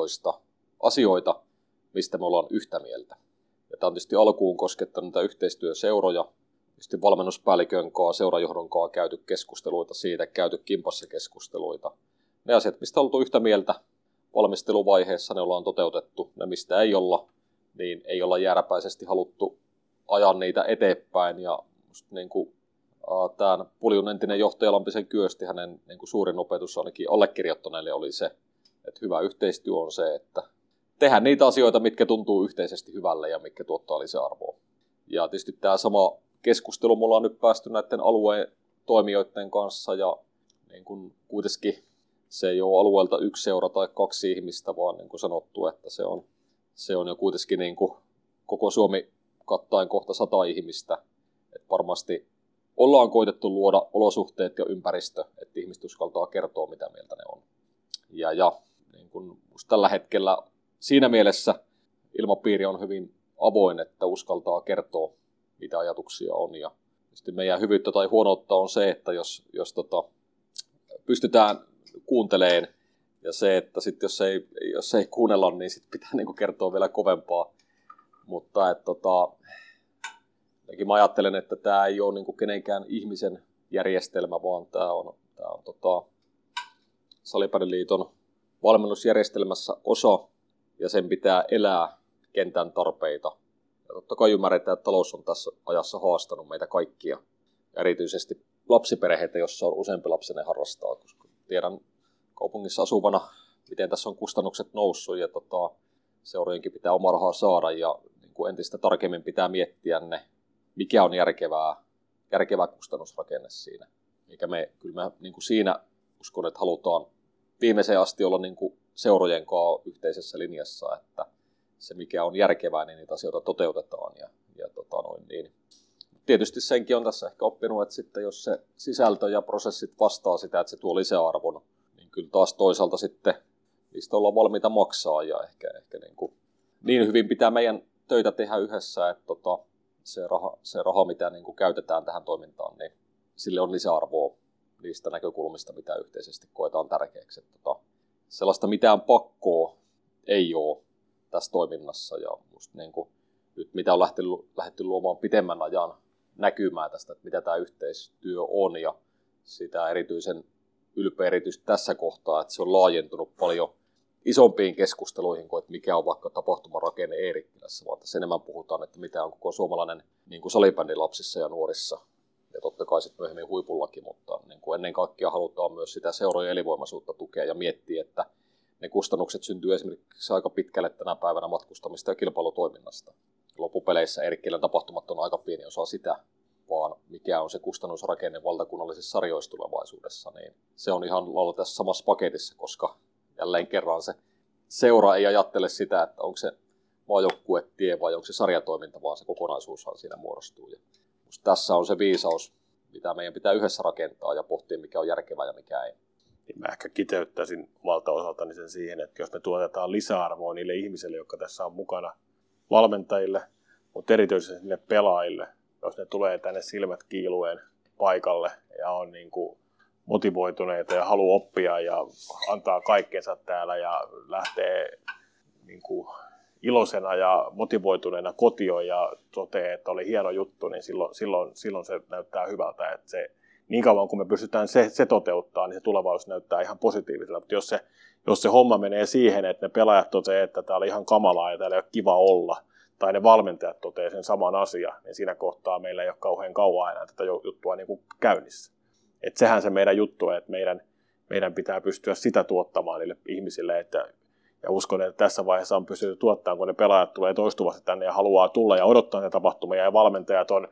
asioita, mistä me ollaan yhtä mieltä. Ja tämä on tietysti alkuun koskettanut näitä yhteistyöseuroja, tietysti valmennuspäällikön kanssa, seurajohdon kanssa käyty keskusteluita siitä, käyty kimpassa keskusteluita. Ne asiat, mistä on oltu yhtä mieltä valmisteluvaiheessa, ne ollaan toteutettu. Ne, mistä ei olla, niin ei olla jääräpäisesti haluttu ajaa niitä eteenpäin. Ja niin kuin, tämän Puljun entinen johtaja Lampisen Kyösti, hänen niin kuin suurin opetus ainakin allekirjoittaneille oli se, että hyvä yhteistyö on se, että tehdään niitä asioita, mitkä tuntuu yhteisesti hyvälle ja mitkä tuottaa lisäarvoa. Ja tietysti tämä sama keskustelu me ollaan nyt päästy näiden alueen toimijoiden kanssa ja niin kuin kuitenkin se ei ole alueelta yksi seura tai kaksi ihmistä, vaan niin kuin sanottu, että se on jo kuitenkin niin kuin koko Suomi kattaen kohta 100 ihmistä. Että varmasti ollaan koitettu luoda olosuhteet ja ympäristö, että ihmiset uskaltaa kertoa, mitä mieltä ne on. Ja niin kuin tällä hetkellä siinä mielessä ilmapiiri on hyvin avoin, että uskaltaa kertoa, mitä ajatuksia on. Ja meidän hyvyyttä tai huonoutta on se, että jos pystytään kuuntelemaan ja se, että sit jos ei kuunnella, niin sit pitää niinku kertoa vielä kovempaa. Mutta mä ajattelen, että tämä ei ole niinku kenenkään ihmisen järjestelmä, vaan tämä on Salibändiliiton valmennusjärjestelmässä osa ja sen pitää elää kentän tarpeita. Ja totta kai ymmärretään, että talous on tässä ajassa haastanut meitä kaikkia. Ja erityisesti lapsiperheitä, jossa on useampi lapsinen harrastaa, koska tiedän kaupungissa asuvana, miten tässä on kustannukset noussut ja seurojenkin pitää oma rahaa saada ja niin kuin entistä tarkemmin pitää miettiä ne, mikä on järkevä kustannusrakenne siinä. Eikä kyllä me niin kuin siinä uskon, että halutaan viimeiseen asti olla niin kuin seurojen kanssa yhteisessä linjassa, että se mikä on järkevää, niin niitä asioita toteutetaan. Niin. Tietysti senkin on tässä ehkä oppinut, että sitten jos se sisältö ja prosessit vastaa sitä, että se tuo lisäarvon, niin kyllä taas toisaalta sitten niistä ollaan valmiita maksaa ja ehkä niin hyvin pitää meidän töitä tehdä yhdessä, että se raha mitä niin kuin käytetään tähän toimintaan, niin sille on lisäarvoa niistä näkökulmista, mitä yhteisesti koetaan tärkeäksi. Sellaista mitään pakkoa ei ole tässä toiminnassa ja musta niin kuin nyt mitä on lähdetty luomaan pitemmän ajan näkymää tästä, että mitä tämä yhteistyö on ja sitä erityisen ylpeä erityisesti tässä kohtaa, että se on laajentunut paljon isompiin keskusteluihin kuin että mikä on vaikka tapahtumarakenne Eerikkilässä, vaan tässä enemmän puhutaan, että mitä on koko suomalainen niin kuin salibändin lapsissa ja nuorissa ja totta kai sitten myöhemmin huipullakin, mutta niin kuin ennen kaikkea halutaan myös sitä seurojen elinvoimaisuutta tukea ja miettiä, että ne kustannukset syntyy esimerkiksi aika pitkälle tänä päivänä matkustamista ja kilpailutoiminnasta. Loppupeleissä Eerikkilän tapahtumat on aika pieni osa sitä, vaan mikä on se kustannusrakenne valtakunnallisissa sarjoissa tulevaisuudessa, niin se on ihan lailla tässä samassa paketissa, koska jälleen kerran se seura ei ajattele sitä, että onko se maajoukkuetie vai onko se sarjatoiminta, vaan se kokonaisuushan siinä muodostuu. Ja tässä on se viisaus, mitä meidän pitää yhdessä rakentaa ja pohtia, mikä on järkevää ja mikä ei. Mä ehkä kiteyttäisin omalta osaltani sen siihen, että jos me tuotetaan lisäarvoa niille ihmisille, jotka tässä on mukana, valmentajille, mutta erityisesti niille pelaajille, jos ne tulee tänne silmät kiiluen paikalle ja on niin kuin motivoituneita ja haluaa oppia ja antaa kaikkensa täällä ja lähtee niin kuin iloisena ja motivoituneena kotiin ja toteaa, että oli hieno juttu, niin silloin se näyttää hyvältä. Että se, niin kauan kun me pystytään se toteuttaa, niin se tulevaisuus näyttää ihan positiiviselta. Mutta jos se homma menee siihen, että ne pelaajat toteaa, että täällä on ihan kamalaa ja täällä ei ole kiva olla, tai ne valmentajat toteaa sen saman asian, niin siinä kohtaa meillä ei ole kauhean kauan enää tätä juttua niin kuin käynnissä. Että sehän se meidän juttu on, että meidän pitää pystyä sitä tuottamaan niille ihmisille, ja uskon, että tässä vaiheessa on pystytty tuottamaan, kun ne pelaajat tulee toistuvasti tänne ja haluaa tulla ja odottaa ne tapahtumia, ja valmentajat on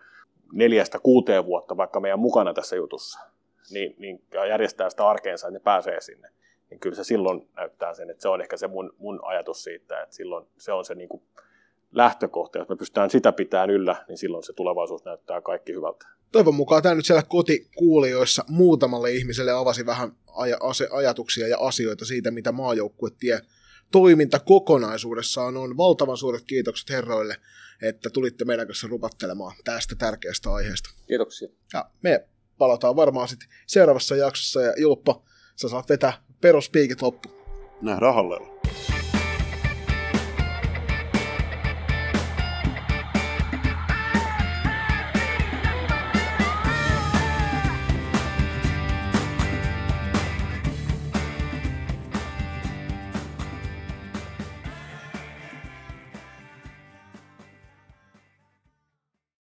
4-6 vuotta vaikka meidän mukana tässä jutussa, niin ja järjestää sitä arkeensa, että ne pääsee sinne. Niin kyllä se silloin näyttää sen, että se on ehkä se mun ajatus siitä, että silloin se on se niin kuin lähtökohta. Jos me pystytään sitä pitämään yllä, niin silloin se tulevaisuus näyttää kaikki hyvältä. Toivon mukaan tämä nyt siellä kotikuulijoissa muutamalle ihmiselle avasi vähän ajatuksia ja asioita siitä, mitä maajoukkuetie toiminta kokonaisuudessaan on. Valtavan suuret kiitokset herroille, että tulitte meidän kanssa rupattelemaan tästä tärkeästä aiheesta. Kiitoksia. Ja me palataan varmaan sitten seuraavassa jaksossa, ja Julppa, sä saat vetää peruspiikit loppuun. Nähdään Hallella.